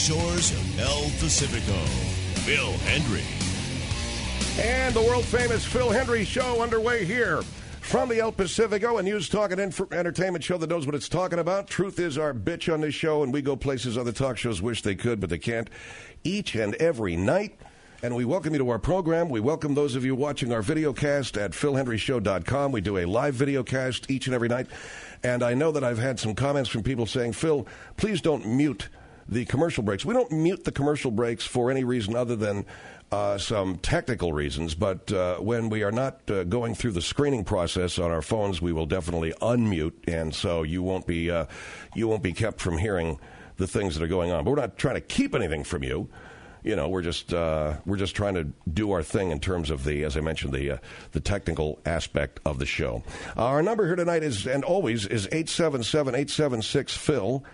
shores of El Pacifico. Phil Hendry. And the world-famous Phil Hendry Show underway here from the El Pacifico, a news, talk, and entertainment show that knows what it's talking about. Truth is our bitch on this show, and we go places other talk shows wish they could, but they can't, each and every night. And we welcome you to our program. We welcome those of you watching our video cast at philhendryshow.com. We do a live video cast each and every night. And I know that I've had some comments from people saying, Phil, please don't mute the commercial breaks. We don't mute the commercial breaks for any reason other than some technical reasons. But when we are not going through the screening process on our phones, we will definitely unmute. And so you won't be kept from hearing the things that are going on. But we're not trying to keep anything from you. You know, we're just trying to do our thing in terms of as I mentioned, the technical aspect of the show. Our number here tonight is, and always, is 877-876-PHIL,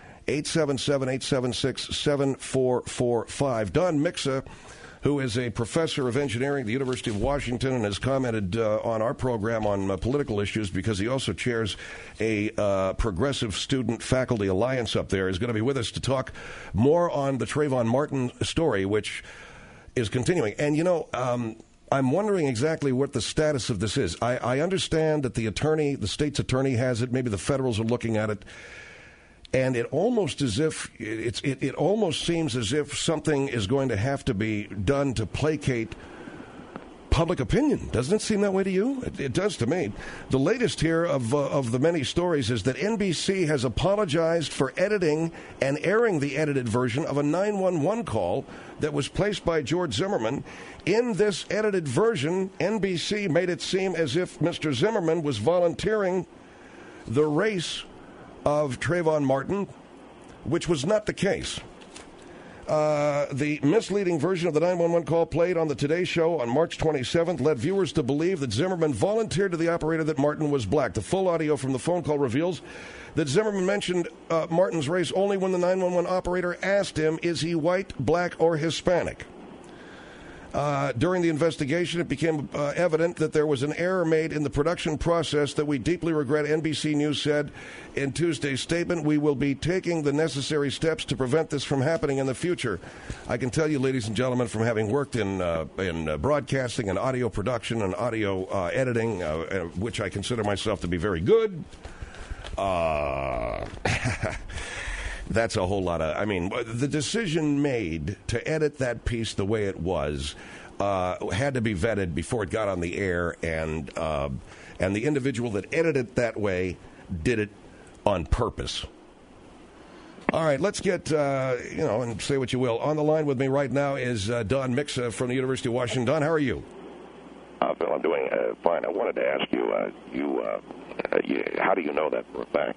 877-876-7445. Don Mixa, who is a professor of engineering at the University of Washington and has commented on our program on political issues because he also chairs a progressive student faculty alliance up there, is going to be with us to talk more on the Trayvon Martin story, which is continuing. And, you know, I'm wondering exactly what the status of this is. I understand that the state's attorney has it. Maybe the federals are looking at it. And it almost it almost seems as if something is going to have to be done to placate public opinion. Doesn't it seem that way to you? It does to me. The latest here of the many stories is that NBC has apologized for editing and airing the edited version of a 911 call that was placed by George Zimmerman. In this edited version, NBC made it seem as if Mr. Zimmerman was volunteering the race of Trayvon Martin, which was not the case. The misleading version of the 911 call played on the Today Show on March 27th led viewers to believe that Zimmerman volunteered to the operator that Martin was black. The full audio from the phone call reveals that Zimmerman mentioned Martin's race only when the 911 operator asked him, is he white, black, or Hispanic? During the investigation, it became evident that there was an error made in the production process that we deeply regret, NBC News said in Tuesday's statement. We will be taking the necessary steps to prevent this from happening in the future. I can tell you, ladies and gentlemen, from having worked in broadcasting and audio production and audio editing, which I consider myself to be very good, that's a whole lot of, I mean, the decision made to edit that piece the way it was had to be vetted before it got on the air, and the individual that edited it that way did it on purpose. All right, let's get, and say what you will. On the line with me right now is Don Mixa from the University of Washington. Don, how are you? Phil, I'm doing fine. I wanted to ask you, how do you know that for a fact?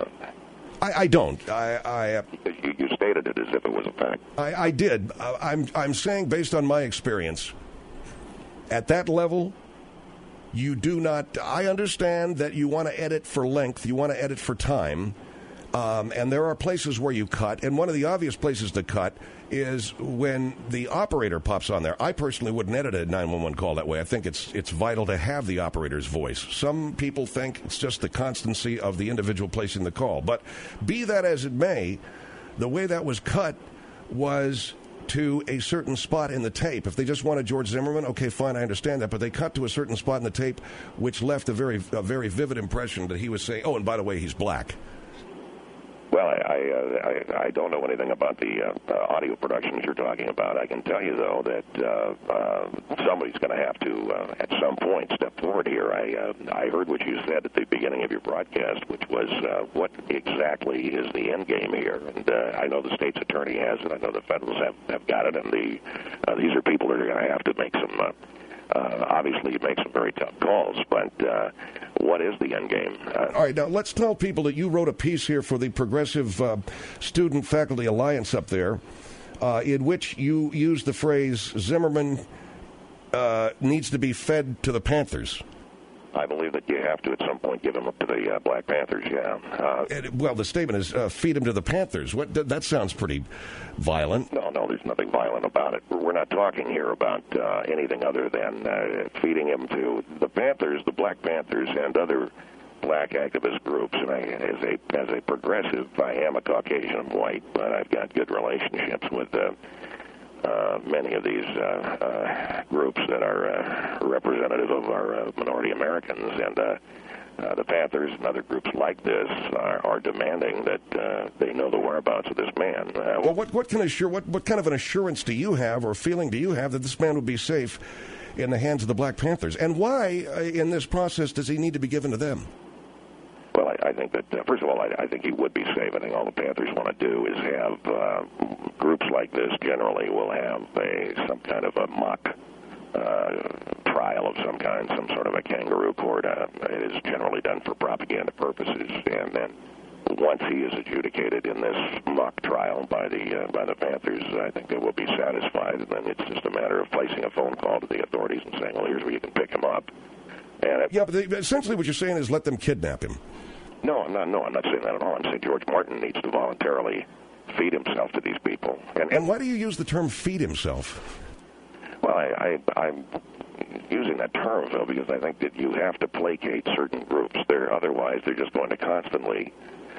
I don't. You stated it as if it was a fact. I did. I'm saying, based on my experience, at that level, you do not. I understand that you want to edit for length, you want to edit for time, and there are places where you cut. And one of the obvious places to cut is when the operator pops on there. I personally wouldn't edit a 911 call that way. I think it's vital to have the operator's voice. Some people think it's just the constancy of the individual placing the call. But be that as it may, the way that was cut was to a certain spot in the tape. If they just wanted George Zimmerman, okay, fine, I understand that. But they cut to a certain spot in the tape which left a very vivid impression that he was saying, oh, and by the way, he's black. Well, I don't know anything about the audio productions you're talking about. I can tell you, though, that somebody's going to have to, at some point, step forward here. I heard what you said at the beginning of your broadcast, which was what exactly is the end game here. And I know the state's attorney has it. I know the federals have got it. And these are people that are going to have to make some... obviously, you make some very tough calls, but what is the end game? All right, now let's tell people that you wrote a piece here for the Progressive Student Faculty Alliance up there, in which you used the phrase Zimmerman needs to be fed to the Panthers. I believe that you have to, at some point, give him up to the Black Panthers, yeah. Well, the statement is feed him to the Panthers. That sounds pretty violent. No, there's nothing violent about it. We're not talking here about anything other than feeding him to the Panthers, the Black Panthers, and other black activist groups, and as a progressive, I am a Caucasian, I'm white, but I've got good relationships with many of these groups that are representative of our minority Americans, and the Panthers and other groups like this are demanding that they know the whereabouts of this man. Well, what kind of an assurance do you have, or feeling do you have, that this man would be safe in the hands of the Black Panthers? And why, in this process, does he need to be given to them? Well, I think that, first of all, I think he would be safe. I think all the Panthers want to do is have groups like this generally will have some kind of a mock trial of some kind, some sort of a kangaroo court. It is generally done for propaganda purposes, and then once he is adjudicated in this mock trial by the Panthers, I think they will be satisfied, and then it's just a matter of placing a phone call to the authorities and saying, well, here's where you can pick him up. And but essentially what you're saying is let them kidnap him. No, I'm not saying that at all. I'm saying George Martin needs to voluntarily feed himself to these people. And why do you use the term feed himself? Well, I'm using that term, Phil, because I think that you have to placate certain groups. Otherwise, they're just going to constantly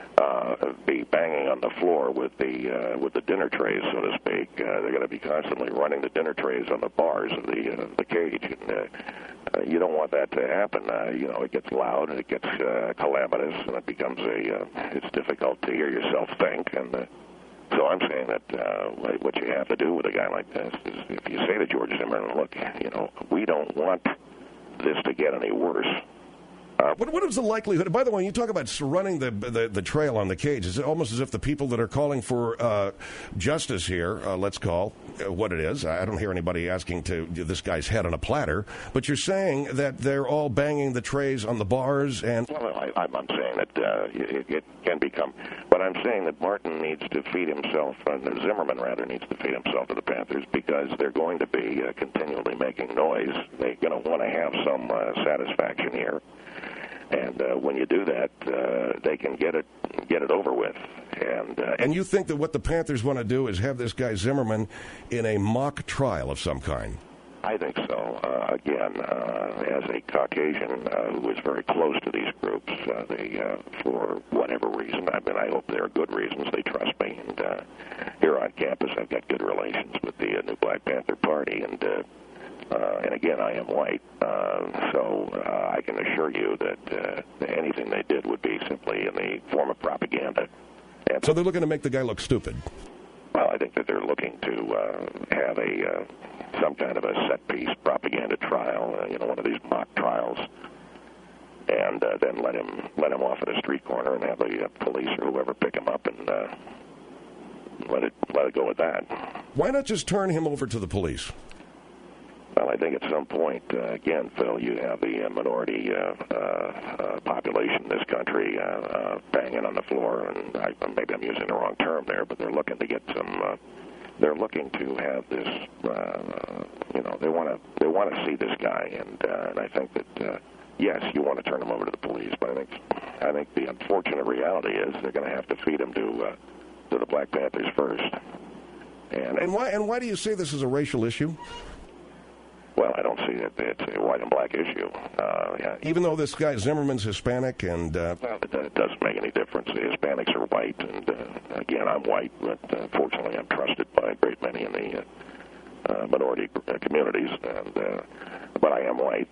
be banging on the floor with the dinner trays, so to speak. They're going to be constantly running the dinner trays on the bars of the cage. And, you don't want that to happen. It gets loud and it gets calamitous, and it becomes it's difficult to hear yourself think. And so I'm saying that what you have to do with a guy like this is, if you say to George Zimmerman, look, we don't want this to get any worse. What is the likelihood? By the way, when you talk about running the trail on the cage, it's almost as if the people that are calling for justice here, let's call what it is. I don't hear anybody asking to this guy's head on a platter, but you're saying that they're all banging the trays on the bars and. Well, I'm saying that it can become, but I'm saying that Martin needs to feed himself, Zimmerman rather needs to feed himself to the Panthers, because they're going to be continually making noise. They're going to want to have some satisfaction here. And when you do that, they can get it over with. And you think that what the Panthers want to do is have this guy Zimmerman in a mock trial of some kind? I think so. Again, as a Caucasian who is very close to these groups, they, for whatever reason, I hope there are good reasons, they trust me. And here on campus, I've got good relations with the new Black Panther Party, and again, I am white, so I can assure you that anything they did would be simply in the form of propaganda. And so they're looking to make the guy look stupid? Well, I think that they're looking to have some kind of a set-piece propaganda trial, one of these mock trials, and then let him off at a street corner and have the police or whoever pick him up and let it go at that. Why not just turn him over to the police? Well, I think at some point, again, Phil, you have the minority population in this country banging on the floor, and maybe I'm using the wrong term there, but they're looking to get some. They're looking to have this. They want to see this guy, and I think that yes, you want to turn him over to the police, but I think the unfortunate reality is they're going to have to feed him to the Black Panthers first. And why do you say this is a racial issue? Well, I don't see that it's a white and black issue. Even though this guy Zimmerman's Hispanic and... Well, it doesn't make any difference. The Hispanics are white, and again, I'm white, but fortunately I'm trusted by a great many in the minority communities, but I am white.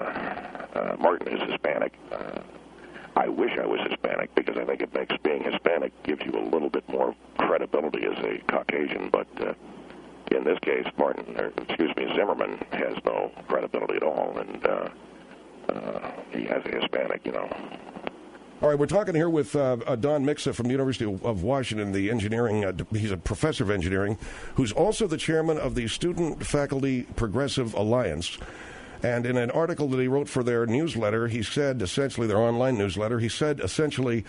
Martin is Hispanic. I wish I was Hispanic, because I think it makes being Hispanic gives you a little bit more credibility as a Caucasian, but... in this case, Zimmerman has no credibility at all, and he has a Hispanic, All right, we're talking here with Don Mixa from the University of Washington, the engineering. He's a professor of engineering, who's also the chairman of the Student Faculty Progressive Alliance. And in an article that he wrote for their newsletter, he said, essentially, their online newsletter, he said essentially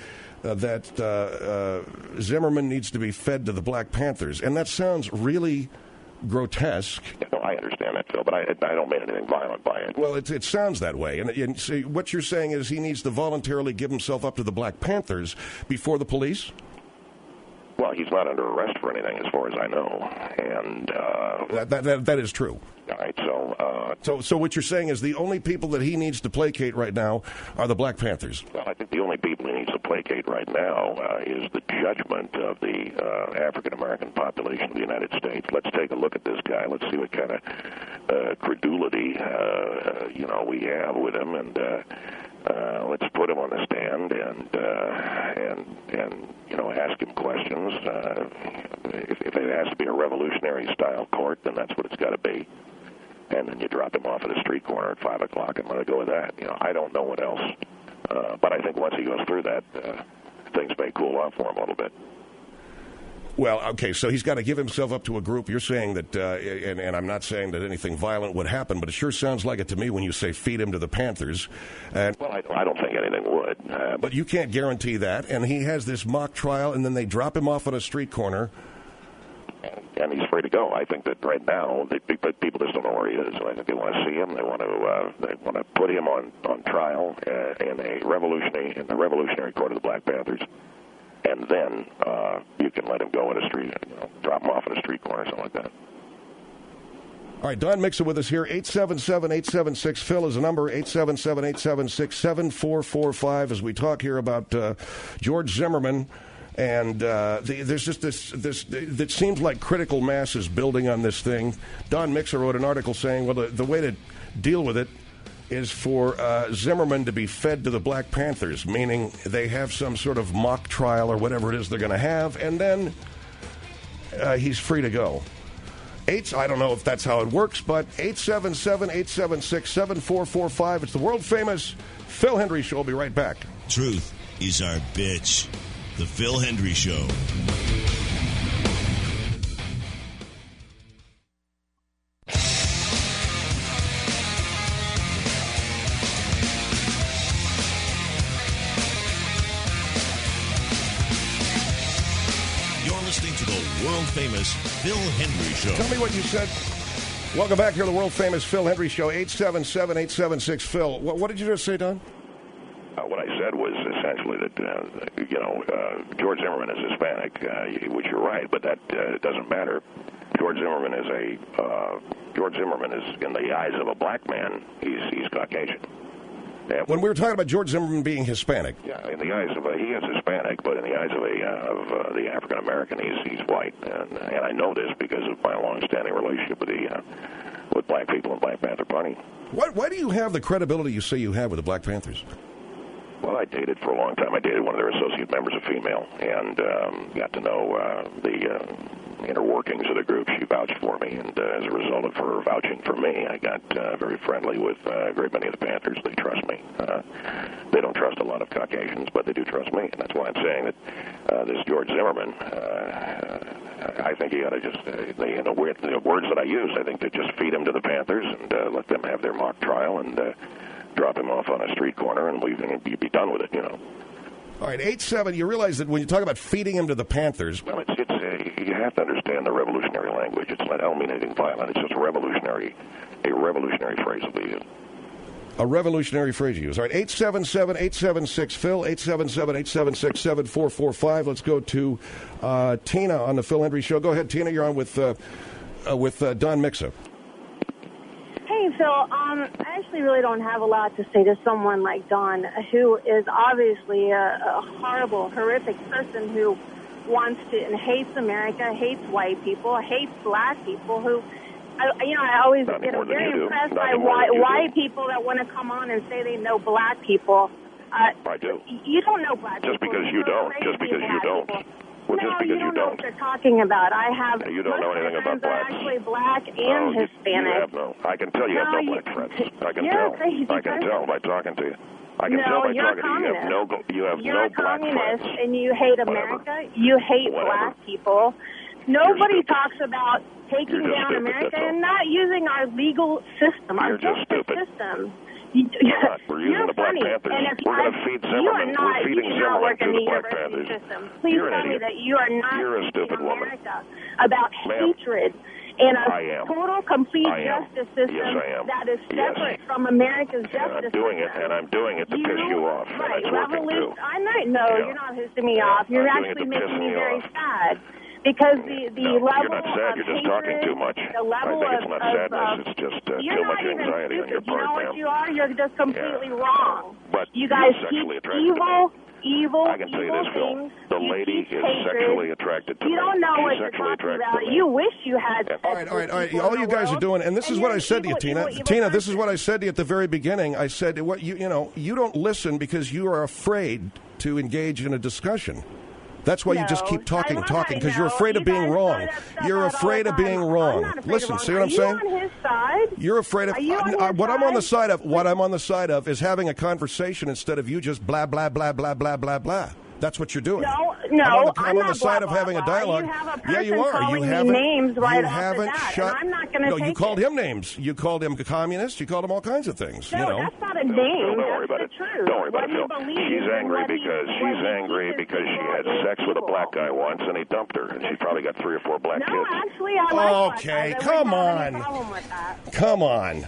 that Zimmerman needs to be fed to the Black Panthers. And that sounds really grotesque. No, I understand that, Phil, but I don't mean anything violent by it. Well, it sounds that way. And so what you're saying is he needs to voluntarily give himself up to the Black Panthers before the police? Well, he's not under arrest for anything, as far as I know. And that is true. All right, so So what you're saying is the only people that he needs to placate right now are the Black Panthers. Well, I think the only people he needs to placate right now is the judgment of the African-American population of the United States. Let's take a look at this guy. Let's see what kind of credulity, we have with him, and let's put him on the stand and ask him questions. If it has to be a revolutionary-style court, then that's what it's got to be. And then you drop him off at a street corner at 5 o'clock. I'm going to go with that. I don't know what else. But I think once he goes through that, things may cool off for him a little bit. Well, okay, so he's got to give himself up to a group. You're saying that, and I'm not saying that anything violent would happen, but it sure sounds like it to me when you say feed him to the Panthers. Well, I don't think anything would. But you can't guarantee that. And he has this mock trial, and then they drop him off at a street corner. And he's free to go. I think that right now, people just don't know where he is. I think they want to see him. They want to put him on trial in the Revolutionary Court of the Black Panthers. And then you can let him go in a street, drop him off in a street corner or something like that. All right, Don Mixon with us here. 877-876-PHIL is the number, 877-876-7445, as we talk here about George Zimmerman. And there's just this that seems like critical mass is building on this thing. Don Mixon wrote an article saying, well, the way to deal with it is for Zimmerman to be fed to the Black Panthers, meaning they have some sort of mock trial or whatever it is they're going to have, and then he's free to go. I don't know if that's how it works, but 877-876-7445. It's the world-famous Phil Hendrie Show. We'll be right back. Truth is our bitch. The Phil Hendrie Show. You're listening to the world-famous Phil Hendrie Show. Tell me what you said. Welcome back here to the world-famous Phil Hendrie Show, 877-876-PHIL. What did you just say, Don? What I said was essentially that, George Zimmerman is Hispanic, which you're right, but that doesn't matter. George Zimmerman is in the eyes of a black man, he's Caucasian. When we were talking about George Zimmerman being Hispanic. Yeah, in the eyes of he is Hispanic, but in the eyes of the African American, he's white, and I know this because of my long-standing relationship with black people in Black Panther Party. Why do you have the credibility you say you have with the Black Panthers? Well, I dated for a long time. I dated one of their associate members, a female, and got to know the inner workings of the group. She vouched for me, and as a result of her vouching for me, I got very friendly with a great many of the Panthers. They trust me. They don't trust a lot of Caucasians, but they do trust me, and that's why I'm saying that this George Zimmerman, I think he ought to just, the words that I use, I think to just feed him to the Panthers and let them have their mock trial and drop him off on a street corner, and we'd be done with it, All right, 8-7. You realize that when you talk about feeding him to the Panthers, well, you have to understand the revolutionary language. It's not, I don't mean anything violent. It's just a revolutionary phrase that we use. A revolutionary phrase you use. All right, 877-876-PHIL, 877-876-7445. Let's go to Tina on the Phil Hendrie Show. Go ahead, Tina. You're on with Don Mixon. Hey, Phil. I actually really don't have a lot to say to someone like Don, who is obviously a horrible, horrific person who wants to and hates America, hates white people, hates black people. Who, I always get very impressed by white people that want to come on and say they know black people. I do. You don't know black people. Just because you don't. Just because you don't. Well, no, just because you don't know what you're talking about. I have. You don't know anything about blacks. Actually, black and Hispanic. You have no. I can tell you have no black friends. I can tell. I can tell by talking to you. I can tell by talking to you. You have no black friends. You're a communist, and you hate America. You hate black people. Nobody talks about taking down America and not using our legal system, our justice system. We're using the Black Panthers. We're going to feed Zimmerman. We're feeding Zimmerman to the Black Panthers. Please tell me that you are not You're a stupid woman. America about hatred and a total, complete justice system that is separate from America's justice system. I'm doing it to piss you off. Right, revolution. I might know you're not pissing me off. You're actually making me very sad. Because the No, level you're not sad. of You're just hatred, talking too much. The level I think it's not sadness. It's just you're too not much even anxiety on your stupid. You know part, what ma'am. you are? You're just completely wrong. But you you're guys sexually keep attracted to evil I can tell you this, Phil. things. The You lady keep is hatred. sexually attracted to me. You don't know She's what you're sexually talking attracted about. to me. You wish you had sex All right. with people All in you the guys are world, doing, and this is and what you're I said to you, evil, Tina. evil Tina, this is person. what I said to you at the very beginning. I said, what you don't listen because you are afraid to engage in a discussion. That's why you just keep talking, because you're afraid of being wrong. You're afraid of being wrong. Listen, see what I'm saying? Are you on his side? You're afraid of Are you on his what I'm on the side? side of. What I'm on the side of is having a conversation instead of you just blah blah blah blah blah blah blah. That's what you're doing. No, I'm on the not side blah, of having blah, a blah. dialogue. You have a Yeah, you person are. calling You me haven't. names right you off the haven't bat, shut. and I'm not gonna No, you take called it. him names. You called him a communist. You called him all kinds of things. No, you know. that's not a Phil, name. don't worry That's about the it. truth. Don't worry about What it, he Phil. believes She's and angry what he- because what she's he angry teaches because she people had is sex with a evil. black guy once and he dumped her, and she's probably got 3 or 4 black No, kids. actually, I like black Okay, guys. I come wouldn't have on. any problem with that. Come on.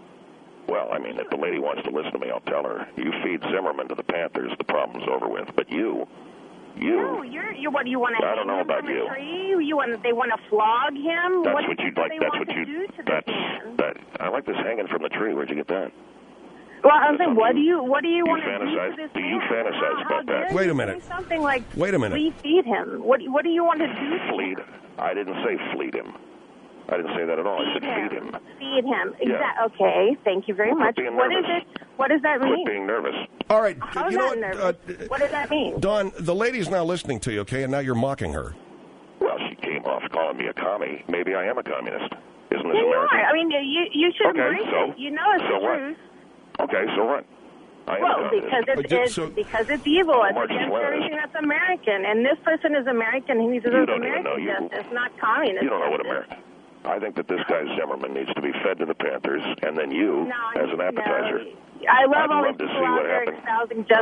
Well, I mean, if the lady wants to listen to me, I'll tell her. You feed Zimmerman to the Panthers, the problem's over with. But you. No, you're what do you want to? I don't know about you. You want? They want to flog him? That's what what do you'd you like. think That's they what want to you. do to this man? I like this hanging from the tree. Where'd you get that? Well, I'm saying, something what do you you want to do fantasize- to this do you man? fantasize How about that? dare Wait a you minute. say Something like Wait a minute. refeed him. What do you want to do? to Fleet. him? I didn't say fleet him. I didn't say that at all. I said feed him. Feed him. Yeah. Okay. Thank you very Well, much. quit being What is nervous. it? What does that Quit mean? being nervous. All right. How's you know that what? nervous? What does that mean? Dawn, the lady's now listening to you, okay, and now you're mocking her. Well, she came off calling me a commie. Maybe I am a communist. Isn't this You American? are. I mean, you should Okay, embrace so? it. You know it's So the what? truth. Okay, so what? I am a Well, communist. because it's evil. It's Marxist against Leninist. everything that's American. And this person is American. He deserves don't even know. American justice, not communist. You don't know what justice. America. I think that this guy Zimmerman needs to be fed to the Panthers, and then you, No, as an appetizer. No. I love I'd all love these to people see out what there happened. espousing justice.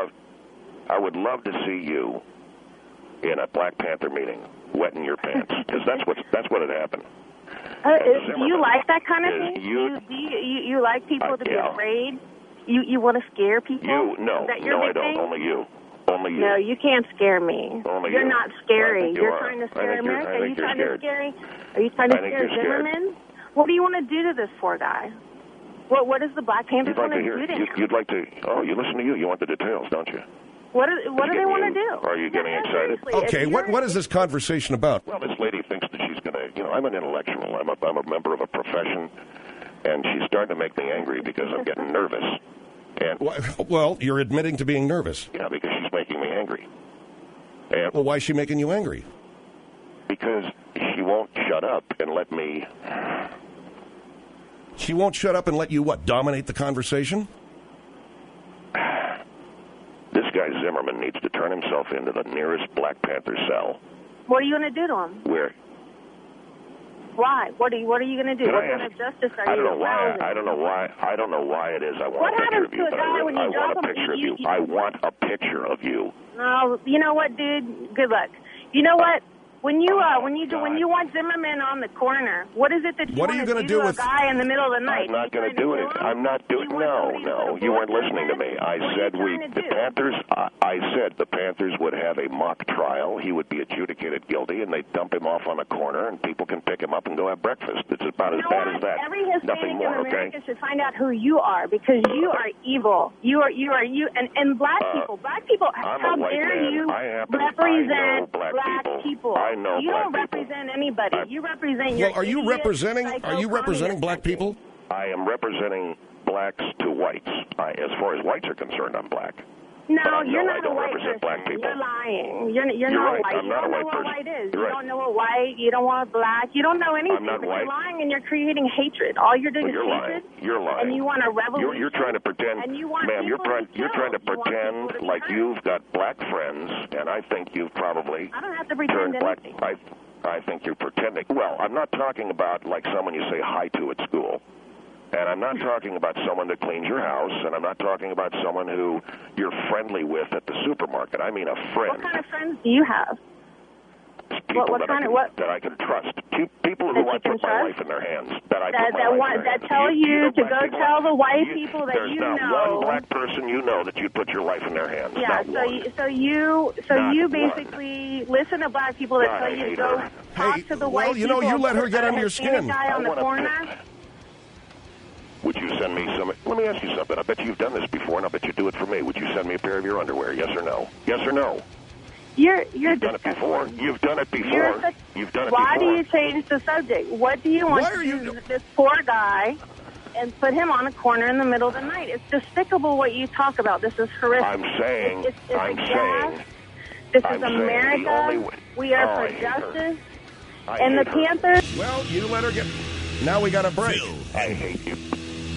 I would love to see you in a Black Panther meeting, wetting your pants, because that's what had happened. Do you like that kind of is thing? you- Do you like people to be yeah. afraid? You want to scare people? No, Is that your I big don't. thing? Only you. Only you. No, you can't scare me. Only You're you. not I scary. think you You're are. trying to I scare think you're- America. I Are think you you're trying scared. to scare? Are you trying to I think scare you're scared. Zimmerman? What do you want to do to this poor guy? What does the Black Panthers You'd like want to hear. do to him? You'd like to. Oh, you listen to you. You want the details, don't you? What do they want to do? Are you getting No, excited? seriously, Okay, if what you're- is this conversation about? Well, this lady thinks that she's going to. I'm an intellectual. I'm a member of a profession, and she's starting to make me angry because I'm getting nervous. And Well, you're admitting to being nervous. yeah, because she's making me angry. And Well, why is she making you angry? because she won't shut up and let me. She won't shut up and let you, what, dominate the conversation? This guy Zimmerman needs to turn himself into the nearest Black Panther cell. What are you going to do to him? Where Why? What are you going to do? Can What I kind ask- of justice are I you don't know why. espousing? I don't know why it is. I want What a picture happens of you. to a but guy when you I drop want a him? picture of You- you. I want a picture of you. No, you know what, dude? Good luck. You know what? When you want Zimmerman on the corner, what is it that you What are want you to gonna do do to with- a guy in the middle of the night? I'm not You going to trying do kill it. him? I'm not doing. You want somebody to No. put You weren't bullets in listening to his me. head? I What are said you trying to the do? Panthers. I said the Panthers would have a mock trial. He would be adjudicated guilty, and they'd dump him off on a corner, and people can pick him up and go have breakfast. It's about as You know bad what? as that. Every Hispanic Nothing more. in Okay. America should find out who you are because you are evil. You and black people. Black people. I'm How a white dare man. you I know represent black people. people? I know You black don't people. represent anybody. You represent your. Well, are you idiot, representing psycho-communist black people? I am representing blacks to whites. As far as whites are concerned, I'm black. No, But you're I not a don't white represent person. black people. You're lying. You're You're not right. white. I'm You not a don't know white what person. white is. You're You right. don't know what white. You don't want black. You don't know anything. I'm not but white. You're lying and you're creating hatred. All you're doing Well, you're is lying. hatred. You're lying. And you want a revolution. You're trying to pretend, And you want ma'am. You're people to be trying to killed. You want pretend people to be like hurt. you've got black friends, and I think you've probably I don't have to pretend turned black. anything. I think you're pretending. Well, I'm not talking about like someone you say hi to at school. And I'm not talking about someone that cleans your house, and I'm not talking about someone who you're friendly with at the supermarket. I mean a friend. What kind of friends do you have? people that I can trust. People who want to put my life in their hands. That tell you to go tell the white people that you know. There's not one black person you know that you'd put your life in their hands. Yeah, so you basically listen to black people that tell you to go talk to the white people. You let her get under your skin. Guy on the corner. Would you send me some? Let me ask you something. I bet you've done this before, and I bet you do it for me. Would you send me a pair of your underwear? Yes or no? Yes or no? You've done it before. You've done it before. You've done it Why before. do you change the subject? What do you want to do this poor guy and put him on a corner in the middle of the night? It's despicable what you talk about. This is horrific. I'm saying. This is America. We are for justice. And the Panthers. Well, you let her get. Now we got a break. I hate you.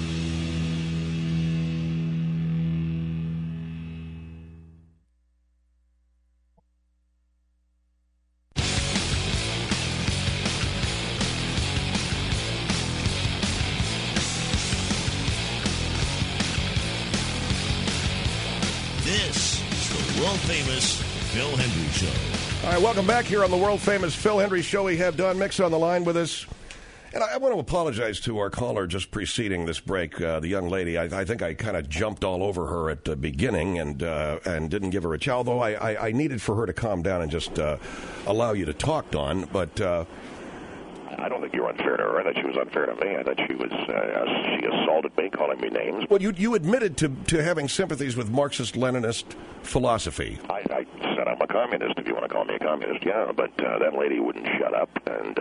This is the world-famous Phil Hendry Show. All right, welcome back here on the world-famous Phil Hendry Show. We have Don Mix on the line with us. And I want to apologize to our caller just preceding this break, the young lady. I think I kind of jumped all over her at the beginning and didn't give her a chow, although I needed for her to calm down and just allow you to talk, Don. But I don't think you're unfair to her. I thought she was unfair to me. I thought she assaulted me, calling me names. Well, you admitted to having sympathies with Marxist-Leninist philosophy. I said I'm a communist, if you want to call me a communist, yeah. But that lady wouldn't shut up, and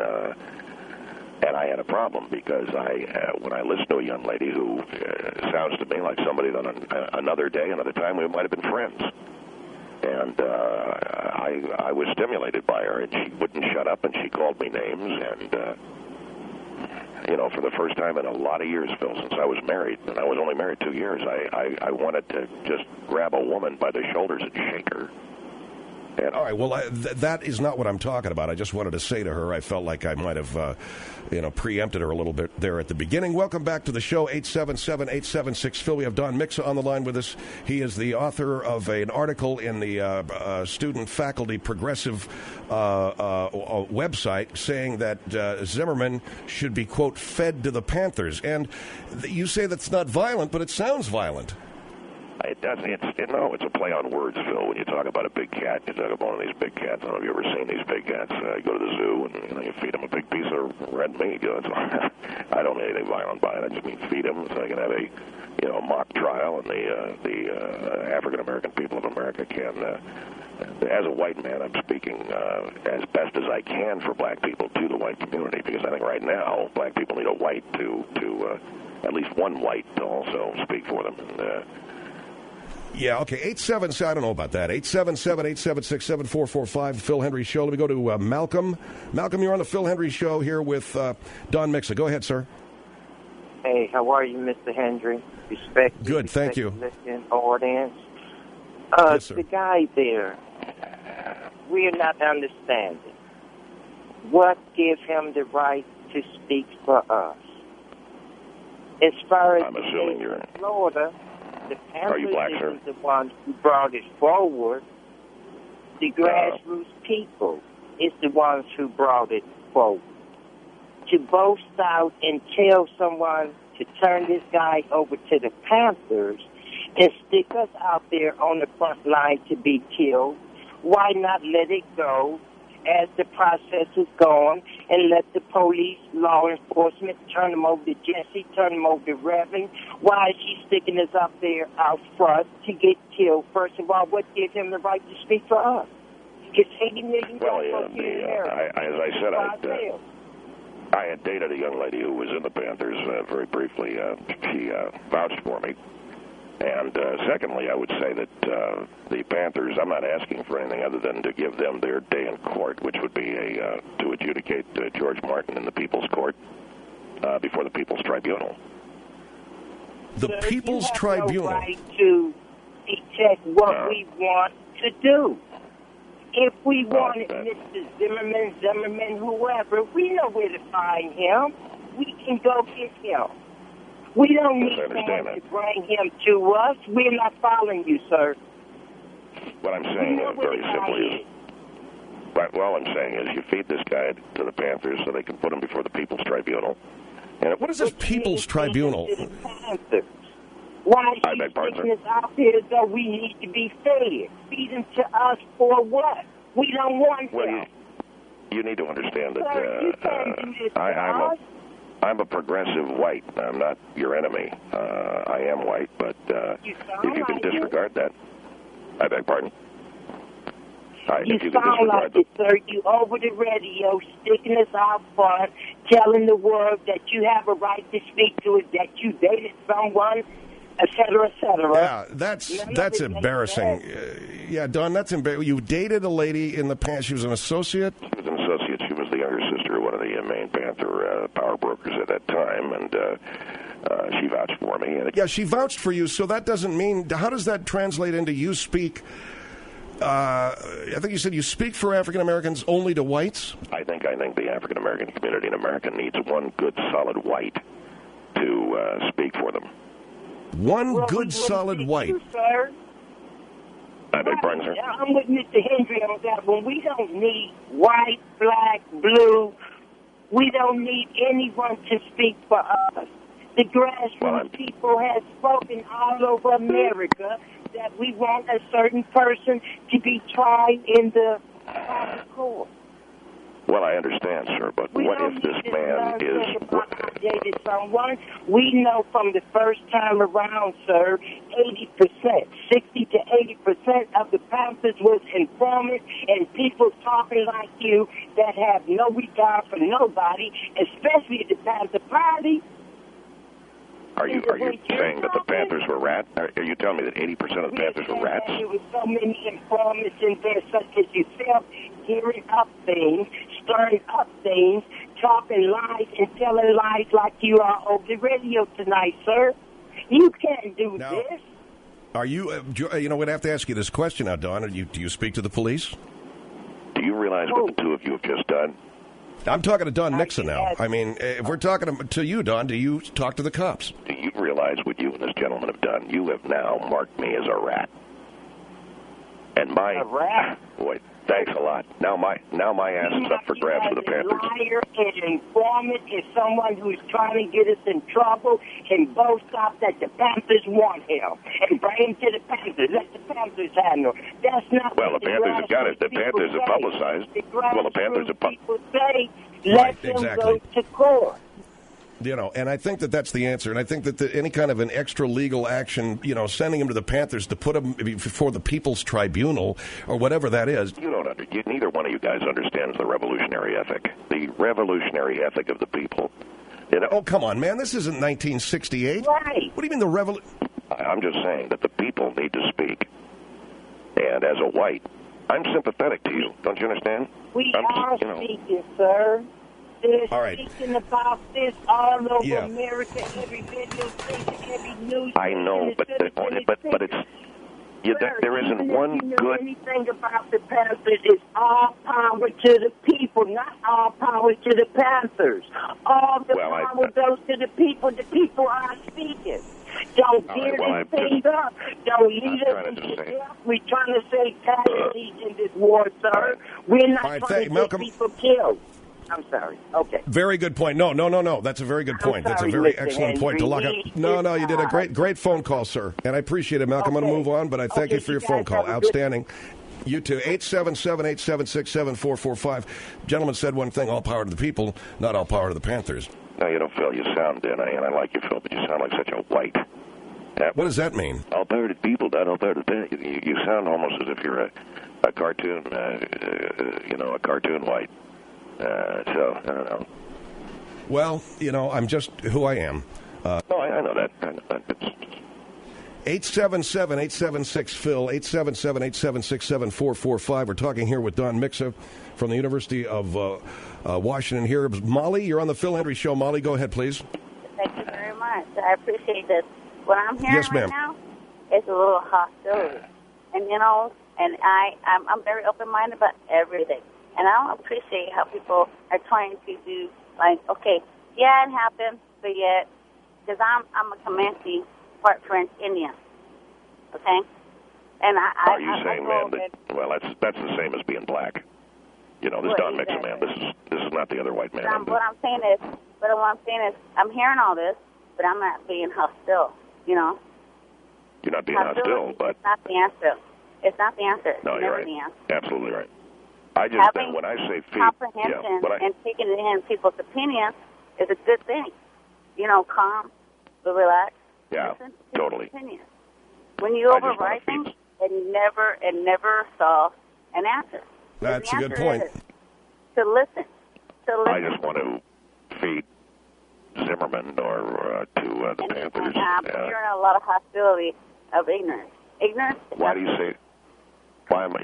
I had a problem because when I listen to a young lady who sounds to me like somebody that on another day, another time, we might have been friends. And I was stimulated by her, and she wouldn't shut up, and she called me names, and, for the first time in a lot of years, Phil, since I was married, and I was only married 2 years, I wanted to just grab a woman by the shoulders and shake her. And all right, well, that is not what I'm talking about. I just wanted to say to her, I felt like I might have, preempted her a little bit there at the beginning. Welcome back to the show, 877-876-PHIL. We have Don Mixa on the line with us. He is the author of an article in the Student Faculty Progressive website saying that Zimmerman should be, quote, fed to the Panthers. And you say that's not violent, but it sounds violent. It does. It's a play on words, Phil. When you talk about a big cat, you talk about one of these big cats. I don't know if you've ever seen these big cats. You go to the zoo and you feed them a big piece of red meat. I don't mean anything violent by it. I just mean feed them so they can have a mock trial, and the African American people of America can. As a white man, I'm speaking as best as I can for black people to the white community, because I think right now black people need a white to at least one white to also speak for them. And, yeah, okay, 877, I don't know about that, 877-876-7445, Phil Hendry Show. Let me go to Malcolm. Malcolm, you're on the Phil Hendry Show here with Don Mixa. Go ahead, sir. Hey, how are you, Mr. Hendry? Respect. Good, thank you. Listening audience. Yes, sir. The guy there, we are not understanding. What gives him the right to speak for us? As far as I'm assuming you're in Florida, the Are you black, Panthers sir? is the ones who brought it forward. The grassroots people is the ones who brought it forward. To boast out and tell someone to turn this guy over to the Panthers and stick us out there on the front line to be killed, why not let it go as the process is going and let the police, law enforcement, turn them over to Jesse, turn them over to Reverend? Why is he sticking us up there out front to get killed? First of all, what gives him the right to speak for us? It's 80 million Well, people here in America. as I said, I had dated a young lady who was in the Panthers very briefly. She vouched for me. And secondly, I would say that the Panthers, I'm not asking for anything other than to give them their day in court, which would be to adjudicate George Martin in the People's Court before the People's Tribunal. The People's Tribunal. You have no right to detect what we want to do. If we wanted Mr. Zimmerman, whoever, we know where to find him. We can go get him. We don't need someone to bring him to us. We're not following you, sir. What I'm saying very simply is, But all I'm saying is you feed this guy to the Panthers so they can put him before the People's Tribunal. And What is this People's Tribunal? Why is I she beg pardon, taking us out here though we need to be fed? Feed them to us for what? We don't want Well, them. you need to understand that Sir, you can't do this to us. I'm a progressive white. I'm not your enemy. I am white, but if You you sound can like it. disregard that, I beg pardon. You If you can sound disregard like it, sir. You over the radio, sticking us out front, telling the world that you have a right to speak to it, that you dated someone, et cetera, et cetera. Yeah, that's embarrassing. Yeah, Don, that's embarrassing. You dated a lady in the past. She was an associate? She was an associate. She was the younger sister of one of the main Panther power brokers at that time, and she vouched for me. And Yeah, she vouched for you, so that doesn't mean... How does that translate into you speak... I think you said you speak for African Americans only to whites? I think the African American community in America needs one good, solid white to speak for them. One Well, good, we solid wouldn't white. need you, sir. I beg pardon, sir? I'm with Mr. Hendry on that one. We don't need white, black, blue. We don't need anyone to speak for us. The grassroots people have spoken all over America that we want a certain person to be tried in the court. Well, I understand, sir, but We what don't if this need man nonsense is... about I dated someone. We know from the first time around, sir, 80%, 60 to 80% of the Panthers was informants and people talking like you that have no regard for nobody, especially the Panther Party. Are you saying that the Panthers were rats? Are you telling me that 80% of the Panthers were rats? There was so many informants in there, such as yourself, gearing up things, stirring up things, talking lies and telling lies like you are over the radio tonight, sir. You can't do Now, this. Are you... we'd have to ask you this question now, Don. Do you speak to the police? Do you realize what the two of you have just done? I'm talking to Don Nixon now. I mean, if we're talking to you, Don, do you talk to the cops? Do you realize what you and this gentleman have done? You have now marked me as a rat. And A rat? Boy, thanks a lot. Now my ass is up for grabs with the Panthers. A liar and informant is someone who's trying to get us in trouble and boast up that the Panthers want him and bring him to the Panthers. Let the Panthers handle. That's not Well, what the Panthers have got it. The Panthers have publicized. Well, the Panthers have people say, let them go to court. And I think that's the answer. And I think that any kind of an extra legal action, sending him to the Panthers to put him before the People's Tribunal or whatever that is. Neither one of you guys understands the revolutionary ethic. The revolutionary ethic of the people. Oh, come on, man. This isn't 1968. Right. What do you mean the revolution? I'm just saying that the people need to speak. And as a white, I'm sympathetic to you. Don't you understand? We are speaking, sir. They're all right. speaking about this all over America, every video station, every news. I know, but it's there isn't one if you know good. Anything about the Panthers is all power to the people, not all power to the Panthers. All the power goes to the people. The people are speaking. Don't gear this thing up. Don't lead us into death. We're trying to save casualties in this war, sir. We're not trying to get people killed. I'm sorry. Okay. Very good point. No. That's a very good point. That's a very excellent point to lock up. No, you did a great phone call, sir. And I appreciate it, Malcolm. I'm going to move on, but I thank you for your phone call. Outstanding. You too. 877-876-7445. Gentleman said one thing, all power to the people, not all power to the Panthers. No, you don't, Phil. You sound, and I like you, Phil, but you sound like such a white. What does that mean? All power to the people, not all power to the Panthers. You sound almost as if you're a cartoon, a cartoon white. So, I don't know. Well, I'm just who I am. I know that. 877-876-PHIL, 877-876-7445. We're talking here with Don Mixa from the University of Washington here. Molly, you're on the Phil Hendry Show. Molly, go ahead, please. Thank you very much. I appreciate this. What I'm hearing right now is a little hostility. And, I'm very open-minded about everything. And I don't appreciate how people are trying to do, okay, yeah, it happened, but yet, because I'm a Comanche, part French Indian, okay? And are you saying, ma'am, that's the same as being black? This Don Mixon man. This is not the other white man. What I'm saying is, I'm hearing all this, but I'm not being hostile. You're not being hostile, but it's not the answer. It's not the answer. No, you're right. The answer. Absolutely right. I just Having when I say feet, comprehension and taking in people's opinions is a good thing. Calm, but relax. Yeah, listen to totally. Opinions. When you override them, it never solves an answer. That's a good point. To listen. I just want to feed Zimmerman or to the Panthers. I'm hearing a lot of hostility of ignorance. Ignorance. Why do you say? Why am I?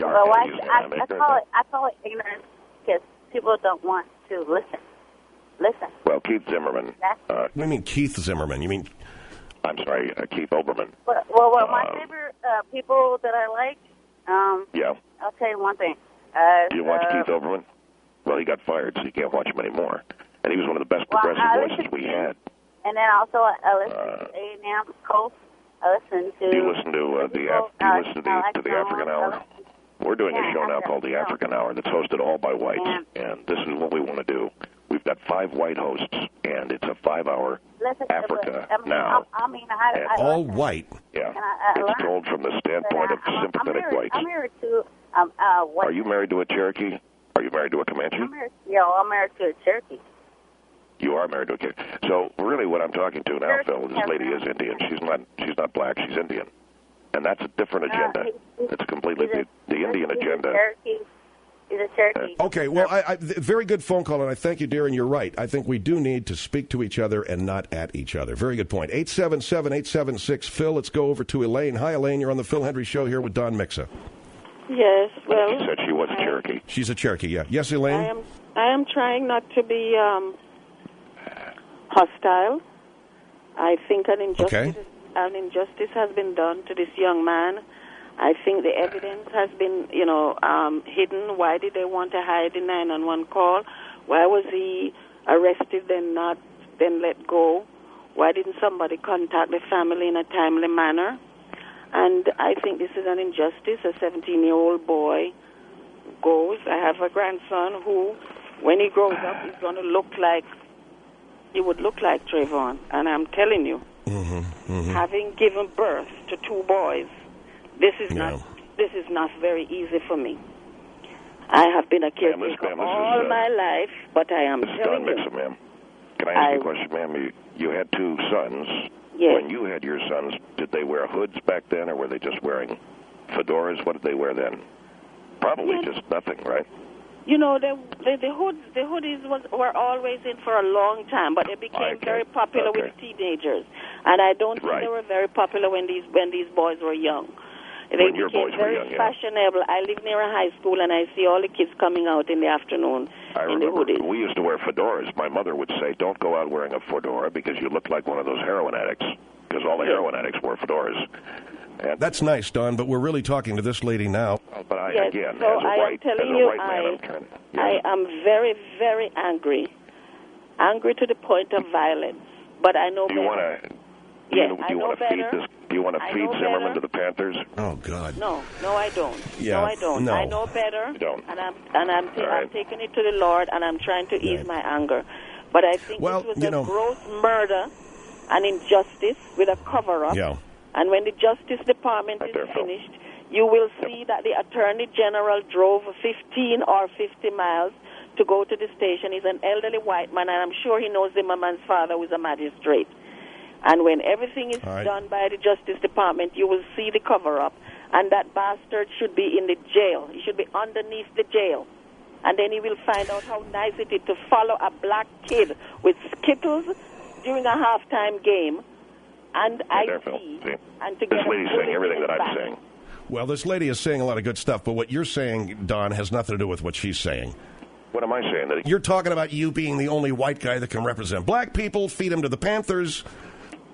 I call it ignorance because people don't want to listen. Well, Keith Zimmerman. What do you mean, Keith Zimmerman? You mean? I'm sorry, Keith Olbermann. Well, my favorite people that I like. Yeah. I'll tell you one thing. You watch Keith Olbermann? Well, he got fired, so you can't watch him anymore. And he was one of the best progressive voices we had. And then also, I listen to A&M Coast. I listen to. Do you listen to the African Hour? We're doing a show now called The African Hour that's hosted all by whites, and this is what we want to do. We've got 5 white hosts, and it's a 5-hour Africa now. All white. Yeah, it's told from the standpoint of sympathetic whites. I'm married to white. Are you married to a Cherokee? Are you married to a Comanche? I'm married to a Cherokee. You are married to a Cherokee. So really, what I'm talking to now, Phil, this lady is Indian. She's not black. She's Indian, and that's a different agenda. It's completely the Indian agenda. He's a Cherokee. Okay, well, very good phone call, and I thank you, dear, and you're right. I think we do need to speak to each other and not at each other. Very good point. 877-876-PHIL. Let's go over to Elaine. Hi, Elaine. You're on the Phil Hendry Show here with Don Mixa. Yes, well... She said she was a Cherokee. She's a Cherokee, yeah. Yes, Elaine? I am trying not to be hostile. I think an injustice has been done to this young man. I think the evidence has been, hidden. Why did they want to hide the 911 call? Why was he arrested then let go? Why didn't somebody contact the family in a timely manner? And I think this is an injustice. A 17-year-old boy goes. I have a grandson who, when he grows up, is going to he would look like Trayvon. And I'm telling you, having given birth to 2 boys, this is not very easy for me. I have been a caretaker all my life, but I am telling you. Ma'am. Can I ask you a question, ma'am? You had 2 sons. Yes. When you had your sons, did they wear hoods back then, or were they just wearing fedoras? What did they wear then? Probably just nothing, right? The hoodies were always in for a long time, but they became very popular with teenagers, and I don't think they were very popular when these boys were young. They became very fashionable. I live near a high school, and I see all the kids coming out in the afternoon in the hoodies. We used to wear fedoras. My mother would say, "Don't go out wearing a fedora because you look like one of those heroin addicts," because all the heroin addicts wore fedoras. And that's nice, Don, but we're really talking to this lady now. But I am telling you, I am very, very angry to the point of violence. But I know better. Do you want to feed Zimmerman to the Panthers? Oh God! No, I don't. Yeah, no, I don't. No. I know better. You don't. And I'm taking it to the Lord, and I'm trying to ease my anger. But I think this was a gross murder, an injustice with a cover-up. Yeah. And when the Justice Department is finished, you will see that the Attorney General drove 15 or 50 miles to go to the station. He's an elderly white man, and I'm sure he knows Zimmerman's father, who is a magistrate. And when everything is done by the Justice Department, you will see the cover-up. And that bastard should be in the jail. He should be underneath the jail. And then he will find out how nice it is to follow a black kid with Skittles during a halftime game. And and to this lady's saying everything that I'm saying. Well, this lady is saying a lot of good stuff, but what you're saying, Don, has nothing to do with what she's saying. What am I saying? You're talking about you being the only white guy that can represent black people, feed them to the Panthers.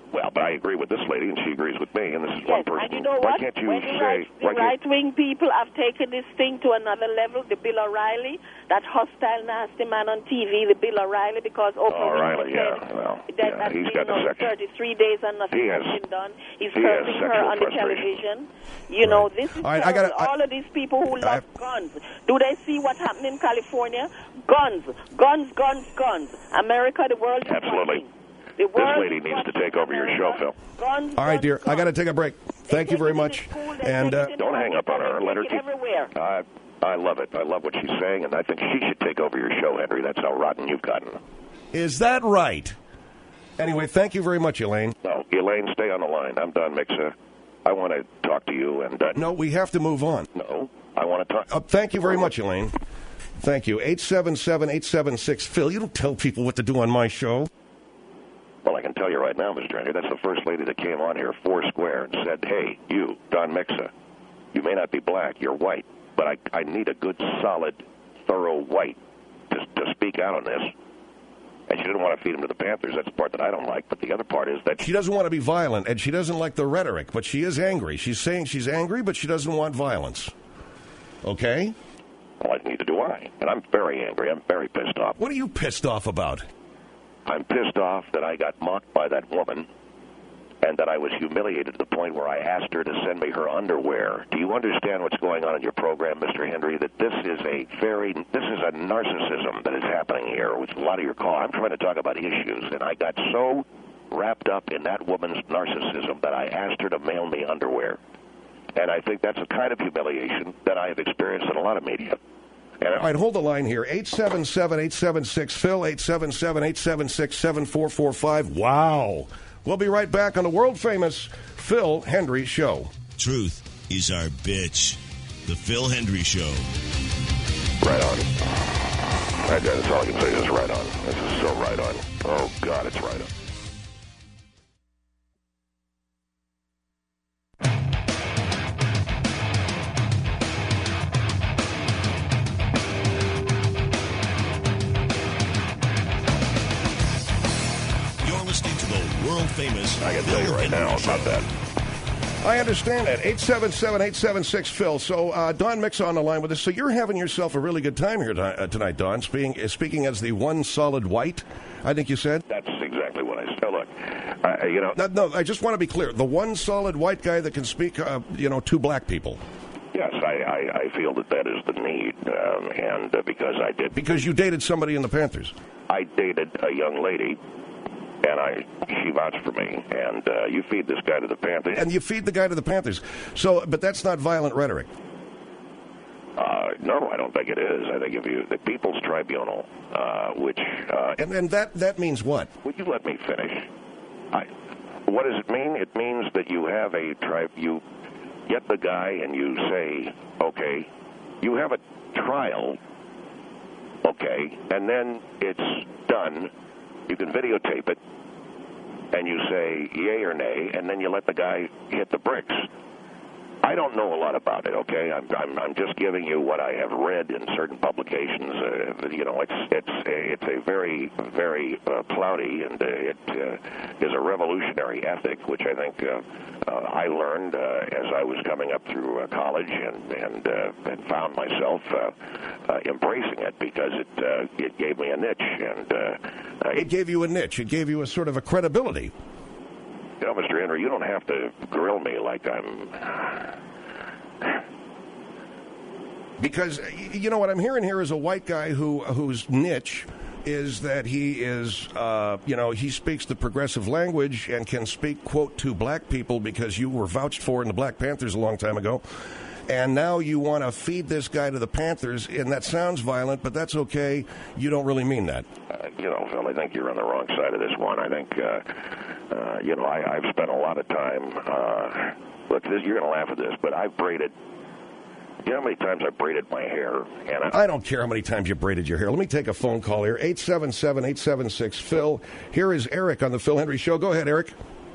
Well, but I agree with this lady, and she agrees with me, and this is one person. And you know why what? Can't you when say... the right-wing people have taken this thing to another level, the Bill O'Reilly, that hostile, nasty man on TV, the Bill O'Reilly, because Oprah O'Reilly, he's got the second. 33 days and nothing has been done. He's cursing her on the television. You know, this is all of these people who love guns. Do they see what's happening in California? Guns, guns, guns, guns. America, the world is Absolutely. watching. This lady needs to take over your show, Phil. Guns, all right, dear. Guns. I got to take a break. Thank you very much. And don't hang up on her. Let her keep... everywhere. I love it. I love what she's saying, and I think she should take over your show, Henry. That's how rotten you've gotten. Is that right? Anyway, thank you very much, Elaine. No, Elaine, stay on the line. I'm Don Mixa. I want to talk to you. And no, we have to move on. No, I want to talk. Thank you very much, Elaine. Thank you. 877-876-PHIL. You don't tell people what to do on my show. Well, I can tell you right now, Mr. Henry, that's the first lady that came on here four square and said, hey, you, Don Mixa, you may not be black, you're white, but I need a good, solid, thorough white to speak out on this. And she didn't want to feed him to the Panthers. That's the part that I don't like. But the other part is that... She doesn't want to be violent, and she doesn't like the rhetoric, but she is angry. She's saying she's angry, but she doesn't want violence. Okay? Well, neither do I. And I'm very angry. I'm very pissed off. What are you pissed off about? I'm pissed off that I got mocked by that woman and that I was humiliated to the point where I asked her to send me her underwear. Do you understand what's going on in your program, Mr. Henry, that this is a narcissism that is happening here with a lot of your call. I'm trying to talk about issues, and I got so wrapped up in that woman's narcissism that I asked her to mail me underwear. And I think that's a kind of humiliation that I have experienced in a lot of media. All right, hold the line here. 877-876-PHIL, 877-876-7445. Wow. We'll be right back on the world-famous Phil Hendrie Show. Truth is our bitch. The Phil Hendrie Show. Right on. That's all I can say is right on. This is so right on. Oh, God, it's right on. World-famous. I can tell you right now about that. I understand that. 877-876-PHIL. So, Don Mixa on the line with us. So you're having yourself a really good time here tonight, Don, speaking as the one solid white, I think you said? That's exactly what I said. Look, No, I just want to be clear. The one solid white guy that can speak, to black people. Yes, I feel that is the need, and because I did... Because you dated somebody in the Panthers. I dated a young lady, and she vouched for me, and you feed this guy to the Panthers. And you feed the guy to the Panthers. So, but that's not violent rhetoric. No, I don't think it is. I think the People's Tribunal, which... and that means what? Would you let me finish? What does it mean? It means that you have a tribe, you get the guy and you say, okay, you have a trial, okay, and then it's done. You can videotape it, and you say yay or nay, and then you let the guy hit the bricks. I don't know a lot about it, okay? I'm just giving you what I have read in certain publications. It's a very, very cloudy, and it is a revolutionary ethic, which I think I learned as I was coming up through college and found myself embracing it because it gave me a niche. And it gave you a niche. It gave you a sort of a credibility. You know, Mr. Henry, you don't have to grill me like I'm... Because, what I'm hearing here is a white guy whose niche is that he is, he speaks the progressive language and can speak, quote, to black people because you were vouched for in the Black Panthers a long time ago. And now you want to feed this guy to the Panthers, and that sounds violent, but that's okay. You don't really mean that. Phil, I think you're on the wrong side of this one. I think... I've spent a lot of time, look, you're going to laugh at this, but I've braided, you know how many times I braided my hair? And I don't care how many times you braided your hair. Let me take a phone call here, 877-876-PHIL. Here is Eric on the Phil Hendrie Show. Go ahead, Eric.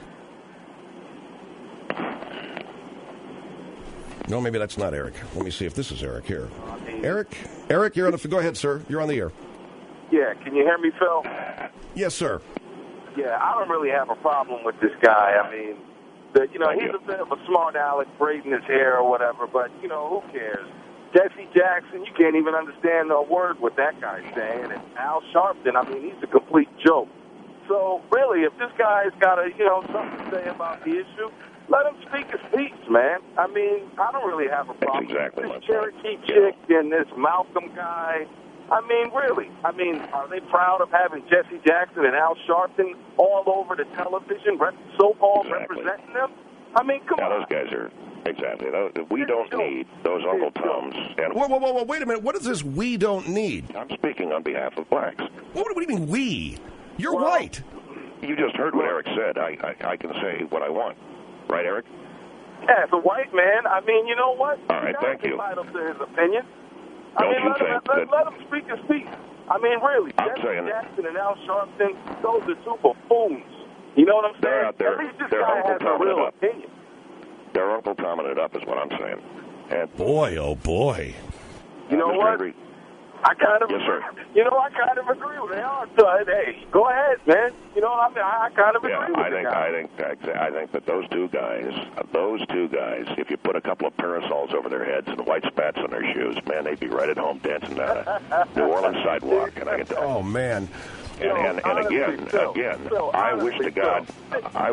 No, maybe that's not Eric. Let me see if this is Eric here. Eric, you're on the... Go ahead, sir. You're on the air. Yeah, can you hear me, Phil? Yes, sir. Yeah, I don't really have a problem with this guy. I mean, he's a bit of a smart aleck braiding his hair or whatever, but, who cares? Jesse Jackson, you can't even understand a word what that guy's saying. And Al Sharpton, I mean, he's a complete joke. So, really, if this guy's got something to say about the issue, let him speak his piece, man. I mean, I don't really have a problem. That's exactly this Cherokee chick and this Malcolm guy. I mean, really. I mean, are they proud of having Jesse Jackson and Al Sharpton all over the television, so-called representing them? I mean, come on. Those guys are, exactly. We don't need those Uncle Toms. And whoa, wait a minute. What is this we don't need? I'm speaking on behalf of blacks. What do you mean we? You're white. You just heard what Eric said. I can say what I want. Right, Eric? Yeah, as a white man, I mean, you know what? All right, thank you. Light up to his opinion. Don't you think let him speak his piece. I mean, really, Jesse Jackson and Al Sharpton, those are two buffoons. You know what I'm saying? They're out there. At least this guy has a real opinion. They're Uncle Tomming it up is what I'm saying. And boy, oh boy. You know what? Henry, I kind of agree. I kind of agree with Al. Hey, go ahead, man. You know what I mean? I kind of agree with I think that those two guys, if you put a couple of parasols over their heads and white spats on their shoes, man, they'd be right at home dancing down a New Orleans sidewalk. And I can tell. Oh man. And again, I wish to God, I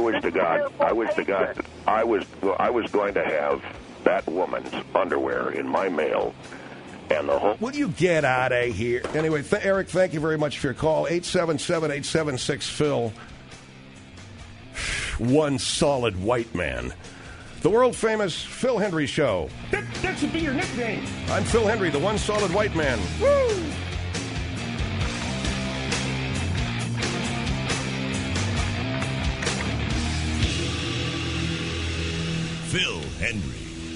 was going to have that woman's underwear in my mail. And the whole. Will you get out of here? Anyway, Eric, thank you very much for your call. 877-876-PHIL. One solid white man. The world-famous Phil Hendry Show. That should be your nickname. I'm Phil Hendry, the one solid white man. Woo! Phil Hendry.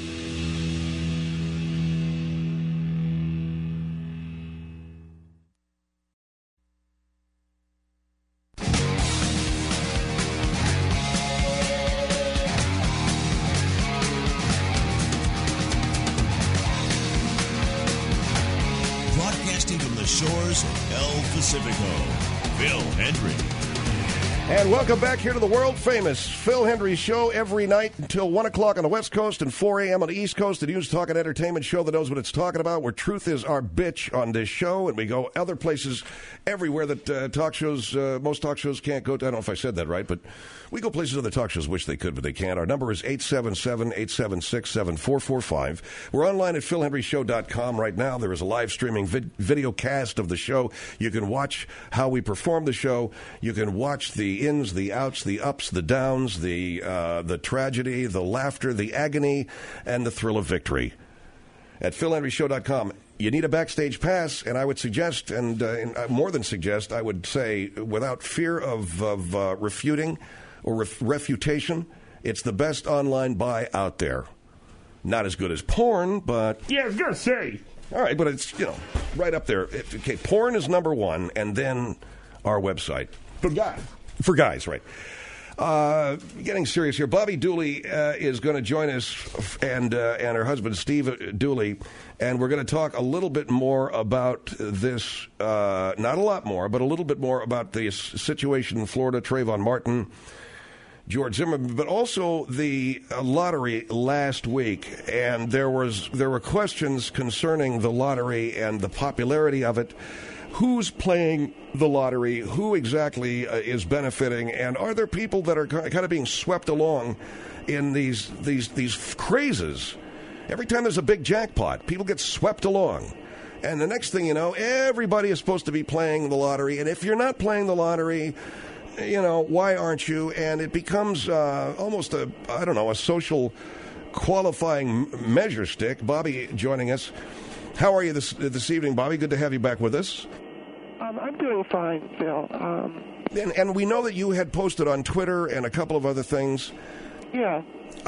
Broadcasting from the shores of El Pacifico, Phil Hendry. And welcome back here to the world-famous Phil Hendry Show every night until 1 o'clock on the West Coast and 4 a.m. on the East Coast. The news, talk, and entertainment show that knows what it's talking about, where truth is our bitch on this show. And we go other places everywhere that talk shows, most talk shows can't go to. I don't know if I said that right, but we go places other talk shows wish they could, but they can't. Our number is 877-876-7445. We're online at philhendryshow.com right now. There is a live streaming video cast of the show. You can watch how we perform the show. You can watch the ins, the outs, the ups, the downs, the tragedy, the laughter, the agony, and the thrill of victory. At philhendryshow.com. You need a backstage pass, and I would suggest, and more than suggest, I would say, without fear of refuting or refutation, it's the best online buy out there. Not as good as porn, but... Yeah, I was going to say. All right, but it's, right up there. Okay, porn is number one, and then our website. For guys. For guys, right. Getting serious here. Bobby Dooley is going to join us, and her husband, Steve Dooley, and we're going to talk a little bit more about this, not a lot more, but a little bit more about the situation in Florida, Trayvon Martin, George Zimmerman, but also the lottery last week. And there were questions concerning the lottery and the popularity of it. Who's playing the lottery? Who exactly is benefiting? And are there people that are kind of being swept along in these crazes? Every time there's a big jackpot, people get swept along. And the next thing you know, everybody is supposed to be playing the lottery. And if you're not playing the lottery, why aren't you? And it becomes almost a social qualifying measure stick. Bobby joining us. How are you this evening, Bobby? Good to have you back with us. I'm doing fine, Phil. And we know that you had posted on Twitter and a couple of other things. Yeah.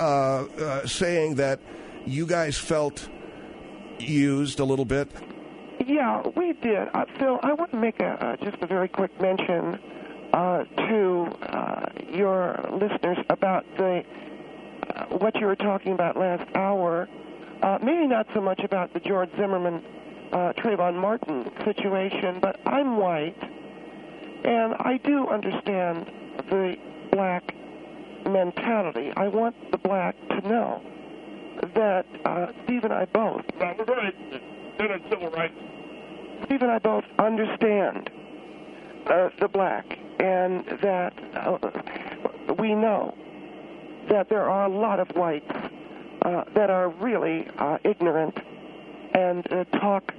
Saying that you guys felt used a little bit. Yeah, we did. Phil, I want to make just a very quick mention to your listeners about what you were talking about last hour. Maybe not so much about the George Zimmerman, Trayvon Martin situation, but I'm white, And I do understand the black mentality. I want the black to know that Steve and I both... No, we're going to civil rights. Steve and I both understand the black, and that we know that there are a lot of whites that are really ignorant and talk,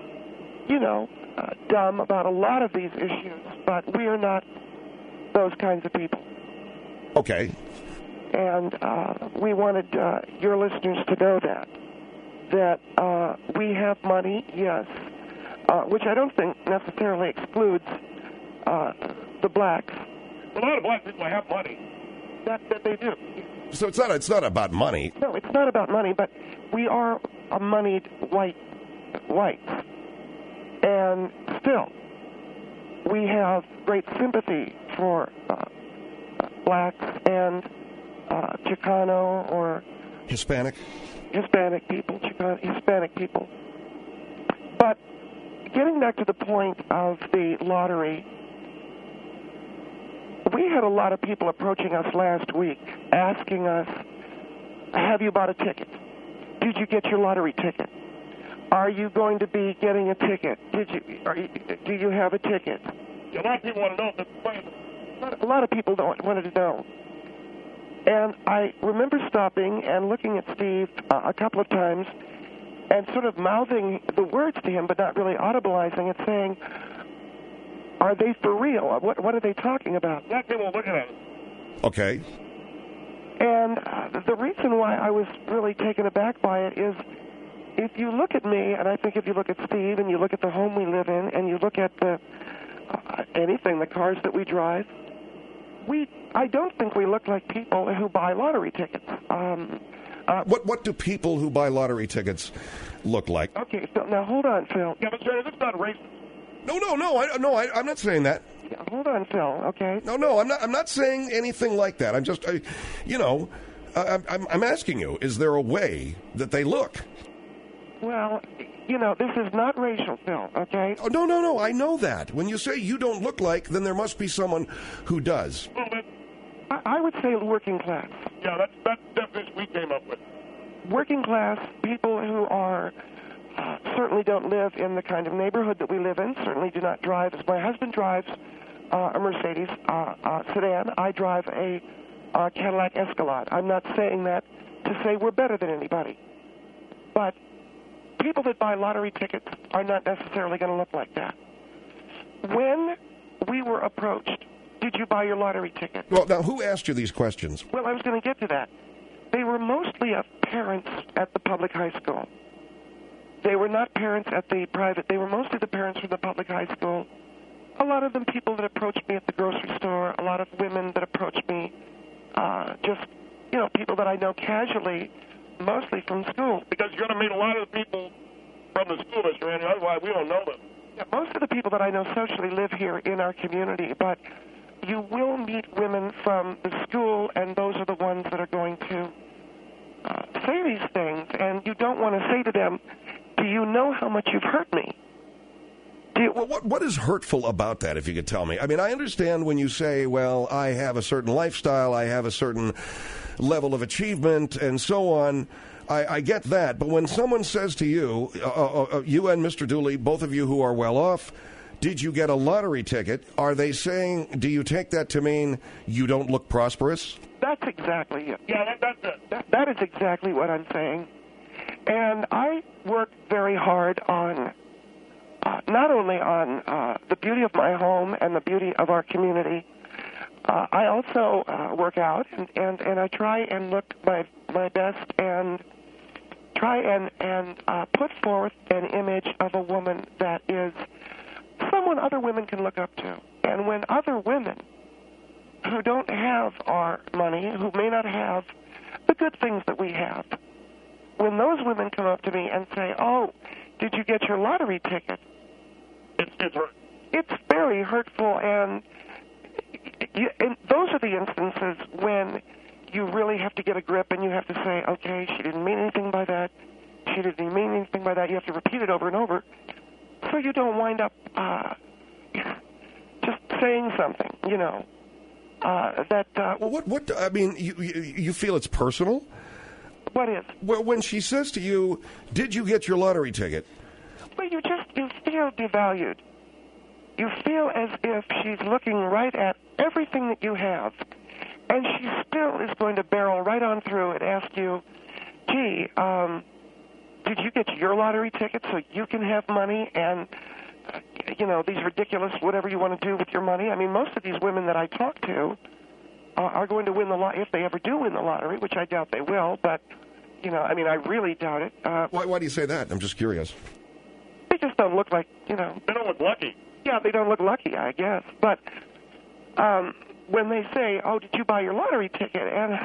dumb about a lot of these issues, but we are not those kinds of people. Okay. And we wanted your listeners to know that we have money, yes, which I don't think necessarily excludes the blacks. A lot of black people have money. That they do. So it's not about money. No, it's not about money, but we are a moneyed whites. And still, we have great sympathy for blacks and Chicano or Hispanic people, Hispanic people. But getting back to the point of the lottery, we had a lot of people approaching us last week asking us, have you bought a ticket? Did you get your lottery ticket? Are you going to be getting a ticket? Do you have a ticket? A lot of people want to know if they're playing. A lot of people wanted to know. And I remember stopping and looking at Steve a couple of times and sort of mouthing the words to him, but not really audibleizing it, saying, are they for real? What are they talking about? Black people looking at it. Okay. And the reason why I was really taken aback by it is, if you look at me, and I think if you look at Steve, and you look at the home we live in, and you look at the cars that we drive, I don't think we look like people who buy lottery tickets. What do people who buy lottery tickets look like? Okay, so now hold on, Phil. Yeah, but sir, that's not racist. No, I'm not saying that. Yeah, hold on, Phil. Okay. No, I'm not saying anything like that. I'm just, I'm asking you: is there a way that they look? Well, this is not racial, Phil. Okay. Oh no, I know that. When you say you don't look like, then there must be someone who does. I would say working class. Yeah, that's the definition we came up with. Working class people who are. Certainly don't live in the kind of neighborhood that we live in, certainly do not drive. As my husband drives a Mercedes sedan, I drive a Cadillac Escalade. I'm not saying that to say we're better than anybody. But people that buy lottery tickets are not necessarily going to look like that. When we were approached, did you buy your lottery ticket? Well, now, who asked you these questions? Well, I was going to get to that. They were mostly of parents at the public high school. They were not parents at the private. They were mostly the parents from the public high school. A lot of them people that approached me at the grocery store. A lot of women that approached me. People that I know casually, mostly from school. Because you're going to meet a lot of the people from the school, Mr. Randy. Otherwise, we don't know them. Yeah, most of the people that I know socially live here in our community, but you will meet women from the school, and those are the ones that are going to say these things. And you don't want to say to them, do you know how much you've hurt me? What is hurtful about that, if you could tell me? I mean, I understand when you say, well, I have a certain lifestyle, I have a certain level of achievement, and so on. I get that. But when someone says to you, you and Mr. Dooley, both of you who are well off, did you get a lottery ticket? Are they saying, do you take that to mean you don't look prosperous? That's exactly it. Yeah, that's it. That is exactly what I'm saying. And I work very hard on not only on the beauty of my home and the beauty of our community. I also work out, and I try and look my best and try and put forth an image of a woman that is someone other women can look up to. And when other women who don't have our money, who may not have the good things that we have, when those women come up to me and say, oh, did you get your lottery ticket? It's very hurtful, and those are the instances when you really have to get a grip and you have to say, okay, she didn't mean anything by that. She didn't mean anything by that. You have to repeat it over and over so you don't wind up just saying something, you know, Well, what? I mean, you feel it's personal? What is? Well, when she says to you, "Did you get your lottery ticket?" Well, you feel devalued. You feel as if she's looking right at everything that you have, and she still is going to barrel right on through and ask you, "Gee, did you get your lottery ticket so you can have money and, you know, these ridiculous whatever you want to do with your money?" I mean, most of these women that I talk to are going to win the lottery, if they ever do win the lottery, which I doubt they will, but, you know, I mean, I really doubt it. Why do you say that? I'm just curious. They just don't look like, you know. They don't look lucky. Yeah, they don't look lucky, I guess. But when they say, "Oh, did you buy your lottery ticket?" and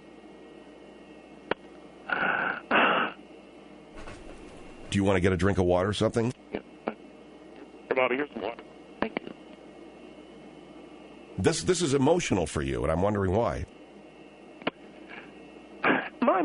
do you want to get a drink of water or something? Yeah. Come out, here's some water. Thank you. This is emotional for you, and I'm wondering why. My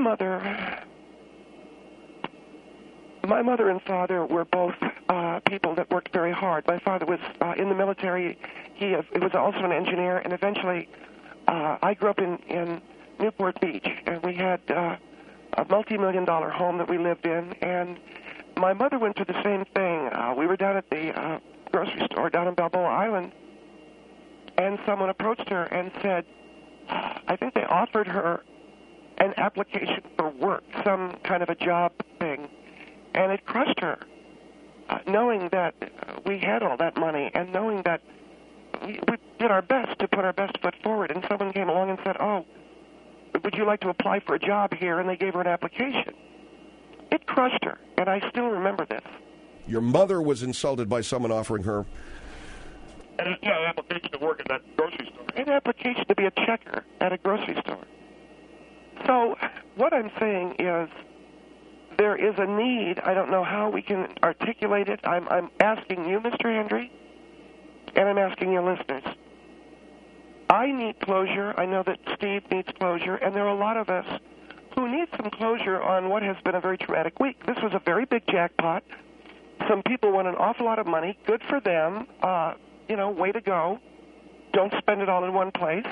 mother and father were both people that worked very hard. My father was in the military. He was also an engineer, and eventually I grew up in Newport Beach, and we had a multi-million-dollar home that we lived in, and my mother went through the same thing. We were down at the grocery store down in Balboa Island, and someone approached her and said, I think they offered her an application for work, some kind of a job thing, and it crushed her, knowing that we had all that money and knowing that we did our best to put our best foot forward, and someone came along and said, "Oh, would you like to apply for a job here?" And they gave her an application. It crushed her, and I still remember this. Your mother was insulted by someone offering her... An application to work at that grocery store. An application to be a checker at a grocery store. So what I'm saying is there is a need. I don't know how we can articulate it. I'm asking you, Mr. Hendry, and I'm asking your listeners. I need closure. I know that Steve needs closure, and there are a lot of us who need some closure on what has been a very traumatic week. This was a very big jackpot. Some people won an awful lot of money. Good for them. Way to go. Don't spend it all in one place.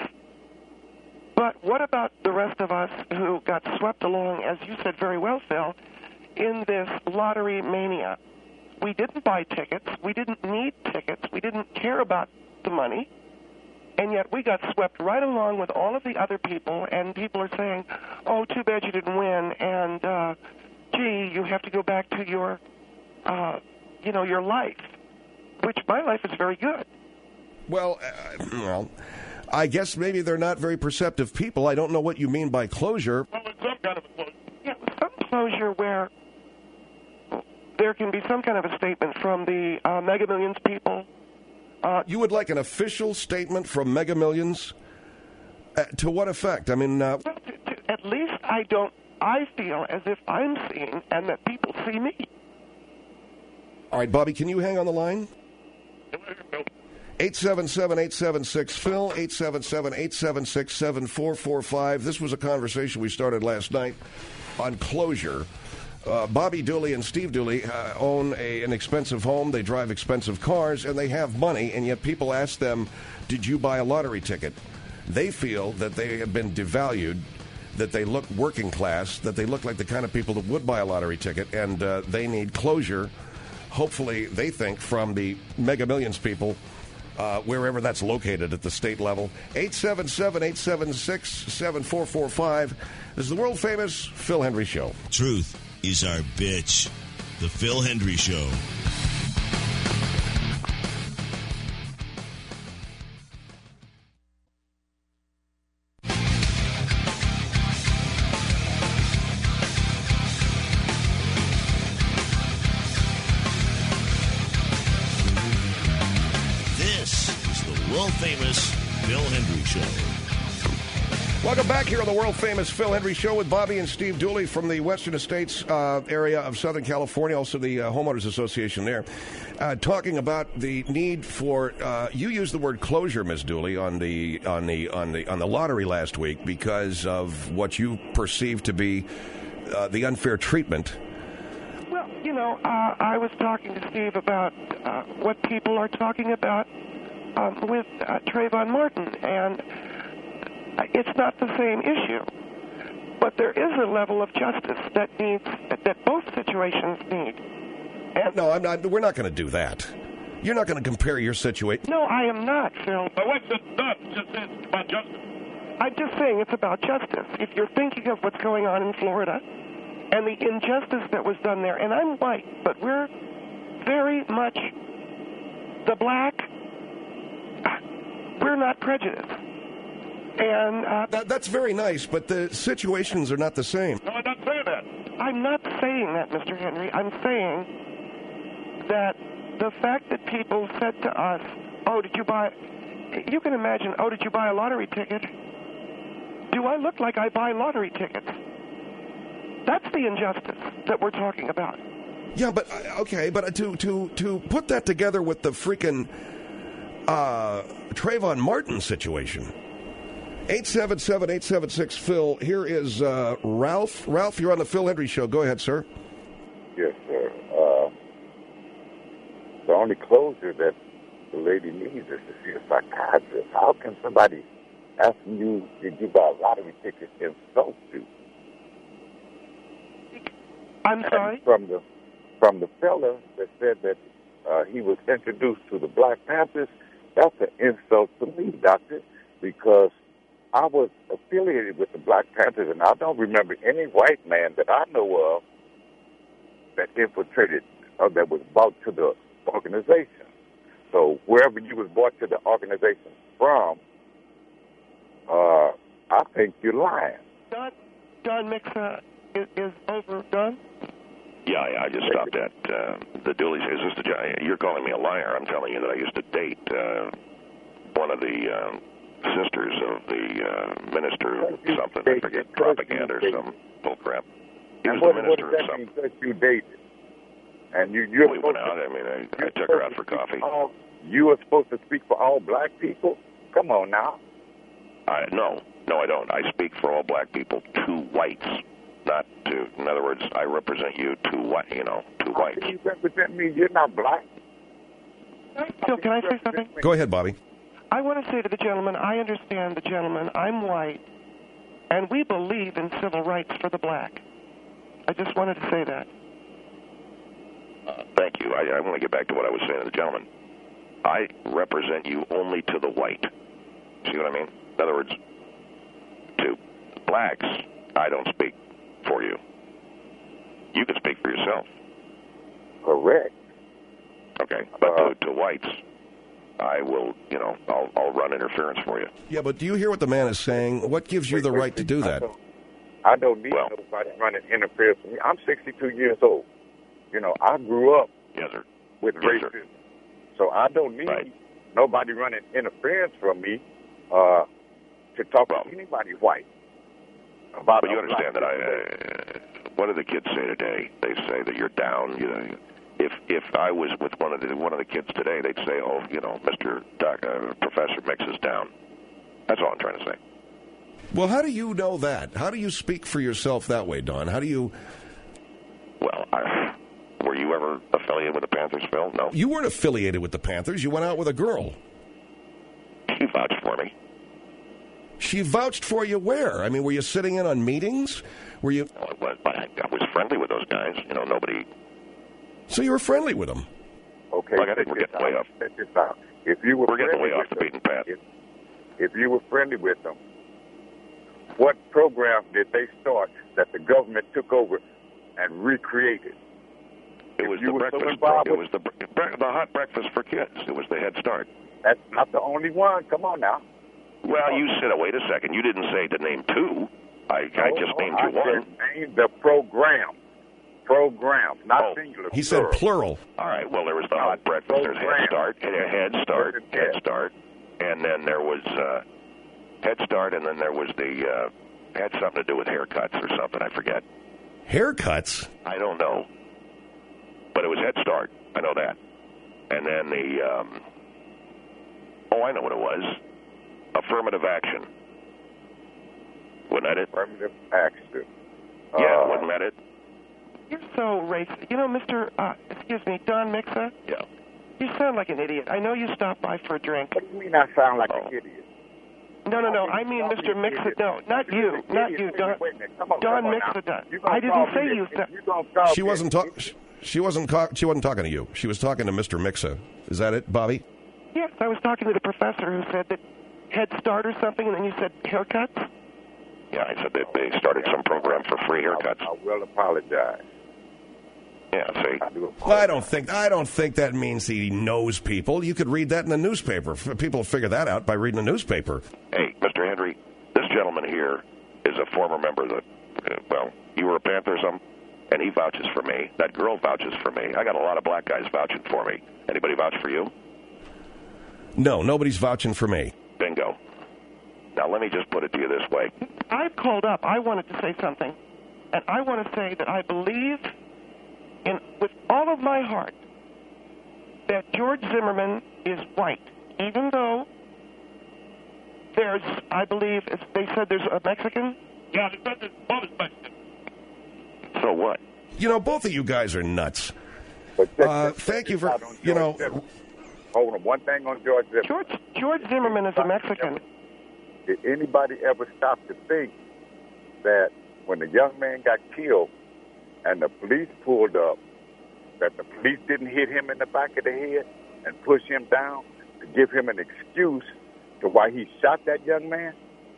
But what about the rest of us who got swept along, as you said very well, Phil, in this lottery mania? We didn't buy tickets. We didn't need tickets. We didn't care about the money. And yet we got swept right along with all of the other people, and people are saying, "Oh, too bad you didn't win," and, "Gee, you have to go back to your life," which my life is very good. Well, I guess maybe they're not very perceptive people. I don't know what you mean by closure. Well, it's some kind of a closure. Yeah, some closure where there can be some kind of a statement from the Mega Millions people. You would like an official statement from Mega Millions? To what effect? I mean... at least I feel as if I'm seeing and that people see me. All right, Bobby, can you hang on the line? 877-876-PHIL, 877-876-7445. This was a conversation we started last night on closure. Bobby Dooley and Steve Dooley own an expensive home. They drive expensive cars, and they have money, and yet people ask them, "Did you buy a lottery ticket?" They feel that they have been devalued, that they look working class, that they look like the kind of people that would buy a lottery ticket, and they need closure, hopefully, they think, from the Mega Millions people, wherever that's located at the state level. 877-876-7445. This is the world-famous Phil Hendry Show. Truth is our bitch. The Phil Hendry Show. This is the world-famous Phil Hendry Show. Welcome back here on the world-famous Phil Hendry Show with Bobby and Steve Dooley from the Western Estates area of Southern California, also the Homeowners Association there, talking about the need for. You used the word closure, Ms. Dooley, on the lottery last week because of what you perceive to be the unfair treatment. Well, I was talking to Steve about what people are talking about with Trayvon Martin, and it's not the same issue. But there is a level of justice that both situations need. And no, I'm not. We're not going to do that. You're not going to compare your situation. No, I am not, Phil. But what's it not? Just say it's about justice. I'm just saying it's about justice. If you're thinking of what's going on in Florida and the injustice that was done there, and I'm white, but we're very much the black. We're not prejudiced. And that's very nice, but the situations are not the same. No, I'm not saying that. I'm not saying that, Mr. Henry. I'm saying that the fact that people said to us, you can imagine, did you buy a lottery ticket? Do I look like I buy lottery tickets? That's the injustice that we're talking about. Yeah, but, okay, but to put that together with the freaking Trayvon Martin situation. 877-876-PHIL. Here is Ralph. Ralph, you're on the Phil Hendry Show. Go ahead, sir. Yes, sir. The only closure that the lady needs is to see a psychiatrist. How can somebody asking you, did you buy a lottery ticket, insult you? I'm sorry? From the fella that said that he was introduced to the Black Panthers, that's an insult to me, doctor, because I was affiliated with the Black Panthers, and I don't remember any white man that I know of that infiltrated or that was brought to the organization. So wherever you was brought to the organization from, I think you're lying. Don Mixa is over. Don? Yeah, I just stopped at the Dooley. You're calling me a liar. I'm telling you that I used to date one of the sisters of the minister of something. I forget, propaganda or some bullcrap. He was the minister of something. What does that mean that you dated? And we went out. I mean, I took her out for coffee. You were supposed to speak for all black people? Come on now. No, I don't. I speak for all black people to whites, not to. In other words, I represent you to what? To whites. How can you represent me? You're not black. Phil, can I say something? Go ahead, Bobby. I want to say to the gentleman, I understand the gentleman. I'm white, and we believe in civil rights for the black. I just wanted to say that. Thank you. I want to get back to what I was saying to the gentleman. I represent you only to the white. See what I mean? In other words, to blacks, I don't speak for you. You can speak for yourself. Correct. Okay, but to whites, I will, I'll run interference for you. Yeah, but do you hear what the man is saying? What gives you the right to do that? I don't need nobody running interference for me. I'm 62 years old. I grew up with racism. So I don't need nobody running interference from me to talk to anybody white. But you understand that what do the kids say today? They say that you're down. If I was with one of the kids today, they'd say, Mr. Professor Mix is down. That's all I'm trying to say. Well, how do you know that? How do you speak for yourself that way, Don? How do you... Well, were you ever affiliated with the Panthers, Phil? No. You weren't affiliated with the Panthers. You went out with a girl. She vouched for me. She vouched for you where? I mean, were you sitting in on meetings? Were you... I was friendly with those guys. Nobody... So you were friendly with them? Okay. Like I think we're getting way off. We're getting way off the beaten path. If you were friendly with them, what program did they start that the government took over and recreated? It was the breakfast. It was the hot breakfast for kids. It was the Head Start. That's not the only one. Come on now. Well, you said, wait a second. You didn't say to name two. I just named you one. Named the program. Program, not singular. He said plural. All right. Well, there was the hot breakfast. There's Head Start, and then there was Head Start, and then there was had something to do with haircuts or something. I forget. Haircuts? I don't know. But it was Head Start. I know that. And then I know what it was. Affirmative action. Wasn't that it? Affirmative action. Yeah, wasn't that it? You're so racist. Mr. Don Mixa? Yeah. You sound like an idiot. I know you stopped by for a drink. What do you mean I sound like an idiot? No. I mean Mr. Mixa. No, not you. Not you. Don Mixa does. I didn't say you. She wasn't talking. She wasn't talking to you. She was talking to Mr. Mixa. Is that it, Bobby? Yes, I was talking to the professor who said that Head Start or something, and then you said haircuts. Yeah, I said that they started some program for free haircuts. I will apologize. Yeah, see. I don't think that means he knows people. You could read that in the newspaper. People will figure that out by reading the newspaper. Hey, Mr. Henry, this gentleman here is a former member of the, you were a Panther or something, and he vouches for me. That girl vouches for me. I got a lot of black guys vouching for me. Anybody vouch for you? No, nobody's vouching for me. Bingo. Now, let me just put it to you this way. I've called up. I wanted to say something, and I want to say that I believe with all of my heart that George Zimmerman is white, even though I believe, they said there's a Mexican? Yeah, they said there's both Mexican. So what? You know, both of you guys are nuts. Thank you for, Hold on, one thing on George Zimmerman. George Zimmerman is a Mexican. Did anybody ever stop to think that when the young man got killed and the police pulled up, that the police didn't hit him in the back of the head and push him down to give him an excuse to why he shot that young man?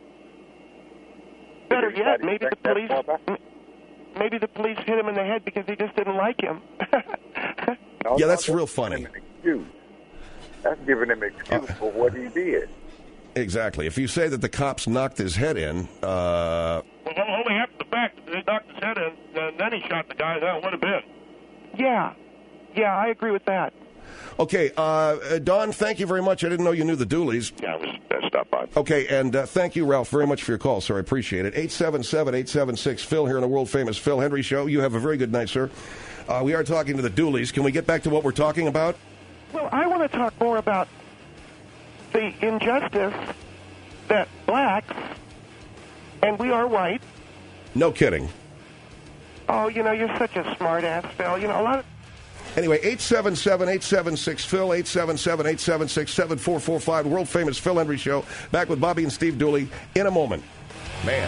Better yet, maybe the police hit him in the head because they just didn't like him. Yeah, that's real funny. That's giving him an excuse for what he did. Exactly. If you say that the cops knocked his head in... Well, only after the fact that they knocked his head in, and then he shot the guy, that would have been. Yeah, I agree with that. Okay, Don, thank you very much. I didn't know you knew the Dooleys. Yeah, I was stopped by. Okay, and thank you, Ralph, very much for your call, sir. I appreciate it. 877-876-PHIL here on the world-famous Phil Hendry Show. You have a very good night, sir. We are talking to the Dooleys. Can we get back to what we're talking about? Well, I want to talk more about the injustice that blacks, and we are white. No kidding. Oh, you're such a smart-ass, Phil. A lot of... Anyway, 877-876-PHIL, 877-876-7445, the world-famous Phil Hendry Show. Back with Bobby and Steve Dooley in a moment. Man.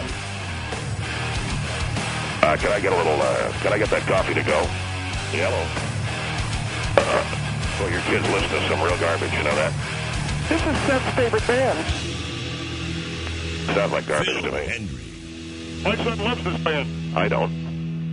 Can I get a little, can I get that coffee to go? Yellow. Well, your kids listen to some real garbage, you know that? This is Seth's favorite band. Sounds like garbage Phil to me. Hendry. My son loves this band. I don't.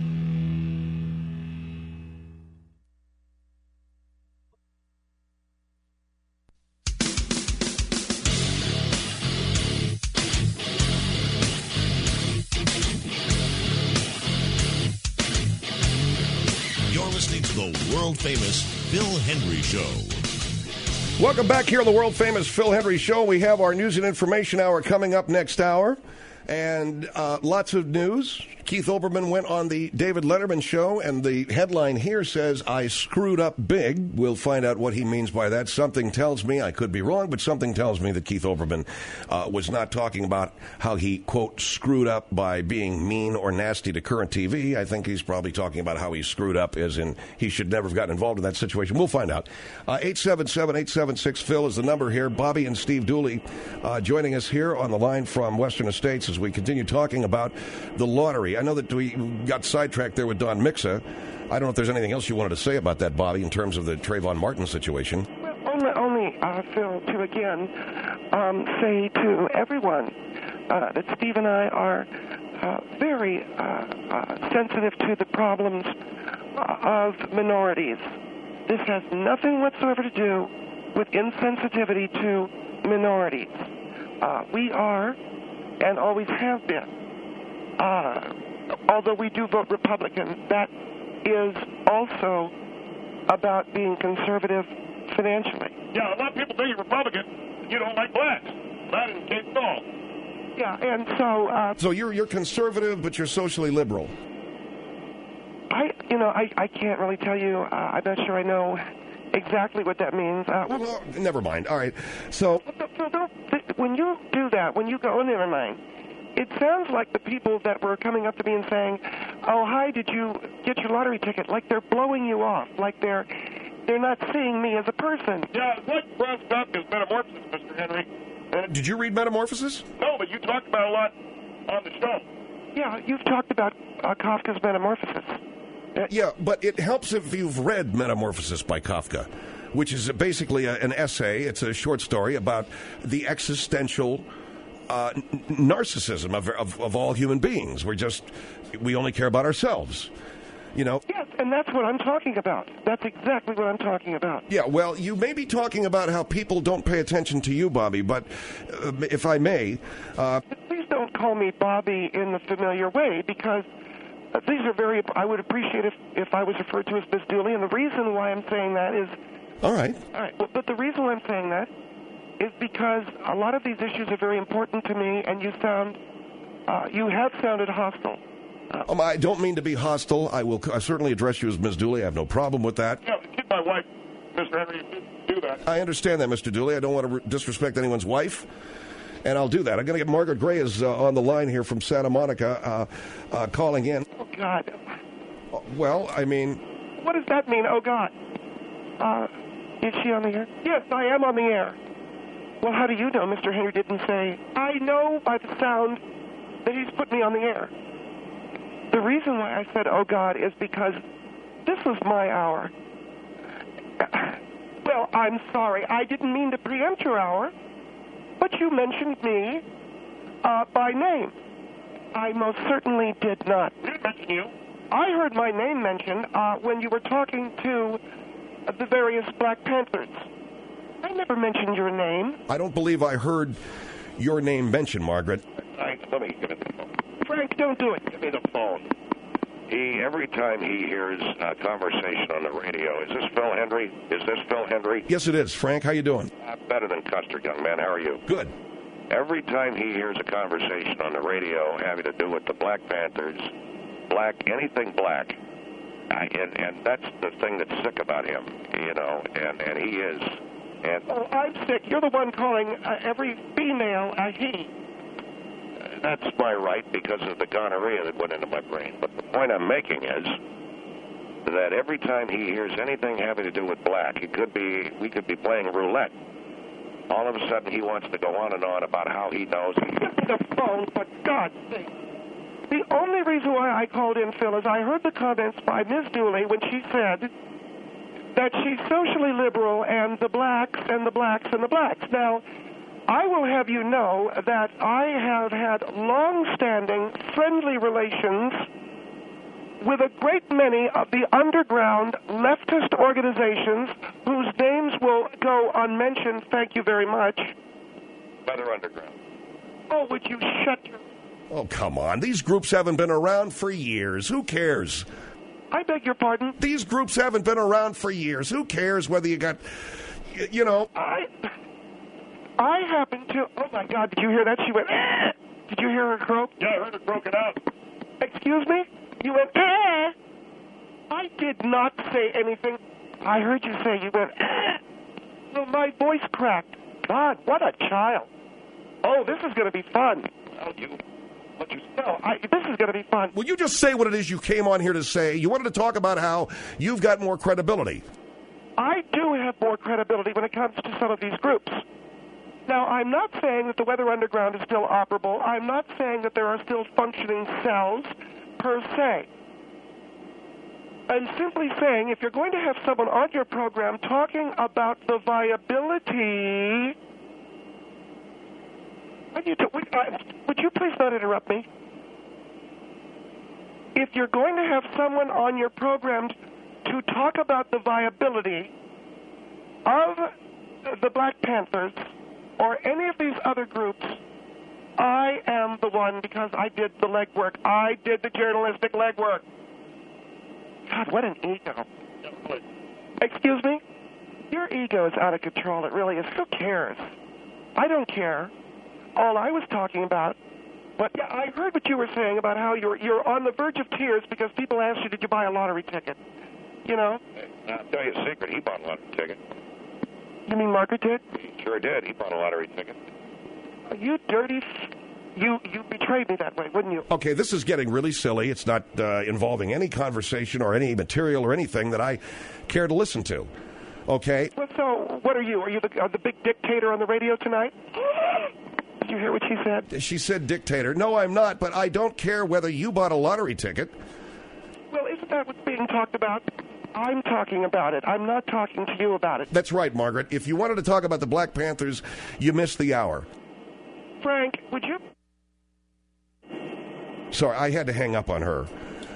You're listening to the world-famous Phil Hendry Show. Welcome back here on the world-famous Phil Hendry Show. We have our news and information hour coming up next hour. And lots of news. Keith Olbermann went on the David Letterman show, and the headline here says, I screwed up big. We'll find out what he means by that. Something tells me, I could be wrong, but something tells me that Keith Olbermann was not talking about how he, quote, screwed up by being mean or nasty to Current TV. I think he's probably talking about how he screwed up, as in he should never have gotten involved in that situation. We'll find out. 877-876-PHIL is the number here. Bobby and Steve Dooley joining us here on the line from Western Estates as we continue talking about the lottery. I know that we got sidetracked there with Don Mixa. I don't know if there's anything else you wanted to say about that, Bobby, in terms of the Trayvon Martin situation. Well, only Phil, to again say to everyone that Steve and I are very sensitive to the problems of minorities. This has nothing whatsoever to do with insensitivity to minorities. We are, and always have been, although we do vote Republican, that is also about being conservative financially. Yeah, a lot of people think you're Republican. You don't like blacks. That is the case at all. Yeah, and so... so you're conservative, but you're socially liberal. I can't really tell you. I'm not sure I know exactly what that means. Well, never mind. All right. So when you do that, when you go, never mind, it sounds like the people that were coming up to me and saying, oh, hi, did you get your lottery ticket? Like they're blowing you off. Like they're They're not seeing me as a person. Yeah, it's like Franz Kafka's Metamorphosis, Mr. Henry. Did you read Metamorphosis? No, but you talked about it a lot on the show. Yeah, you've talked about Kafka's Metamorphosis. Yeah, but it helps if you've read Metamorphosis by Kafka, which is basically an essay. It's a short story about the existential narcissism of all human beings. We only care about ourselves. You know? Yes, and that's what I'm talking about. That's exactly what I'm talking about. Yeah, well, you may be talking about how people don't pay attention to you, Bobby, but if I may... Please don't call me Bobby in the familiar way, because these are very... I would appreciate if I was referred to as Miss Dooley, and the reason why I'm saying that is... All right. But the reason why I'm saying that is because a lot of these issues are very important to me, and you have sounded hostile. I don't mean to be hostile. I certainly address you as Ms. Dooley. I have no problem with that. Yeah, keep my wife, Mr. Henry, do that. I understand that, Mr. Dooley. I don't want to disrespect anyone's wife, and I'll do that. I'm going to get Margaret Gray is on the line here from Santa Monica calling in. Oh, God. Well, I mean... What does that mean, oh, God? Is she on the air? Yes, I am on the air. Well, how do you know Mr. Henry didn't say, I know by the sound that he's put me on the air? The reason why I said, oh, God, is because this was my hour. Well, I'm sorry. I didn't mean to preempt your hour, but you mentioned me by name. I most certainly did not. We didn't mention you. I heard my name mentioned when you were talking to the various Black Panthers. I never mentioned your name. I don't believe I heard your name mentioned, Margaret. Let me give it the phone. Frank, don't do it. Give me the phone. Every time he hears a conversation on the radio, is this Phil Hendry? Is this Phil Hendry? Yes, it is. Frank, how you doing? Better than Custer, young man. How are you? Good. Every time he hears a conversation on the radio having to do with the Black Panthers, anything black, and that's the thing that's sick about him, you know, and he is. And oh, I'm sick. You're the one calling every female a he. That's my right because of the gonorrhea that went into my brain. But the point I'm making is that every time he hears anything having to do with black, we could be playing roulette. All of a sudden, he wants to go on and on about how he knows. Give me the phone, for God's sake. The only reason why I called in, Phil, is I heard the comments by Ms. Dooley when she said that she's socially liberal and the blacks and the blacks and the blacks. Now, I will have you know that I have had long-standing friendly relations with a great many of the underground leftist organizations whose names will go unmentioned. Thank you very much. Weather Underground. Oh, would you shut your... Oh, come on. These groups haven't been around for years. Who cares? I beg your pardon? These groups haven't been around for years. Who cares whether you got, you know... I happen to... Oh, my God, did you hear that? She went, eh! Did you hear her croak? Yeah, I heard her croak it out. Excuse me? You went, eh! I did not say anything. I heard you say you went, eh! So my voice cracked. God, what a child. Oh, this is going to be fun. Oh, this is going to be fun. Will you just say what it is you came on here to say? You wanted to talk about how you've got more credibility. I do have more credibility when it comes to some of these groups. Now, I'm not saying that the Weather Underground is still operable. I'm not saying that there are still functioning cells, per se. I'm simply saying if you're going to have someone on your program talking about the viability... Would you please not interrupt me? If you're going to have someone on your program to talk about the viability of the Black Panthers or any of these other groups, I am the one because I did the legwork. I did the journalistic legwork. God, what an ego. Excuse me? Your ego is out of control. It really is. Who cares? I don't care. All I was talking about, but yeah, I heard what you were saying about how you're on the verge of tears because people asked you, did you buy a lottery ticket? You know? I'll tell you a secret. He bought a lottery ticket. You mean Margaret did? He sure did. He bought a lottery ticket. You dirty... You betrayed me that way, wouldn't you? Okay, this is getting really silly. It's not involving any conversation or any material or anything that I care to listen to. Okay? Well, so what are you? Are you the big dictator on the radio tonight? Did you hear what she said? She said dictator. No, I'm not, but I don't care whether you bought a lottery ticket. Well, isn't that what's being talked about? I'm talking about it. I'm not talking to you about it. That's right, Margaret. If you wanted to talk about the Black Panthers, you missed the hour. Frank, would you? Sorry, I had to hang up on her.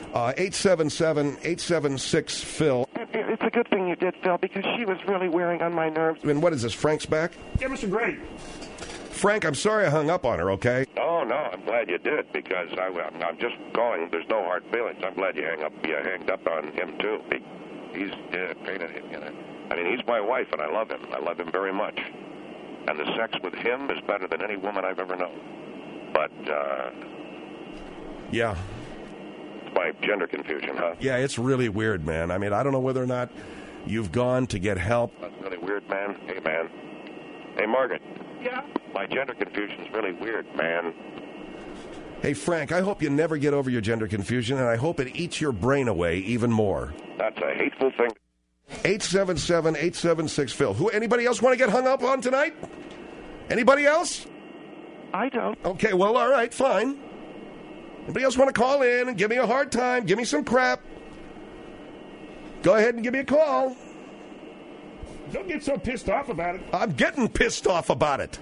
877-876-PHIL. It's a good thing you did, Phil, because she was really wearing on my nerves. And what is this, Frank's back? Yeah, Mr. Gray. Frank, I'm sorry I hung up on her, okay? Oh, no, I'm glad you did, because I'm just calling. There's no hard feelings. I'm glad you hanged up on him, too. He's I mean, he's my wife, and I love him. I love him very much. And the sex with him is better than any woman I've ever known. But, yeah. It's my gender confusion, huh? Yeah, it's really weird, man. I mean, I don't know whether or not you've gone to get help. That's really weird, man. Hey, man. Hey, Margaret. Yeah? My gender confusion's really weird, man. Hey, Frank, I hope you never get over your gender confusion, and I hope it eats your brain away even more. That's a hateful thing. 877-876-PHIL. Anybody else want to get hung up on tonight? Anybody else? I don't. Okay, well, all right, fine. Anybody else want to call in and give me a hard time? Give me some crap? Go ahead and give me a call. Don't get so pissed off about it. I'm getting pissed off about it.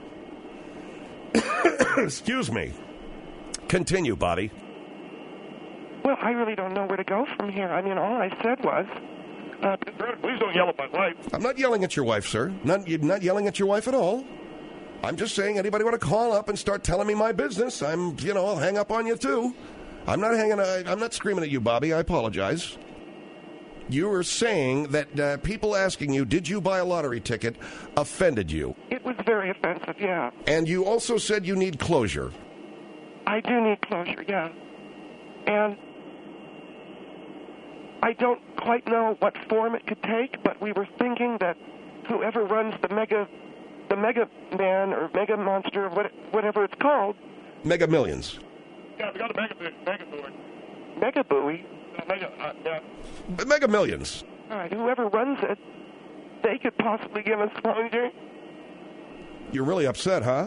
Excuse me. Continue, Bobby. Well, I really don't know where to go from here. I mean, all I said was... please don't yell at my wife. I'm not yelling at your wife, sir. You're not yelling at your wife at all. I'm just saying, anybody want to call up and start telling me my business, I'll hang up on you, too. I'm not screaming at you, Bobby. I apologize. You were saying that people asking you, did you buy a lottery ticket, offended you. It was very offensive, yeah. And you also said you need closure. I do need closure, yeah. And I don't quite know what form it could take, but we were thinking that whoever runs the Mega Man or Mega Monster, or whatever it's called. Mega Millions. Yeah, we got a Mega Boy. Mega Buoy? Yeah. Mega Millions. All right, whoever runs it, they could possibly give us closure. You're really upset, huh?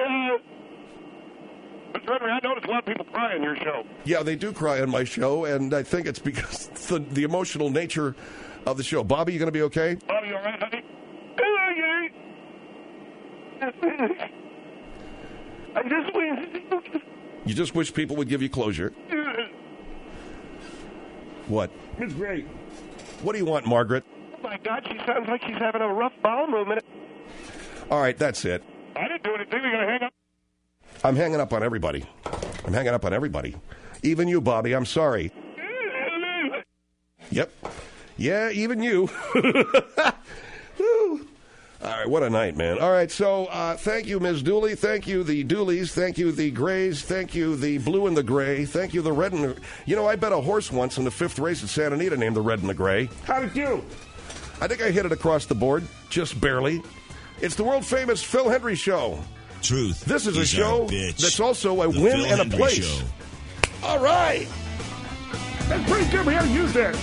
Mr. Henry, I noticed a lot of people cry on your show. Yeah, they do cry on my show, and I think it's because the emotional nature of the show. Bobby, you going to be okay? Bobby, you all right, honey? I just wish... You just wish people would give you closure? What? Miss Gray. What do you want, Margaret? Oh, my God, she sounds like she's having a rough bowel movement. All right, that's it. I didn't do anything. We're going to hang up. I'm hanging up on everybody. I'm hanging up on everybody. Even you, Bobby. I'm sorry. Yep. Yeah, even you. All right, what a night, man. All right, so thank you, Ms. Dooley. Thank you, the Dooleys. Thank you, the Grays. Thank you, the Blue and the Gray. Thank you, the Red and the... You know, I bet a horse once in the 5th race at Santa Anita named the Red and the Gray. How did you? I think I hit it across the board, just barely. It's the world-famous Phil Hendrie Show. Truth. This is a show that's also a The win Phil and a Hendrie place. Show. All right. That's pretty good. We had to use that.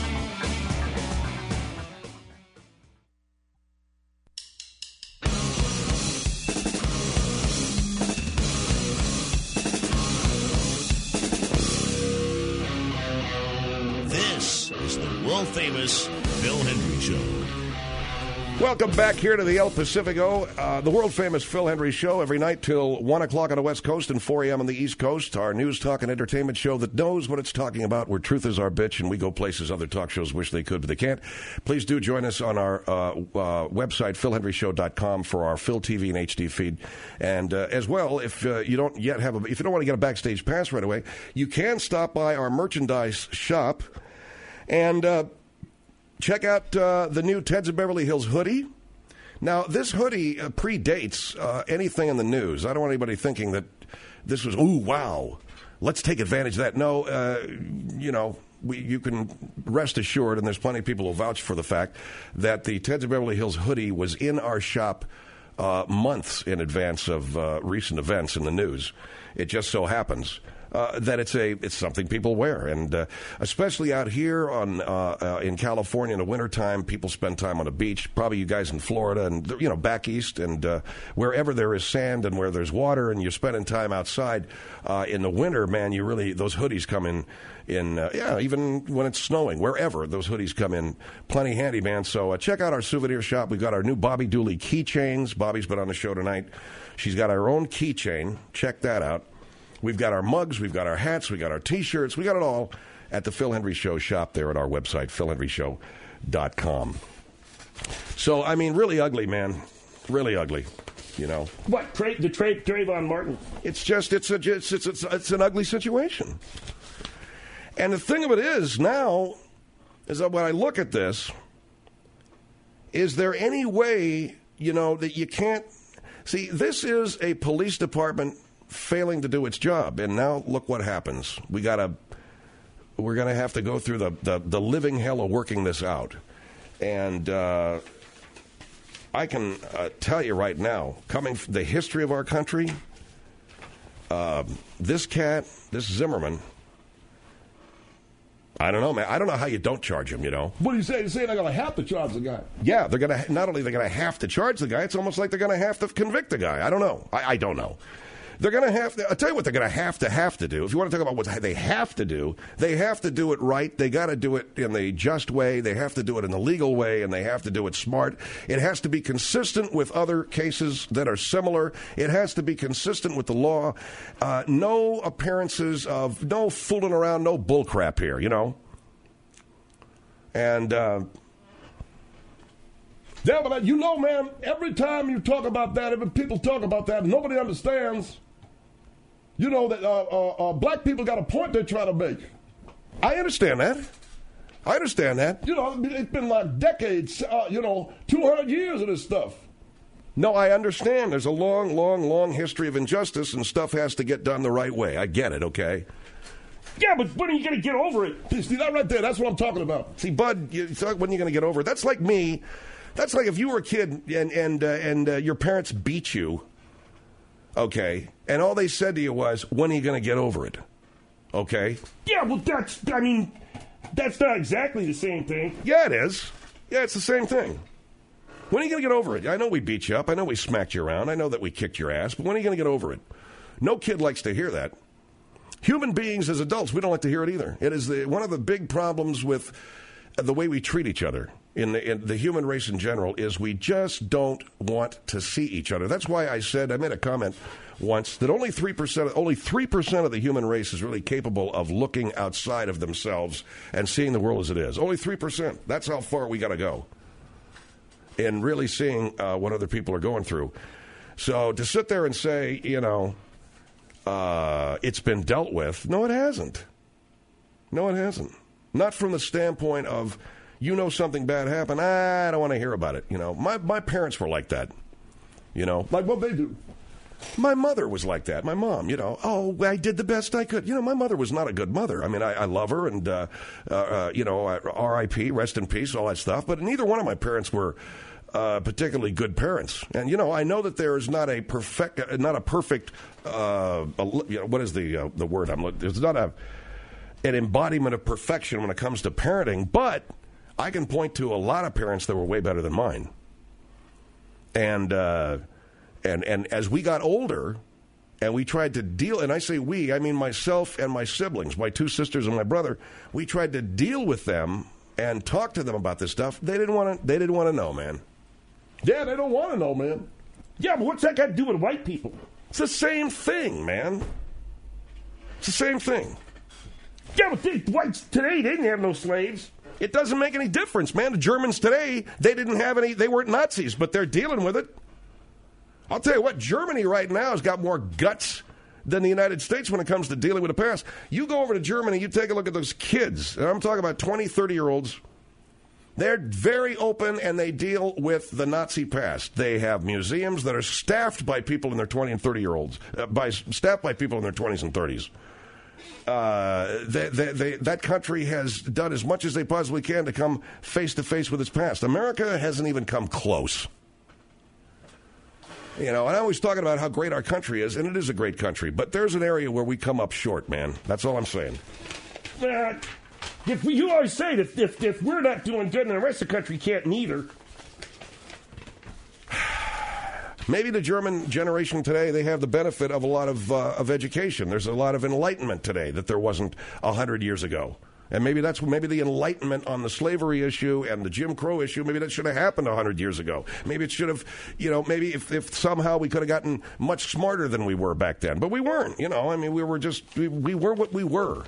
This is the world-famous Phil Hendrie Show. Welcome back here to the El Pacifico, the world-famous Phil Hendrie Show, every night till 1 o'clock on the West Coast and 4 a.m. on the East Coast. Our news, talk, and entertainment show that knows what it's talking about, where truth is our bitch, and we go places other talk shows wish they could, but they can't. Please do join us on our website, philhendrieshow.com, for our Phil TV and HD feed. And as well, if you don't want to get a backstage pass right away, you can stop by our merchandise shop and... check out the new Teds of Beverly Hills hoodie. Now, this hoodie predates anything in the news. I don't want anybody thinking that this was, ooh, wow, let's take advantage of that. No, you can rest assured, and there's plenty of people who vouch for the fact, that the Teds of Beverly Hills hoodie was in our shop months in advance of recent events in the news. It just so happens that it's something people wear, and especially out here in California in the wintertime, people spend time on the beach. Probably you guys in Florida and back east and wherever there is sand and where there's water, and you're spending time outside in the winter. Man, those hoodies come in even when it's snowing, wherever those hoodies come in plenty handy, man. So check out our souvenir shop. We've got our new Bobby Dooley keychains. Bobby's been on the show tonight. She's got her own keychain. Check that out. We've got our mugs, we've got our hats, we've got our T-shirts, we got it all at the Phil Hendrie Show shop there at our website, philhendrieshow.com. So, I mean, really ugly, man. Really ugly, What, the Trayvon Martin? It's just, it's an ugly situation. And the thing of it is now, is that when I look at this, is there any way, that you can't, see, this is a police department failing to do its job, and now look what happens. We're going to have to go through the living hell of working this out. And I can tell you right now, coming from the history of our country, this Zimmerman, I don't know, man. I don't know how you don't charge him, What do you say? You're saying they're going to have to charge the guy. Yeah, they're going to, not only they're going to have to charge the guy, it's almost like they're going to have to convict the guy. I don't know. I don't know. They're going to have to, I'll tell you what they're going to have to do. If you want to talk about what they have to do it right. They got to do it in the just way. They have to do it in the legal way, and they have to do it smart. It has to be consistent with other cases that are similar. It has to be consistent with the law. No appearances of, no fooling around, no bullcrap here, And, yeah, but man, every time you talk about that, every people talk about that, nobody understands, that black people got a point they're trying to make. I understand that. It's been like decades, 200 years of this stuff. No, I understand. There's a long, long, long history of injustice, and stuff has to get done the right way. I get it, okay? Yeah, but when are you going to get over it? See, that right there, that's what I'm talking about. See, Bud, when are you going to get over it? That's like me. That's like if you were a kid and your parents beat you, okay, and all they said to you was, when are you going to get over it? Okay? Yeah, well, that's not exactly the same thing. Yeah, it is. Yeah, it's the same thing. When are you going to get over it? I know we beat you up. I know we smacked you around. I know that we kicked your ass. But when are you going to get over it? No kid likes to hear that. Human beings as adults, we don't like to hear it either. It is one of the big problems with the way we treat each other in the human race in general is we just don't want to see each other. That's why I made a comment once that only 3% of the human race is really capable of looking outside of themselves and seeing the world as it is. Only 3%. That's how far we got to go in really seeing what other people are going through. So to sit there and say, it's been dealt with, no, it hasn't. No, it hasn't. Not from the standpoint of, something bad happened, I don't want to hear about it. My parents were like that. Like what they do. My mother was like that. My mom, I did the best I could. My mother was not a good mother. I mean, I love her and, R.I.P., rest in peace, all that stuff. But neither one of my parents were particularly good parents. And, I know that there is not a perfect, what is the word I'm looking, there's not an embodiment of perfection when it comes to parenting, but I can point to a lot of parents that were way better than mine. And as we got older and we tried to deal, and I say we, I mean myself and my siblings, my two sisters and my brother, we tried to deal with them and talk to them about this stuff. They didn't want to know, man. Yeah, they don't want to know, man. Yeah, but what's that got to do with white people? It's the same thing, man. It's the same thing. Yeah, but the whites today, they didn't have no slaves. It doesn't make any difference, man. The Germans today, they didn't have any, they weren't Nazis, but they're dealing with it. I'll tell you what, Germany right now has got more guts than the United States when it comes to dealing with the past. You go over to Germany, you take a look at those kids, and I'm talking about 20, 30-year-olds. They're very open, and they deal with the Nazi past. They have museums that are staffed by people in their 20 and 30-year-olds, staffed by people in their 20s and 30s. That country has done as much as they possibly can to come face to face with its past. America hasn't even come close. You know, and I'm always talking about how great our country is, and it is a great country. But there's an area where we come up short, man. That's all I'm saying. If you always say that if we're not doing good and the rest of the country can't neither. Maybe the German generation today, they have the benefit of a lot of education. There's a lot of enlightenment today that there wasn't 100 years ago. And maybe the enlightenment on the slavery issue and the Jim Crow issue, maybe that should have happened 100 years ago. Maybe it should have, maybe if somehow we could have gotten much smarter than we were back then. But we weren't, we were what we were.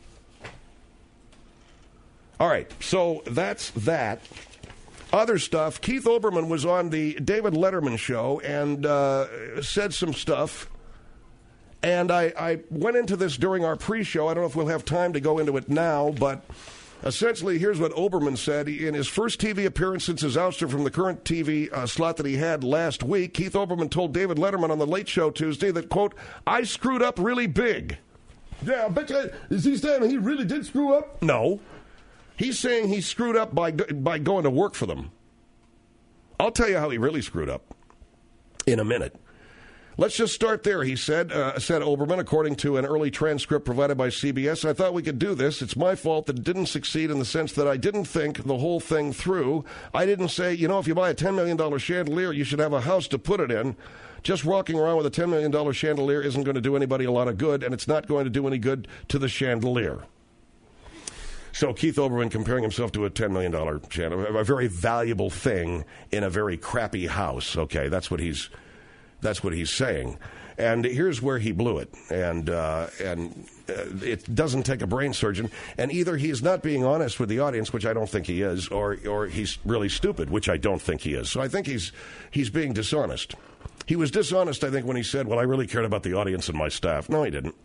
All right, so that's that. Other stuff, Keith Olbermann was on the David Letterman show and said some stuff. And I went into this during our pre-show. I don't know if we'll have time to go into it now, but essentially here's what Olbermann said. In his first TV appearance since his ouster from the current TV slot that he had last week, Keith Olbermann told David Letterman on The Late Show Tuesday that, quote, I screwed up really big. Yeah, I bet you, is he saying he really did screw up? No. He's saying he screwed up by going to work for them. I'll tell you how he really screwed up in a minute. Let's just start there, he said Olbermann, according to an early transcript provided by CBS. I thought we could do this. It's my fault that it didn't succeed in the sense that I didn't think the whole thing through. I didn't say, if you buy a $10 million chandelier, you should have a house to put it in. Just walking around with a $10 million chandelier isn't going to do anybody a lot of good, and it's not going to do any good to the chandelier. So Keith Olbermann comparing himself to a $10 million chandelier, a very valuable thing in a very crappy house. Okay, that's what he's saying. And here's where he blew it. And it doesn't take a brain surgeon. And either he's not being honest with the audience, which I don't think he is, or he's really stupid, which I don't think he is. So I think he's being dishonest. He was dishonest, I think, when he said, well, I really cared about the audience and my staff. No, he didn't.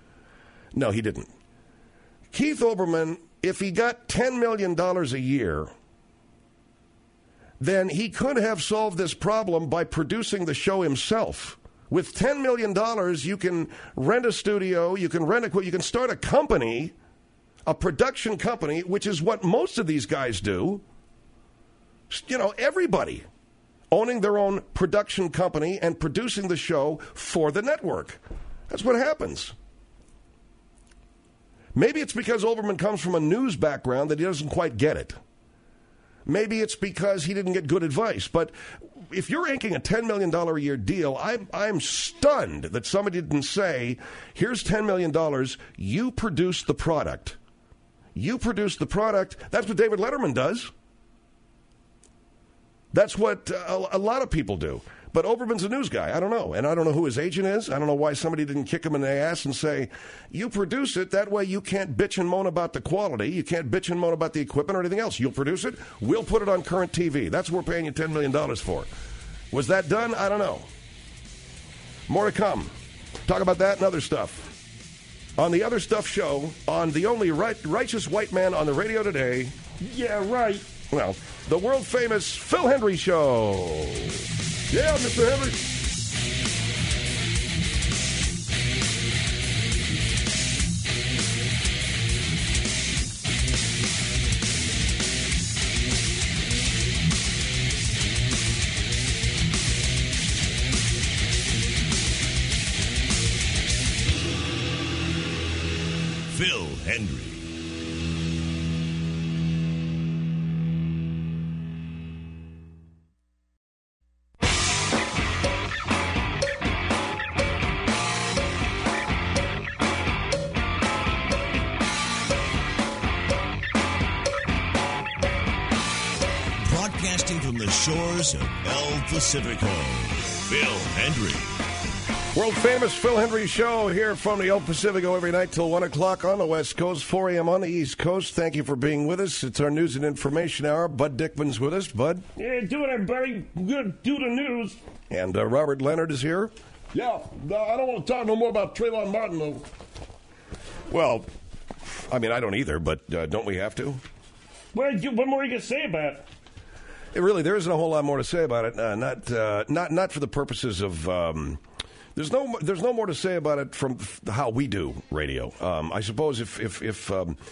Keith Olbermann, if he got $10 million a year, then he could have solved this problem by producing the show himself. With $10 million, you can rent a studio, you can start a company, a production company, which is what most of these guys do. Everybody owning their own production company and producing the show for the network. That's what happens. Maybe it's because Olbermann comes from a news background that he doesn't quite get it. Maybe it's because he didn't get good advice. But if you're inking a $10 million a year deal, I'm stunned that somebody didn't say, here's $10 million, you produce the product. You produce the product. That's what David Letterman does. That's what a lot of people do. But Olbermann's a news guy. I don't know. And I don't know who his agent is. I don't know why somebody didn't kick him in the ass and say, you produce it. That way you can't bitch and moan about the quality. You can't bitch and moan about the equipment or anything else. You'll produce it. We'll put it on current TV. That's what we're paying you $10 million for. Was that done? I don't know. More to come. Talk about that and other stuff. On the Other Stuff show, on the only righteous white man on the radio today. Yeah, right. Well, the world-famous Phil Hendrie Show. Yeah, Mr. Hendrie. Phil Hendrie. Broadcasting from the shores of El Pacifico, Phil Hendrie. World-famous Phil Hendrie Show here from the El Pacifico every night till 1 o'clock on the West Coast, 4 a.m. on the East Coast. Thank you for being with us. It's our news and information hour. Bud Dickman's with us. Bud? Yeah, doing it, buddy. Good. Do the news. And Robert Leonard is here. Yeah. I don't want to talk no more about Trayvon Martin, though. Well, I mean, I don't either, but don't we have to? What more you can say about it? Really, there isn't a whole lot more to say about it. Not for the purposes of... There's no more to say about it from how we do radio. I suppose if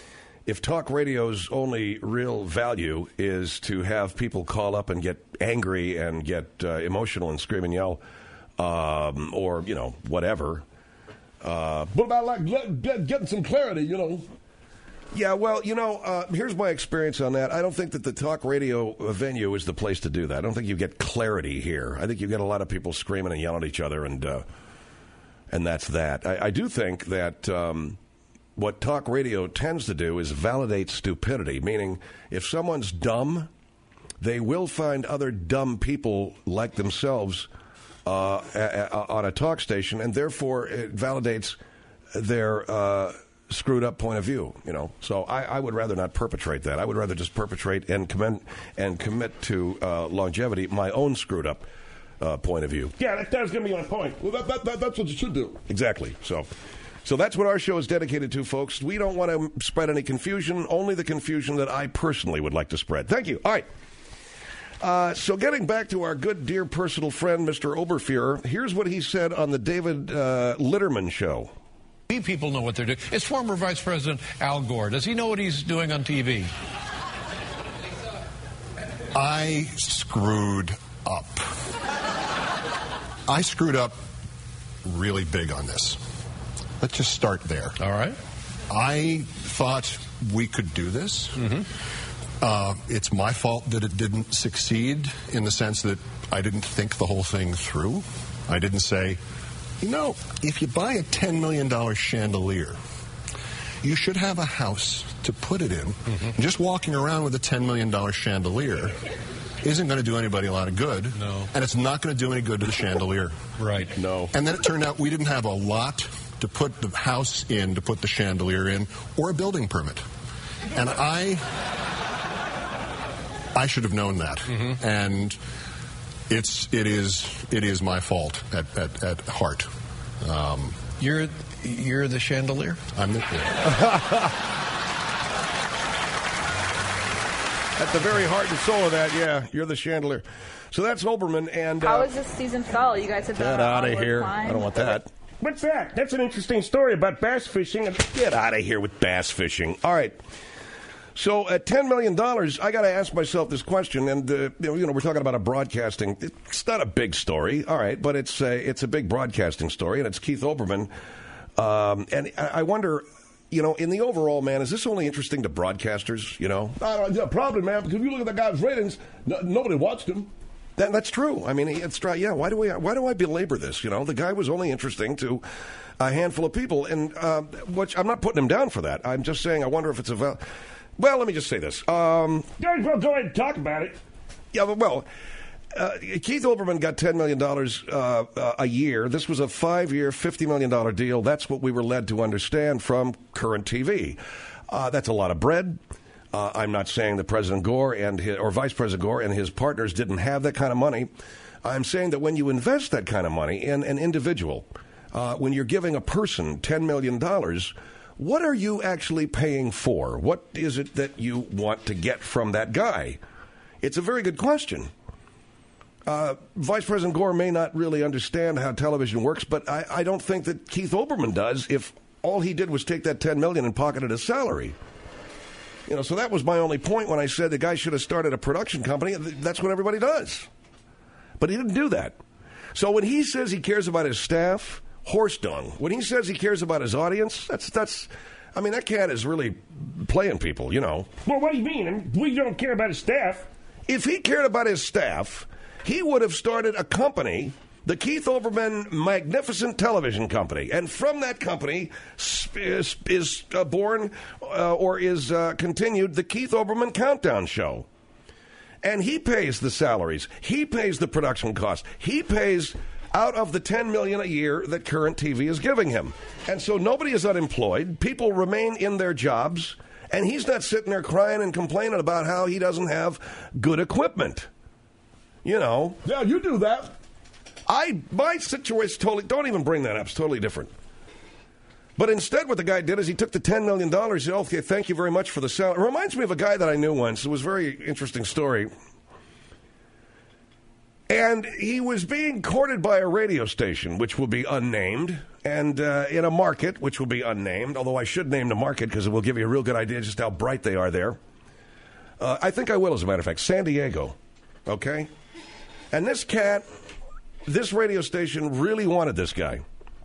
if talk radio's only real value is to have people call up and get angry and get emotional and scream and yell, or, whatever. What about, getting some clarity, Yeah, well, here's my experience on that. I don't think that the talk radio venue is the place to do that. I don't think you get clarity here. I think you get a lot of people screaming and yelling at each other, and that's that. I do think that what talk radio tends to do is validate stupidity, meaning if someone's dumb, they will find other dumb people like themselves on a talk station, and therefore it validates their screwed up point of view, So I would rather not perpetrate that. I would rather just perpetrate and commit to longevity my own screwed up point of view. Yeah, that's going to be my point. Well, that's what you should do. Exactly. So that's what our show is dedicated to, folks. We don't want to spread any confusion, only the confusion that I personally would like to spread. Thank you. All right. So getting back to our good, dear personal friend, Mr. Oberfuhrer, here's what he said on the David Litterman show. People know what they're doing. It's former Vice President Al Gore. Does he know what he's doing on TV? I screwed up. I screwed up really big on this. Let's just start there. All right. I thought we could do this. Mm-hmm. It's my fault that it didn't succeed in the sense that I didn't think the whole thing through. I didn't say, if you buy a $10 million chandelier, you should have a house to put it in. Mm-hmm. Just walking around with a $10 million chandelier isn't going to do anybody a lot of good. No. And it's not going to do any good to the chandelier. Right. No. And then it turned out we didn't have a lot to put the house in, to put the chandelier in, or a building permit. And I should have known that. Mm-hmm. And it is my fault at heart. You're the chandelier? I'm the At the very heart and soul of that, yeah, you're the chandelier. So that's Olbermann. And how is this season fell? You guys have get out of here. I don't want that. What's that? That's an interesting story about bass fishing. Get out of here with bass fishing. All right. So at $10 million, I got to ask myself this question, and we're talking about a broadcasting. It's not a big story, all right, but it's a big broadcasting story, and it's Keith Olbermann. And I wonder, in the overall, man, is this only interesting to broadcasters? Yeah, probably, man. Because if you look at the guy's ratings, nobody watched him. That's true. I mean, it's right. Yeah. Why do I belabor this? The guy was only interesting to a handful of people, and which I'm not putting him down for that. I'm just saying I wonder if it's a. Well, let me just say this. Well, go ahead and talk about it. Yeah, well, Keith Olbermann got $10 million a year. This was a 5-year, $50 million deal. That's what we were led to understand from Current TV. That's a lot of bread. I'm not saying that President Gore or Vice President Gore and his partners didn't have that kind of money. I'm saying that when you invest that kind of money in an individual, when you're giving a person $10 million, what are you actually paying for? What is it that you want to get from that guy? It's a very good question. Vice President Gore may not really understand how television works, but I don't think that Keith Olbermann does if all he did was take that $10 million and pocketed his salary. So that was my only point when I said the guy should have started a production company. That's what everybody does. But he didn't do that. So when he says he cares about his staff, horse dung. When he says he cares about his audience, that cat is really playing people, Well, what do you mean? We don't care about his staff. If he cared about his staff, he would have started a company, the Keith Olbermann Magnificent Television Company. And from that company is born or is continued the Keith Olbermann Countdown Show. And he pays the salaries. He pays the production costs. He pays out of the $10 million a year that Current TV is giving him. And so nobody is unemployed. People remain in their jobs. And he's not sitting there crying and complaining about how he doesn't have good equipment. Yeah, you do that. My situation totally, don't even bring that up. It's totally different. But instead what the guy did is he took the $10 million. He said, okay, thank you very much for the salary. It reminds me of a guy that I knew once. It was a very interesting story. And he was being courted by a radio station, which will be unnamed, and in a market, which will be unnamed, although I should name the market because it will give you a real good idea just how bright they are there. I think I will, as a matter of fact. San Diego, okay? And this cat, this radio station really wanted this guy.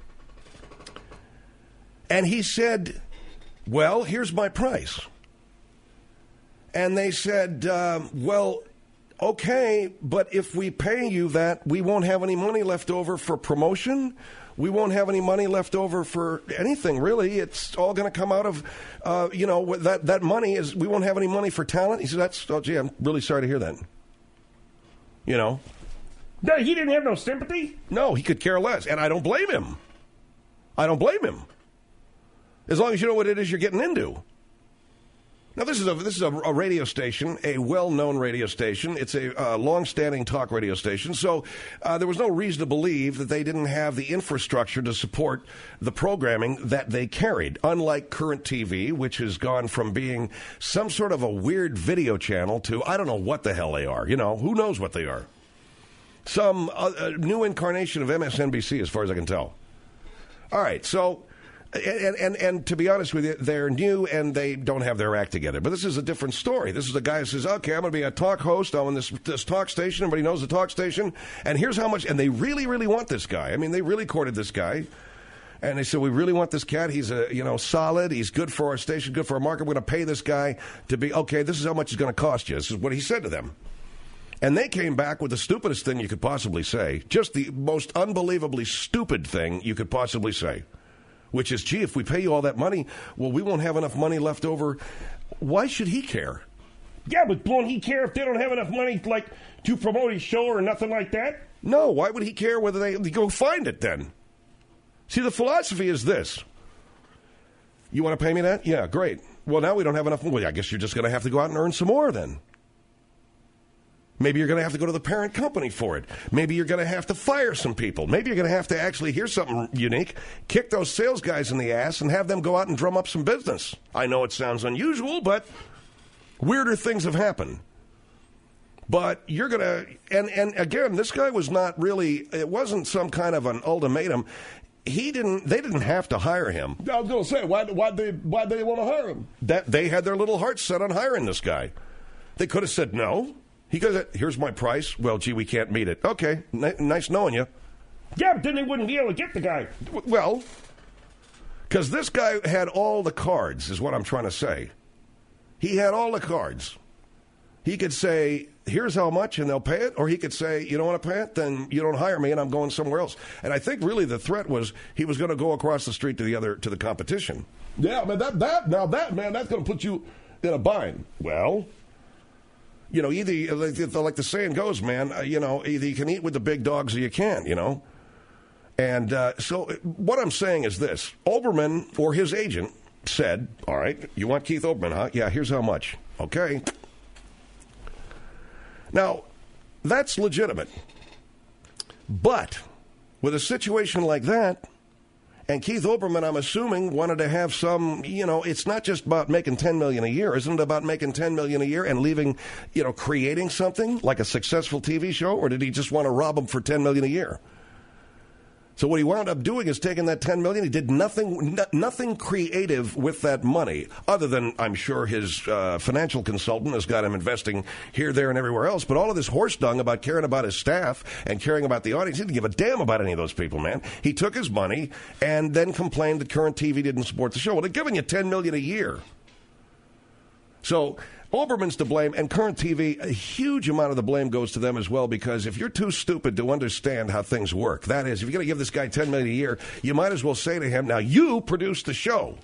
And he said, well, here's my price. And they said, well, okay, but if we pay you that, we won't have any money left over for promotion. We won't have any money left over for anything, really. It's all going to come out of, that money is, we won't have any money for talent. He said, I'm really sorry to hear that. You know. No, he didn't have no sympathy? No, he could care less, and I don't blame him. As long as you know what it is you're getting into. Now, this is a radio station, a well-known radio station. It's a long-standing talk radio station. So there was no reason to believe that they didn't have the infrastructure to support the programming that they carried, unlike Current TV, which has gone from being some sort of a weird video channel to, I don't know what the hell they are. You know, who knows what they are? Some new incarnation of MSNBC, as far as I can tell. All right, so... And to be honest with you, they're new and they don't have their act together. But this is a different story. This is a guy who says, okay, I'm going to be a talk host on this talk station. Everybody knows the talk station. And here's how much. And they really, really want this guy. I mean, they really courted this guy. And they said, we really want this cat. He's, solid. He's good for our station, good for our market. We're going to pay this guy to be, okay, this is how much it's going to cost you. This is what he said to them. And they came back with the stupidest thing you could possibly say. Just the most unbelievably stupid thing you could possibly say. Which is, gee, if we pay you all that money, well, we won't have enough money left over. Why should he care? Yeah, but won't he care if they don't have enough money, like, to promote his show or nothing like that? No, why would he care whether they go find it then? See, the philosophy is this. You want to pay me that? Yeah, great. Well, now we don't have enough. Well, I guess you're just going to have to go out and earn some more then. Maybe you're going to have to go to the parent company for it. Maybe you're going to have to fire some people. Maybe you're going to have to actually, here's something unique, kick those sales guys in the ass and have them go out and drum up some business. I know it sounds unusual, but weirder things have happened. But you're going to, and again, this guy was not really, it wasn't some kind of an ultimatum. They didn't have to hire him. I was going to say, why they want to hire him? That they had their little hearts set on hiring this guy. They could have said no. He goes, here's my price. Well, gee, we can't meet it. Okay, nice knowing you. Yeah, but then they wouldn't be able to get the guy. Well, because this guy had all the cards, is what I'm trying to say. He had all the cards. He could say, here's how much, and they'll pay it. Or he could say, you don't want to pay it? Then you don't hire me, and I'm going somewhere else. And I think really the threat was he was going to go across the street to the competition. Yeah, man, that's going to put you in a bind. Well... either, like the saying goes, man, either you can eat with the big dogs or you can't, And so what I'm saying is this. Olbermann, or his agent, said, all right, you want Keith Olbermann, huh? Yeah, here's how much. Okay. Now, that's legitimate. But with a situation like that, and Keith Olbermann, I'm assuming, wanted to have some, it's not just about making $10 million a year. Isn't it about making $10 million a year and leaving, creating something like a successful TV show? Or did he just want to rob them for $10 million a year? So what he wound up doing is taking that $10 million. He did nothing creative with that money, other than I'm sure his financial consultant has got him investing here, there, and everywhere else. But all of this horse dung about caring about his staff and caring about the audience, he didn't give a damn about any of those people, man. He took his money and then complained that Current TV didn't support the show. Well, they're giving you $10 million a year. So Olbermann's to blame, and Current TV, a huge amount of the blame goes to them as well, because if you're too stupid to understand how things work, that is, if you're going to give this guy $10 million a year, you might as well say to him, now you produce the show.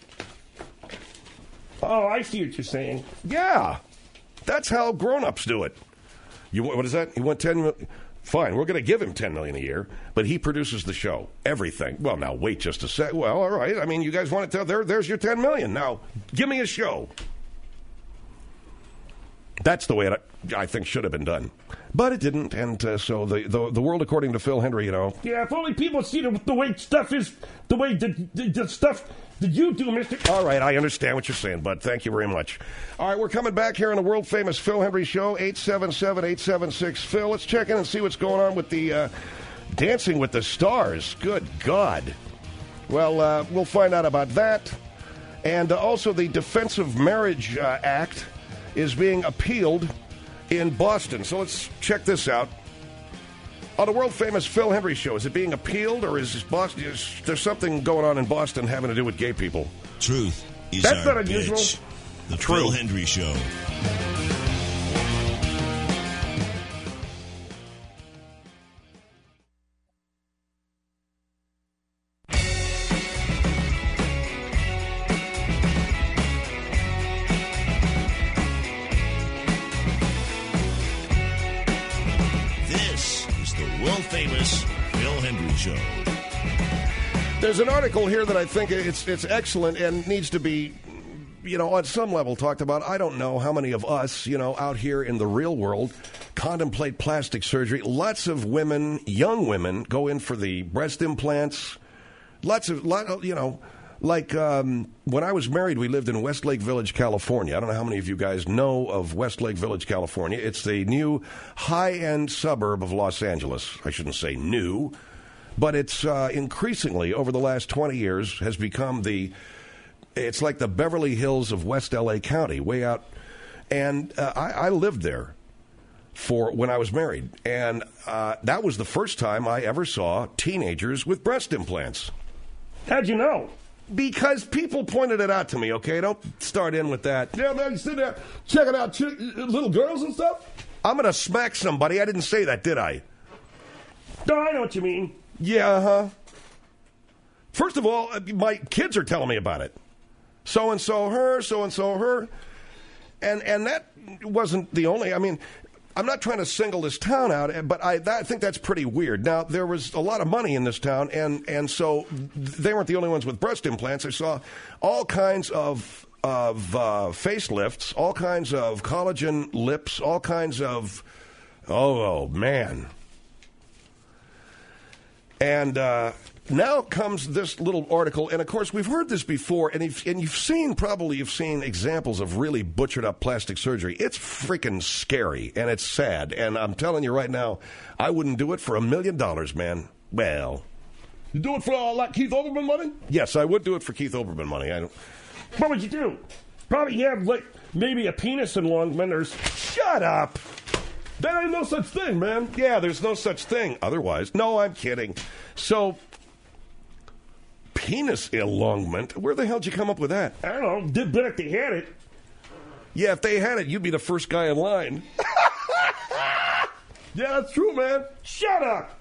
Oh, I see what you're saying. Yeah. That's how grown-ups do it. What is that? You want $10 million? Fine, we're going to give him $10 million a year, but he produces the show, everything. Well, now, wait just a sec. Well, all right. I mean, you guys want to tell, there's your $10 million. Now, give me a show. That's the way it, I think, should have been done. But it didn't, and so the world, according to Phil Hendry, Yeah, if only people see the way stuff is, the way the stuff did you do, Mr. All right, I understand what you're saying, bud. Thank you very much. All right, we're coming back here on the world-famous Phil Hendrie Show, 877-876-PHIL. Let's check in and see what's going on with the Dancing with the Stars. Good God. Well, we'll find out about that. And also the Defensive Marriage Act is being appealed in Boston. So let's check this out. On the world-famous Phil Hendrie Show, is it being appealed, or is there something going on in Boston having to do with gay people? Truth is That's our not unusual. bitch. The Phil Hendrie Show. Famous Phil Hendrie Show. There's an article here that I think it's excellent and needs to be, on some level talked about. I don't know how many of us, out here in the real world contemplate plastic surgery. Lots of women, young women, go in for the breast implants. Like when I was married, we lived in Westlake Village, California. I don't know how many of you guys know of Westlake Village, California. It's the new high-end suburb of Los Angeles. I shouldn't say new, but it's increasingly, over the last 20 years, has become it's like the Beverly Hills of West L.A. County, way out. And I lived there when I was married. And that was the first time I ever saw teenagers with breast implants. How'd you know? Because people pointed it out to me, okay? Don't start in with that. Yeah, man, you sit there checking out little girls and stuff? I'm going to smack somebody. I didn't say that, did I? No, I know what you mean. Yeah, uh-huh. First of all, my kids are telling me about it. So-and-so her, so-and-so her. And that wasn't the only... I mean, I'm not trying to single this town out, but I think that's pretty weird. Now, there was a lot of money in this town, and so they weren't the only ones with breast implants. I saw all kinds of facelifts, all kinds of collagen lips, all kinds of... Oh, man. And now comes this little article, and of course we've heard this before, and you've seen examples of really butchered up plastic surgery. It's freaking scary, and it's sad, and I'm telling you right now, I wouldn't do it for $1 million, man. Well, you do it for like Keith Olbermann money? Yes, I would do it for Keith Olbermann money. What would you do? Probably have like maybe a penis enlargement or... Shut up. There ain't no such thing, man. Yeah, there's no such thing. Otherwise, no, I'm kidding. So, penis elongement? Where the hell did you come up with that? I don't know. Did bet if they had it. Yeah, if they had it, you'd be the first guy in line. Yeah, that's true, man. Shut up.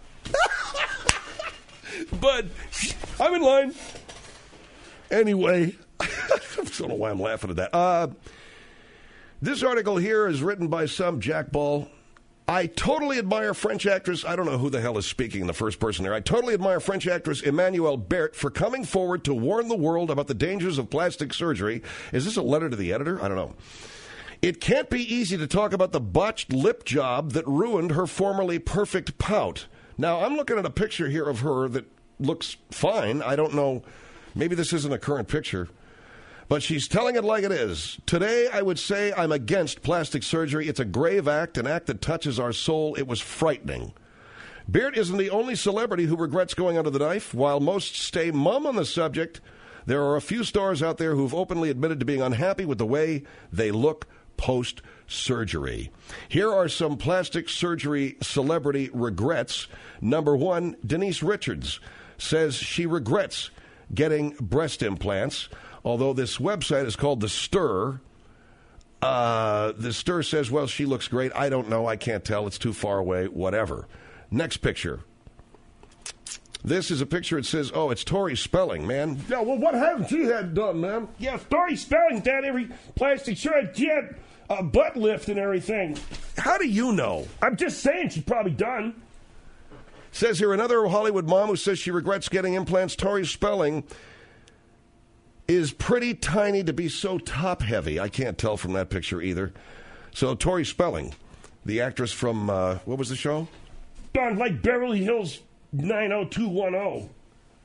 But I'm in line. Anyway, I don't know why I'm laughing at that. This article here is written by some jackball. I totally admire French actress, I don't know who the hell is speaking in the first person there. I totally admire French actress Emmanuelle Berthe for coming forward to warn the world about the dangers of plastic surgery. Is this a letter to the editor? I don't know. It can't be easy to talk about the botched lip job that ruined her formerly perfect pout. Now, I'm looking at a picture here of her that looks fine. I don't know. Maybe this isn't a current picture. But she's telling it like it is. Today, I would say I'm against plastic surgery. It's a grave act, an act that touches our soul. It was frightening. Beard isn't the only celebrity who regrets going under the knife. While most stay mum on the subject, there are a few stars out there who've openly admitted to being unhappy with the way they look post-surgery. Here are some plastic surgery celebrity regrets. Number one, Denise Richards says she regrets getting breast implants. Although this website is called The Stir. The Stir says, well, she looks great. I don't know. I can't tell. It's too far away. Whatever. Next picture. This is a picture. It says, oh, it's Tori Spelling, man. Yeah, well, what hasn't she had done, man? Yeah, Tori Spelling's had every plastic surgery. She had a butt lift and everything. How do you know? I'm just saying she's probably done. Says here, another Hollywood mom who says she regrets getting implants, Tori Spelling, is pretty tiny to be so top-heavy. I can't tell from that picture either. So Tori Spelling, the actress from, what was the show? Done like Beverly Hills 90210.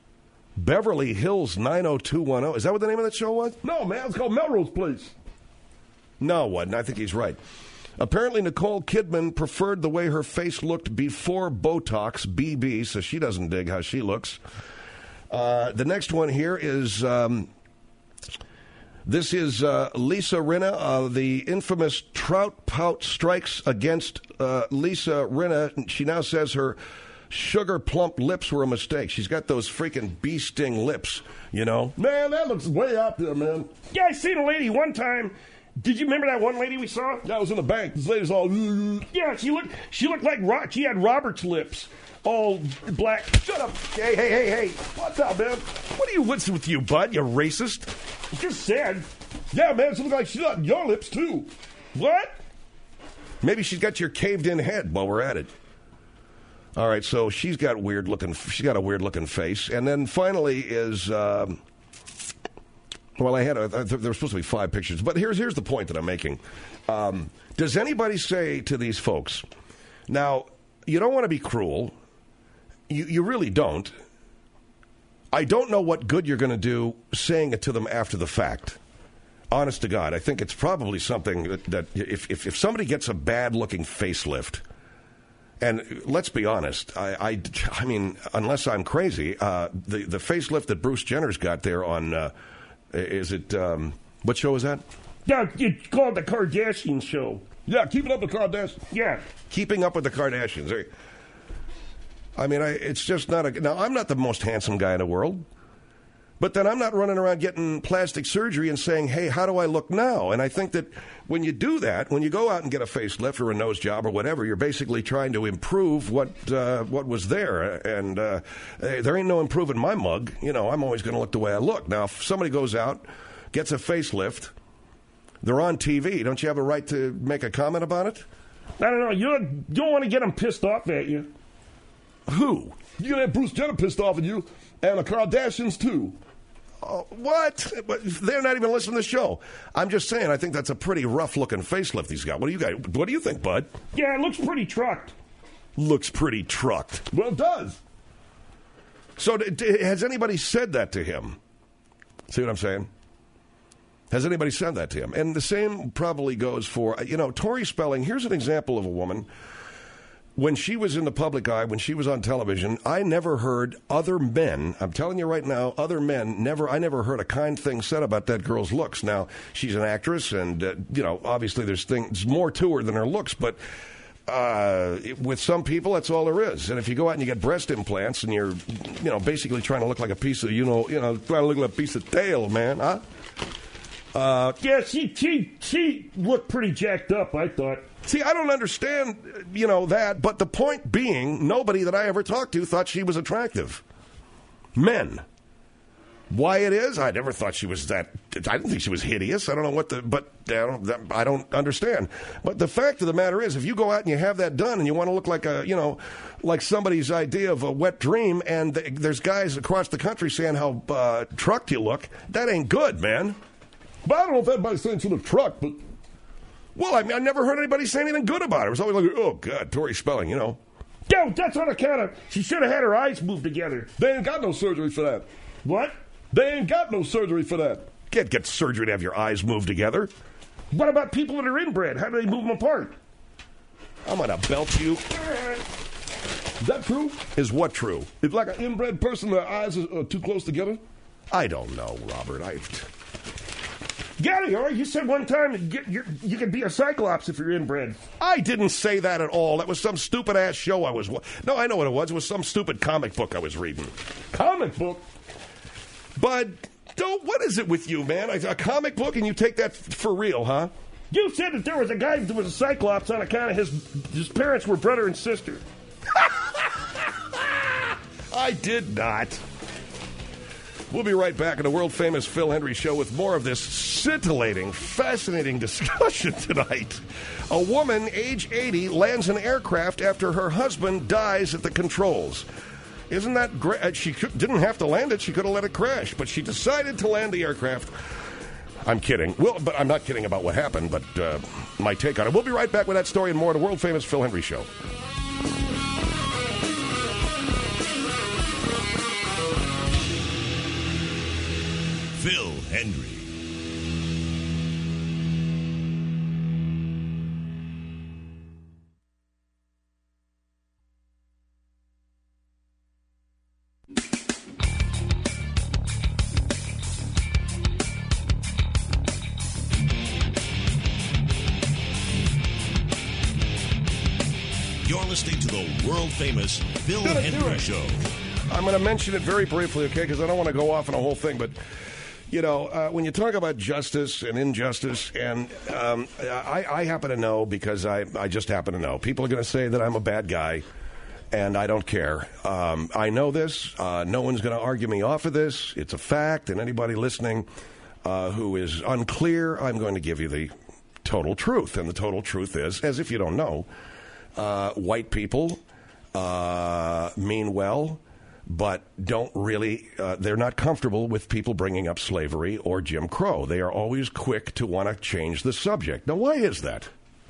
Beverly Hills 90210. Is that what the name of that show was? No, man. It's called Melrose Place. No, it wasn't. I think he's right. Apparently, Nicole Kidman preferred the way her face looked before Botox, BB, so she doesn't dig how she looks. The next one here is... This is Lisa Rinna. The infamous Trout Pout strikes against Lisa Rinna. She now says her sugar plump lips were a mistake. She's got those freaking bee sting lips, you know. Man, that looks way out there, man. Yeah, I seen a lady one time. Did you remember that one lady we saw? That was in the bank. This lady's all... Yeah, she looked like... She had Robert's lips. All black. Shut up. Hey. What's up, man? What's with you, bud? You racist? Just said. Yeah, man, she looks like she's got your lips, too. What? Maybe she's got your caved-in head while we're at it. All right, so she's got a weird-looking face. And then finally is... there were supposed to be 5 pictures. But here's the point that I'm making. Does anybody say to these folks, now, you don't want to be cruel... You really don't. I don't know what good you're going to do saying it to them after the fact. Honest to God, I think it's probably something that if somebody gets a bad-looking facelift, and let's be honest, I mean, unless I'm crazy, the facelift that Bruce Jenner's got there on, what show is that? Yeah, it's called The Kardashian Show. Yeah, Keeping Up with the Kardashians. Yeah. Keeping Up with the Kardashians. I mean, it's just not a... Now, I'm not the most handsome guy in the world, but then I'm not running around getting plastic surgery and saying, hey, how do I look now? And I think that when you do that, when you go out and get a facelift or a nose job or whatever, you're basically trying to improve what was there. And there ain't no improving my mug. You know, I'm always going to look the way I look. Now, if somebody goes out, gets a facelift, they're on TV. Don't you have a right to make a comment about it? I don't know. You don't want to get them pissed off at you. Who? You get Bruce Jenner pissed off at you, and the Kardashians, too. What? They're not even listening to the show. I'm just saying, I think that's a pretty rough-looking facelift he's got. What do you think, bud? Yeah, it looks pretty trucked. Looks pretty trucked. Well, it does. So has anybody said that to him? See what I'm saying? Has anybody said that to him? And the same probably goes for, Tori Spelling. Here's an example of a woman. When she was in the public eye, when she was on television, I never heard other men, I'm telling you right now, other men, I never heard a kind thing said about that girl's looks. Now, she's an actress, and, obviously there's more to her than her looks, but with some people, that's all there is. And if you go out and you get breast implants and you're, basically trying to look like a piece of, trying to look like a piece of tail, man, huh? Yeah, she looked pretty jacked up, I thought. See, I don't understand, that, but the point being, nobody that I ever talked to thought she was attractive. Men. Why it is? I never thought she was that. I didn't think she was hideous. I don't know I don't understand. But the fact of the matter is, if you go out and you have that done and you want to look like like somebody's idea of a wet dream, and there's guys across the country saying how trucked you look, that ain't good, man. But I don't know if anybody's saying she looked trucked, but... Well, I never heard anybody say anything good about her. It was always like, oh, God, Tori Spelling, Yeah, that's on account of... She should have had her eyes moved together. They ain't got no surgery for that. What? They ain't got no surgery for that. Can't get surgery to have your eyes moved together. What about people that are inbred? How do they move them apart? I'm going to belt you. Is that true? Is what true? If like an inbred person, their eyes are too close together? I don't know, Robert. Gary, you said one time you could be a cyclops if you're inbred. I didn't say that at all. That was some stupid-ass show I was... No, I know what it was. It was some stupid comic book I was reading. Comic book? But, what is it with you, man? A comic book and you take that for real, huh? You said that there was a guy that was a cyclops on account of his parents were brother and sister. I did not. We'll be right back on the world-famous Phil Hendrie Show with more of this scintillating, fascinating discussion tonight. A woman, age 80, lands an aircraft after her husband dies at the controls. Isn't that great? She didn't have to land it. She could have let it crash, but she decided to land the aircraft. I'm kidding. Well, but I'm not kidding about what happened, but my take on it. We'll be right back with that story and more on the world-famous Phil Hendrie Show. Phil Hendrie. You're listening to the world-famous Phil Hendrie Show. I'm going to mention it very briefly, okay, because I don't want to go off on a whole thing, but, you know, when you talk about justice and injustice, and I happen to know because I just happen to know. People are going to say that I'm a bad guy, and I don't care. I know this. No one's going to argue me off of this. It's a fact, and anybody listening who is unclear, I'm going to give you the total truth, and the total truth is, as if you don't know, white people mean well, but don't really, they're not comfortable with people bringing up slavery or Jim Crow. They are always quick to want to change the subject. Now, why is that?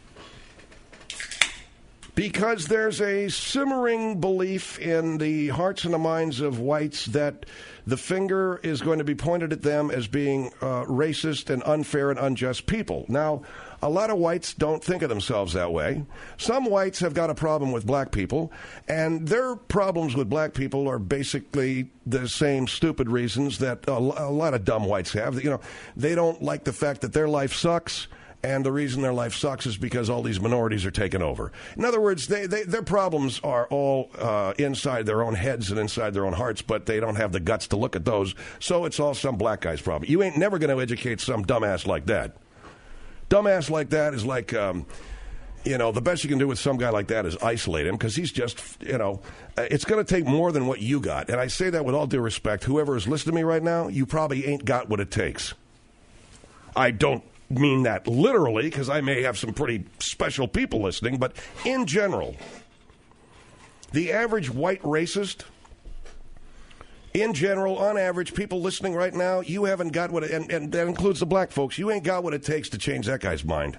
Because there's a simmering belief in the hearts and the minds of whites that the finger is going to be pointed at them as being racist and unfair and unjust people. Now, a lot of whites don't think of themselves that way. Some whites have got a problem with black people, and their problems with black people are basically the same stupid reasons that a lot of dumb whites have. You know, they don't like the fact that their life sucks, and the reason their life sucks is because all these minorities are taken over. In other words, their problems are all inside their own heads and inside their own hearts, but they don't have the guts to look at those, so it's all some black guy's problem. You ain't never going to educate some dumbass like that. Dumbass like that is like, you know, the best you can do with some guy like that is isolate him because he's just, you know, it's going to take more than what you got. And I say that with all due respect. Whoever is listening to me right now, you probably ain't got what it takes. I don't mean that literally because I may have some pretty special people listening, but in general, the average white racist, in general, on average, people listening right now, you haven't got what, and that includes the black folks, you ain't got what it takes to change that guy's mind.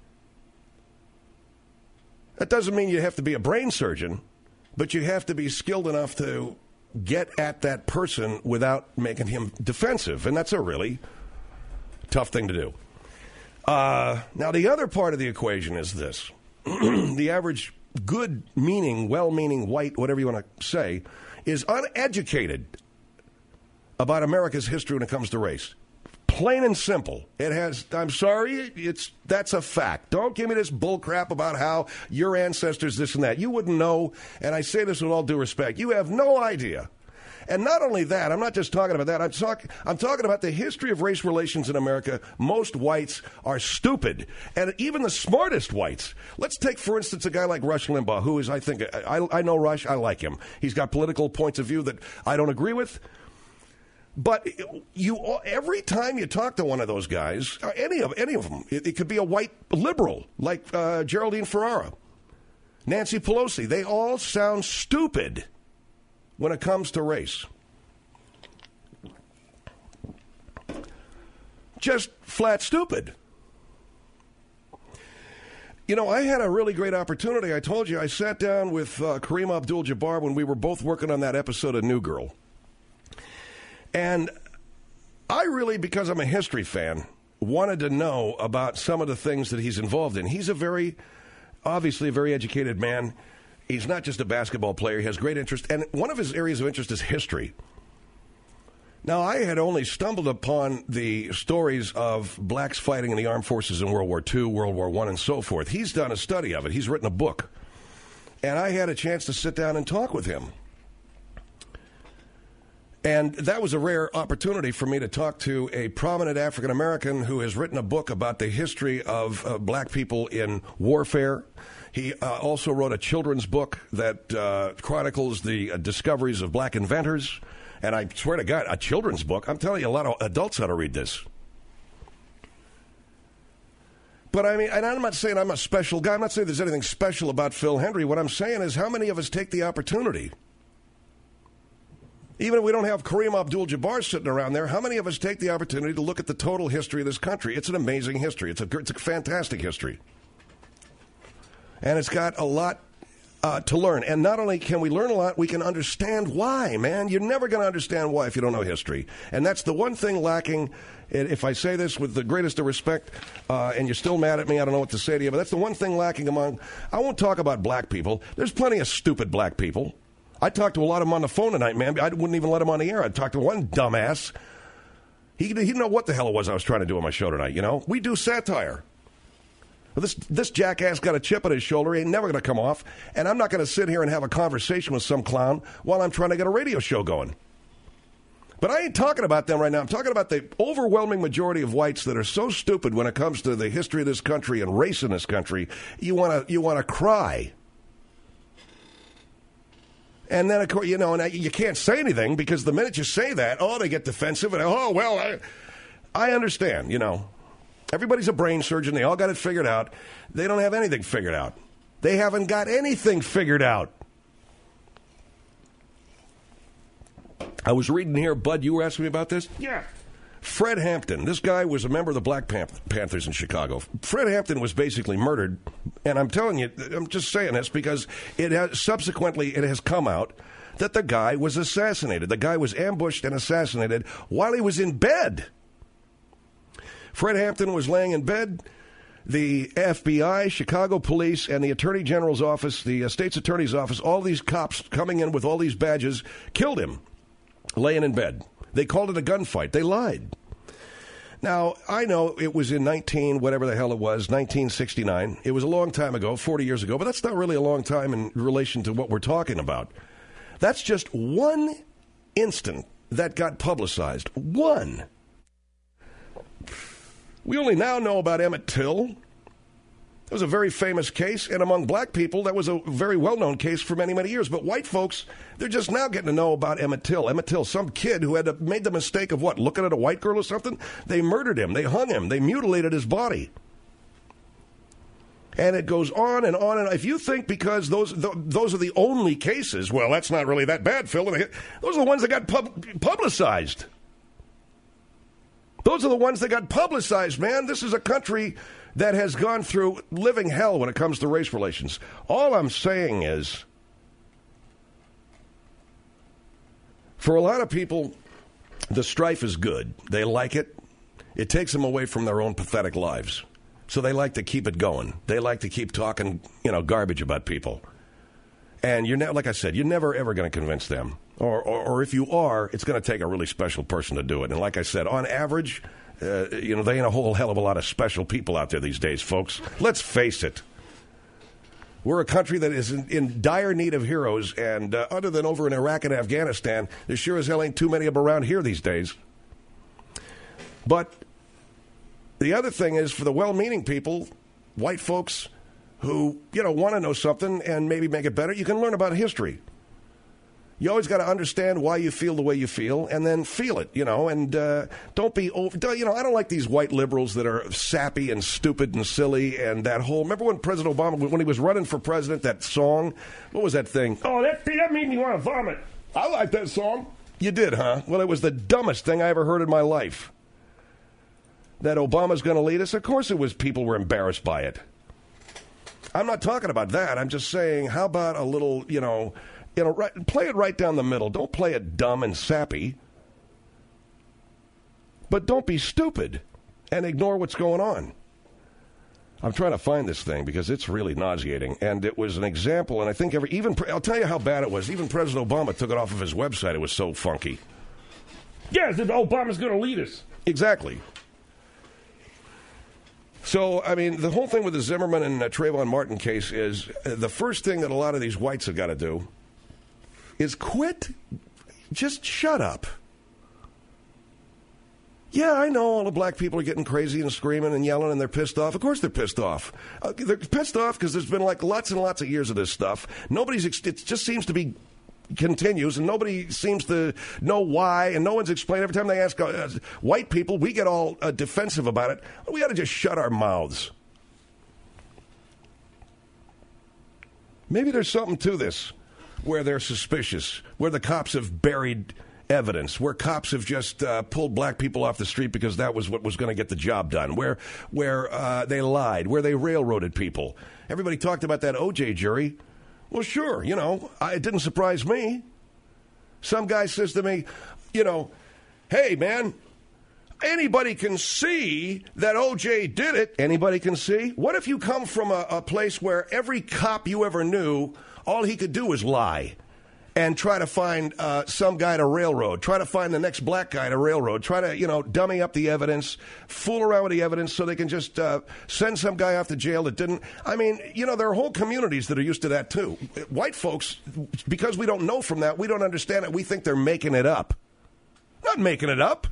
That doesn't mean you have to be a brain surgeon, but you have to be skilled enough to get at that person without making him defensive, and that's a really tough thing to do. Now, the other part of the equation is this. The average good-meaning, well-meaning white, whatever you want to say, is uneducated about America's history when it comes to race. Plain and simple. It has, I'm sorry, that's a fact. Don't give me this bull crap about how your ancestors this and that. You wouldn't know, and I say this with all due respect, you have no idea. And not only that, I'm not just talking about that, I'm talking about the history of race relations in America. Most whites are stupid. And even the smartest whites. Let's take, for instance, a guy like Rush Limbaugh, who is, I think, I know Rush, I like him. He's got political points of view that I don't agree with. But every time you talk to one of those guys, any of them, it could be a white liberal like Geraldine Ferrara, Nancy Pelosi, they all sound stupid when it comes to race. Just flat stupid. You know, I had a really great opportunity. I told you I sat down with Kareem Abdul-Jabbar when we were both working on that episode of New Girl. And I really, because I'm a history fan, wanted to know about some of the things that he's involved in. He's obviously a very educated man. He's not just a basketball player. He has great interest. And one of his areas of interest is history. Now, I had only stumbled upon the stories of blacks fighting in the armed forces in World War II, World War I, and so forth. He's done a study of it. He's written a book. And I had a chance to sit down and talk with him. And that was a rare opportunity for me to talk to a prominent African-American who has written a book about the history of black people in warfare. He also wrote a children's book that chronicles the discoveries of black inventors. And I swear to God, a children's book. I'm telling you, a lot of adults ought to read this. But I mean, and I'm not saying I'm a special guy. I'm not saying there's anything special about Phil Hendrie. What I'm saying is how many of us take the opportunity? Even if we don't have Kareem Abdul-Jabbar sitting around there, how many of us take the opportunity to look at the total history of this country? It's an amazing history. It's a fantastic history. And it's got a lot to learn. And not only can we learn a lot, we can understand why, man. You're never going to understand why if you don't know history. And that's the one thing lacking. If I say this with the greatest of respect, and you're still mad at me, I don't know what to say to you, but that's the one thing lacking among... I won't talk about black people. There's plenty of stupid black people. I talked to a lot of them on the phone tonight, man. I wouldn't even let them on the air. I'd talk to one dumbass. He didn't know what the hell it was I was trying to do on my show tonight, you know? We do satire. This jackass got a chip on his shoulder. He ain't never going to come off. And I'm not going to sit here and have a conversation with some clown while I'm trying to get a radio show going. But I ain't talking about them right now. I'm talking about the overwhelming majority of whites that are so stupid when it comes to the history of this country and race in this country. You want to cry. And then, of course, you know, and you can't say anything because the minute you say that, they get defensive. And, I understand, you know. Everybody's a brain surgeon. They all got it figured out. They don't have anything figured out. They haven't got anything figured out. I was reading here, Bud, you were asking me about this? Yeah. Fred Hampton. This guy was a member of the Black Panthers in Chicago. Fred Hampton was basically murdered. And I'm telling you, I'm just saying this because it has come out that the guy was assassinated. The guy was ambushed and assassinated while he was in bed. Fred Hampton was laying in bed. The FBI, Chicago police, and the Attorney General's office, the state's attorney's office, all these cops coming in with all these badges, killed him, laying in bed. They called it a gunfight. They lied. Now, I know it was in 1969. It was a long time ago, 40 years ago, but that's not really a long time in relation to what we're talking about. That's just one instant that got publicized. One. We only now know about Emmett Till. It was a very famous case, and among black people, that was a very well-known case for many, many years. But white folks, they're just now getting to know about Emmett Till. Emmett Till, some kid who had made the mistake of what, looking at a white girl or something? They murdered him. They hung him. They mutilated his body. And it goes on and on. And if you think because those are the only cases, well, that's not really that bad, Phil. Those are the ones that got publicized. Those are the ones that got publicized, man. This is a country that has gone through living hell when it comes to race relations. All I'm saying is, for a lot of people, the strife is good. They like it. It takes them away from their own pathetic lives. So they like to keep it going. They like to keep talking, garbage about people. And like I said, you're never, ever going to convince them. Or if you are, it's going to take a really special person to do it. And like I said, on average, there ain't a whole hell of a lot of special people out there these days, folks. Let's face it. We're a country that is in dire need of heroes, and other than over in Iraq and Afghanistan, there sure as hell ain't too many of them around here these days. But the other thing is, for the well-meaning people, white folks who, want to know something and maybe make it better, you can learn about history. You always got to understand why you feel the way you feel, and then feel it, and don't be over. I don't like these white liberals that are sappy and stupid and silly, and that whole. Remember when President Obama, when he was running for president, that song? What was that thing? Oh, that made me want to vomit. I like that song. You did, huh? Well, it was the dumbest thing I ever heard in my life. That Obama's going to lead us. Of course, it was. People were embarrassed by it. I'm not talking about that. I'm just saying, how about a little, play it right down the middle. Don't play it dumb and sappy. But don't be stupid and ignore what's going on. I'm trying to find this thing because it's really nauseating. And it was an example, and I think I'll tell you how bad it was. Even President Obama took it off of his website. It was so funky. Yeah, Obama's going to lead us. Exactly. So, the whole thing with the Zimmerman and Trayvon Martin case is the first thing that a lot of these whites have got to do is quit. Just shut up. Yeah, I know all the black people are getting crazy and screaming and yelling and they're pissed off. Of course they're pissed off. They're pissed off because there's been lots and lots of years of this stuff. It just seems to be continues, and nobody seems to know why, and no one's explained. Every time they ask white people, we get all defensive about it. We ought to just shut our mouths. Maybe there's something to this, where they're suspicious, where the cops have buried evidence, where cops have just pulled black people off the street because that was what was going to get the job done, where they lied, where they railroaded people. Everybody talked about that O.J. jury. Well, sure, it didn't surprise me. Some guy says to me, hey, man, anybody can see that O.J. did it. Anybody can see. What if you come from a place where every cop you ever knew, all he could do was lie and try to find some guy to railroad, try to find the next black guy to railroad, try to, dummy up the evidence, fool around with the evidence so they can just send some guy off to jail that didn't. I mean, there are whole communities that are used to that, too. White folks, because we don't know from that, we don't understand it. We think they're making it up. Not making it up.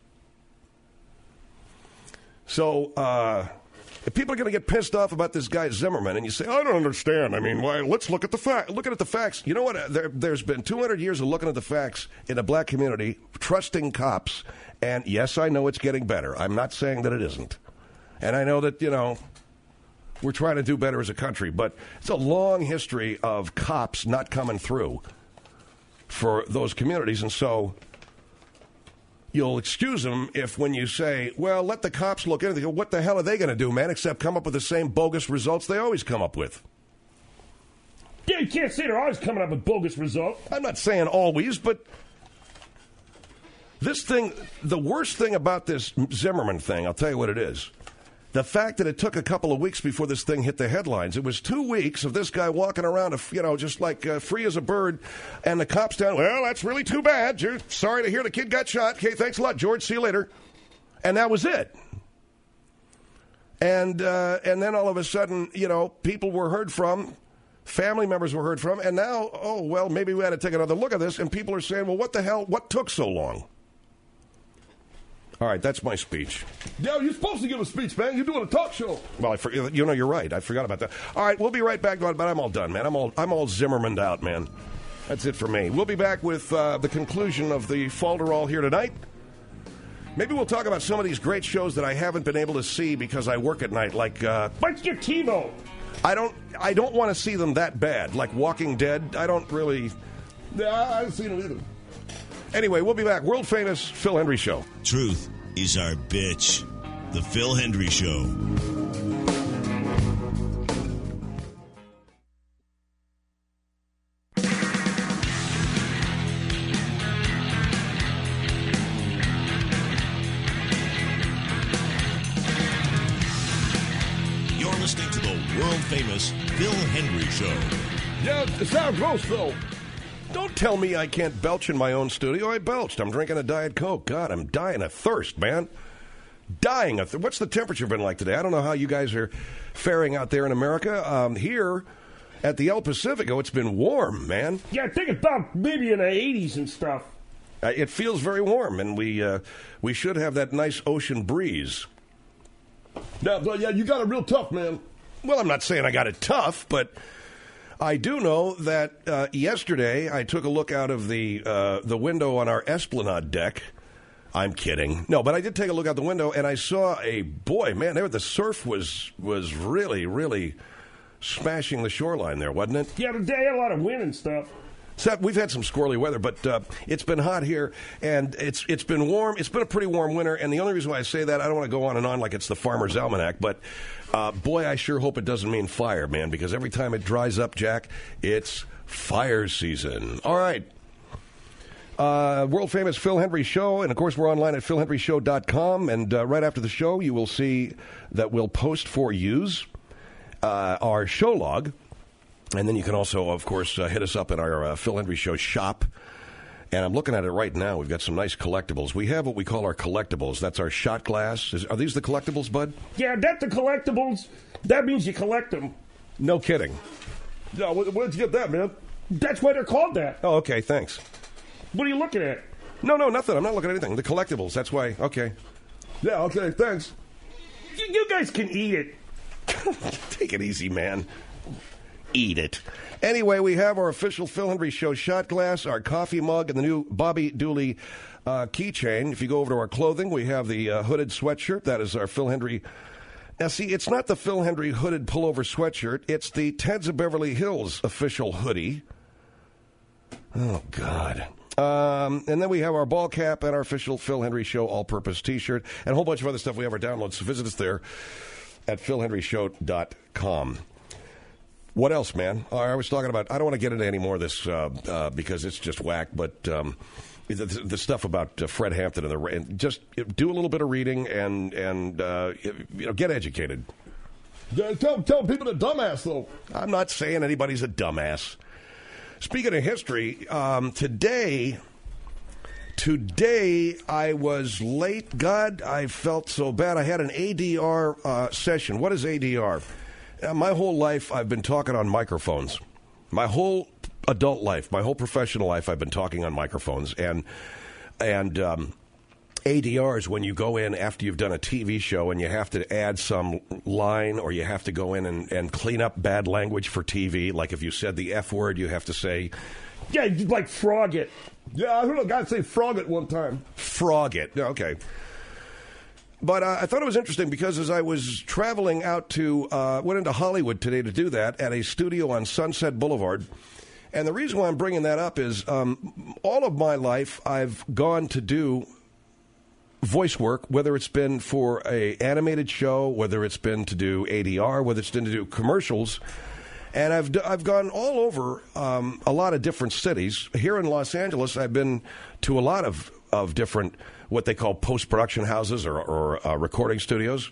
So, if people are going to get pissed off about this guy Zimmerman, and you say, I don't understand. I mean, why? Let's look at the facts. Looking at the facts. You know what? There's been 200 years of looking at the facts in the black community, trusting cops. And, yes, I know it's getting better. I'm not saying that it isn't. And I know that, we're trying to do better as a country. But it's a long history of cops not coming through for those communities. And so you'll excuse them if when you say, well, let the cops look into it. What the hell are they going to do, man, except come up with the same bogus results they always come up with? Yeah, you can't say they're always coming up with bogus results. I'm not saying always, but this thing, the worst thing about this Zimmerman thing, I'll tell you what it is. The fact that it took a couple of weeks before this thing hit the headlines. It was 2 weeks of this guy walking around, just like free as a bird, and the cops down, well, that's really too bad. You're sorry to hear the kid got shot. Okay, thanks a lot, George. See you later. And that was it. And then all of a sudden, people were heard from, family members were heard from, and now, maybe we had to take another look at this, and people are saying, well, what the hell, what took so long? All right, that's my speech. Yeah, you're supposed to give a speech, man. You're doing a talk show. Well, you're right. I forgot about that. All right, we'll be right back, but I'm all done, man. I'm all Zimmermaned out, man. That's it for me. We'll be back with the conclusion of the Falderall here tonight. Maybe we'll talk about some of these great shows that I haven't been able to see because I work at night, like let's get TiVo. I don't want to see them that bad, like Walking Dead. I don't really. Yeah, I haven't seen them either. Anyway, we'll be back. World famous Phil Hendrie Show. Truth is our bitch. The Phil Hendrie Show. You're listening to the world famous Phil Hendrie Show. Yeah, it sounds gross, Phil. Don't tell me I can't belch in my own studio. I belched. I'm drinking a Diet Coke. God, I'm dying of thirst, man. Dying of thirst. What's the temperature been like today? I don't know how you guys are faring out there in America. Here at the El Pacifico, it's been warm, man. Yeah, I think it's about maybe in the 80s and stuff. It feels very warm, and we should have that nice ocean breeze. Yeah, you got it real tough, man. Well, I'm not saying I got it tough, but I do know that yesterday I took a look out of the window on our Esplanade deck. I'm kidding. No, but I did take a look out the window, and I saw the surf was really, really smashing the shoreline there, wasn't it? Yeah, today had a lot of wind and stuff. So we've had some squirrely weather, but it's been hot here, and it's been warm. It's been a pretty warm winter, and the only reason why I say that, I don't want to go on and on like it's the Farmer's Almanac, but boy, I sure hope it doesn't mean fire, man, because every time it dries up, Jack, it's fire season. All right. World famous Phil Hendrie Show, and of course we're online at philhendrieshow.com, and right after the show you will see that we'll post for use our show log. And then you can also, of course, hit us up in our Phil Hendrie Show shop. And I'm looking at it right now. We've got some nice collectibles. We have what we call our collectibles. That's our shot glass. Are these the collectibles, Bud? Yeah, that's the collectibles. That means you collect them. No kidding. Yeah, where'd you get that, man? That's why they're called that. Oh, okay, thanks. What are you looking at? No, nothing. I'm not looking at anything. The collectibles, that's why. Okay. Yeah, okay, thanks. You guys can eat it. Take it easy, man. Eat it. Anyway, we have our official Phil Hendrie Show shot glass, our coffee mug, and the new Bobby Dooley keychain. If you go over to our clothing, we have the hooded sweatshirt. That is our Phil Hendrie. Now, see, it's not the Phil Hendrie hooded pullover sweatshirt. It's the Teds of Beverly Hills official hoodie. Oh, God. And then we have our ball cap and our official Phil Hendrie Show all-purpose T-shirt and a whole bunch of other stuff we have our downloads. So visit us there at philhendrieshow.com. What else, man? I was talking about, I don't want to get into any more of this because it's just whack, but the stuff about Fred Hampton and just do a little bit of reading and get educated. Tell people they're dumbass, though. I'm not saying anybody's a dumbass. Speaking of history, Today I was late. God, I felt so bad. I had an ADR session. What is ADR? My whole life I've been talking on microphones. My whole adult life, my whole professional life, I've been talking on microphones. And ADR is when you go in after you've done a TV show and you have to add some line or you have to go in and clean up bad language for TV. Like if you said the F word, you have to say... Yeah, you like frog it. Yeah, I heard a guy say frog it one time. Frog it. Okay. But I thought it was interesting because as I was traveling out to, went into Hollywood today to do that at a studio on Sunset Boulevard. And the reason why I'm bringing that up is all of my life I've gone to do voice work, whether it's been for a animated show, whether it's been to do ADR, whether it's been to do commercials. And I've gone all over a lot of different cities. Here in Los Angeles, I've been to a lot of different, what they call post-production houses or recording studios.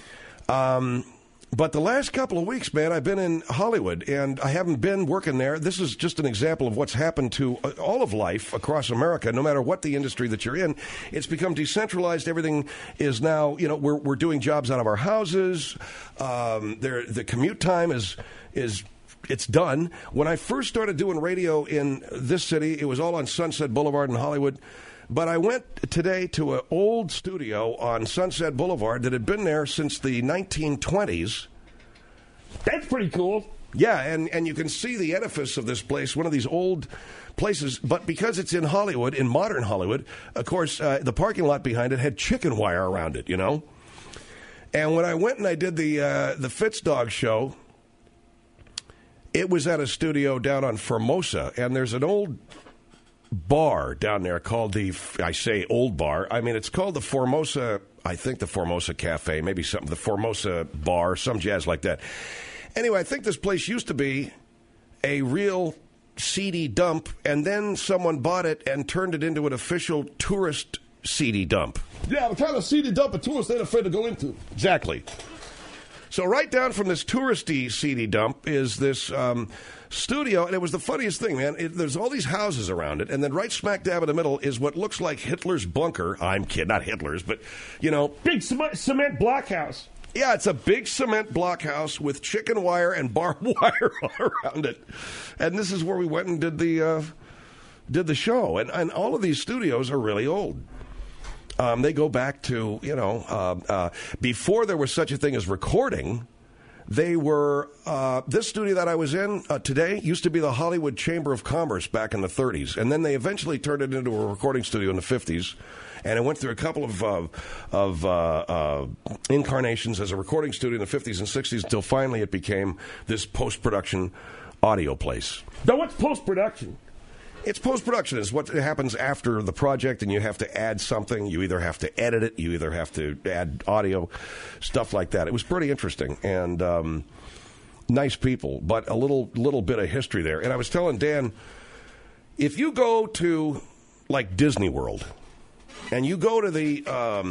But the last couple of weeks, man, I've been in Hollywood, and I haven't been working there. This is just an example of what's happened to all of life across America, no matter what the industry that you're in. It's become decentralized. Everything is now, we're doing jobs out of our houses. The commute time is it's done. When I first started doing radio in this city, it was all on Sunset Boulevard in Hollywood. But I went today to an old studio on Sunset Boulevard that had been there since the 1920s. That's pretty cool. Yeah, and you can see the edifice of this place, one of these old places. But because it's in Hollywood, in modern Hollywood, of course, the parking lot behind it had chicken wire around it, And when I went and I did the Fitzdog show, it was at a studio down on Formosa, and there's an old bar down there called I say old bar. I mean, it's called the Formosa, I think the Formosa Cafe, maybe something, the Formosa Bar, some jazz like that. Anyway, I think this place used to be a real seedy dump, and then someone bought it and turned it into an official tourist seedy dump. Yeah, the kind of seedy dump a tourist ain't afraid to go into. Exactly. So right down from this touristy seedy dump is this studio, and it was the funniest thing, man. There's all these houses around it, and then right smack dab in the middle is what looks like Hitler's bunker. I'm kidding, not Hitler's, but, Big cement blockhouse. Yeah, it's a big cement blockhouse with chicken wire and barbed wire all around it. And this is where we went and did the show. And all of these studios are really old. They go back to, before there was such a thing as recording, they were, this studio that I was in today used to be the Hollywood Chamber of Commerce back in the 30s. And then they eventually turned it into a recording studio in the 50s. And it went through a couple of incarnations as a recording studio in the 50s and 60s until finally it became this post-production audio place. Now, what's post-production? It's post-production. It's what happens after the project, and you have to add something. You either have to edit it, you either have to add audio, stuff like that. It was pretty interesting, and nice people, but a little bit of history there. And I was telling Dan, if you go to, like, Disney World, and you go to the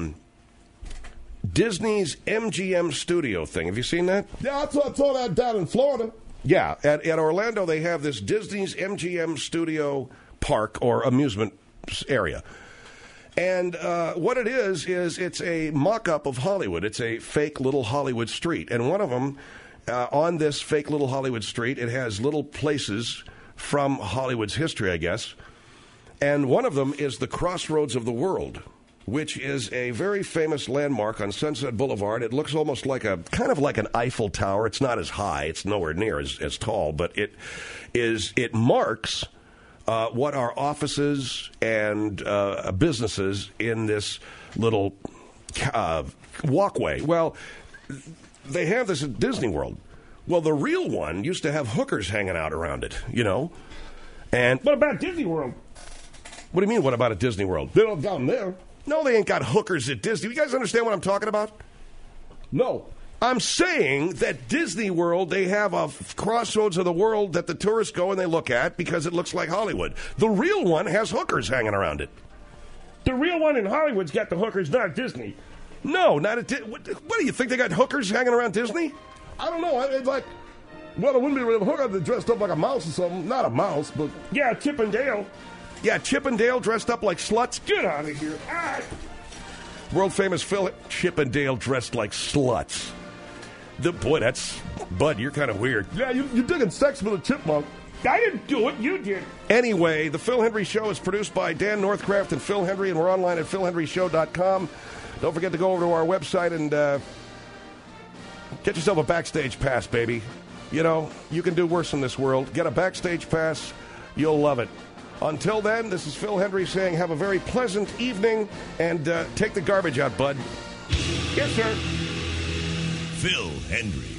Disney's MGM Studio thing, have you seen that? Yeah, I saw that down in Florida. Yeah, at Orlando, they have this Disney's MGM Studio Park or amusement area. And what it is it's a mock-up of Hollywood. It's a fake little Hollywood street. And one of them, on this fake little Hollywood street, it has little places from Hollywood's history, I guess. And one of them is the Crossroads of the World, which is a very famous landmark on Sunset Boulevard. It looks almost like kind of like an Eiffel Tower. It's not as high. It's nowhere near as tall, but it marks what are offices and businesses in this little walkway. Well, they have this at Disney World. Well, the real one used to have hookers hanging out around it, And what about Disney World? What do you mean, what about at Disney World? They don't got them there. No, they ain't got hookers at Disney. You guys understand what I'm talking about? No. I'm saying that Disney World, they have a crossroads of the world that the tourists go and they look at because it looks like Hollywood. The real one has hookers hanging around it. The real one in Hollywood's got the hookers, not Disney. No, not at what do you think? They got hookers hanging around Disney? I don't know. It's like, well, it wouldn't be a real hooker if they dressed up like a mouse or something. Not a mouse, but... Yeah, Chip and Dale. Yeah, Chip and Dale dressed up like sluts. Get out of here. World-famous Phil Chip and Dale dressed like sluts. Bud, you're kind of weird. Yeah, you're digging sex with a chipmunk. I didn't do it. You did. Anyway, the Phil Hendry Show is produced by Dan Northcraft and Phil Hendry, and we're online at philhendryshow.com. Don't forget to go over to our website and get yourself a backstage pass, baby. You know, you can do worse in this world. Get a backstage pass. You'll love it. Until then, this is Phil Hendry saying have a very pleasant evening, and take the garbage out, bud. Yes, sir. Phil Hendry.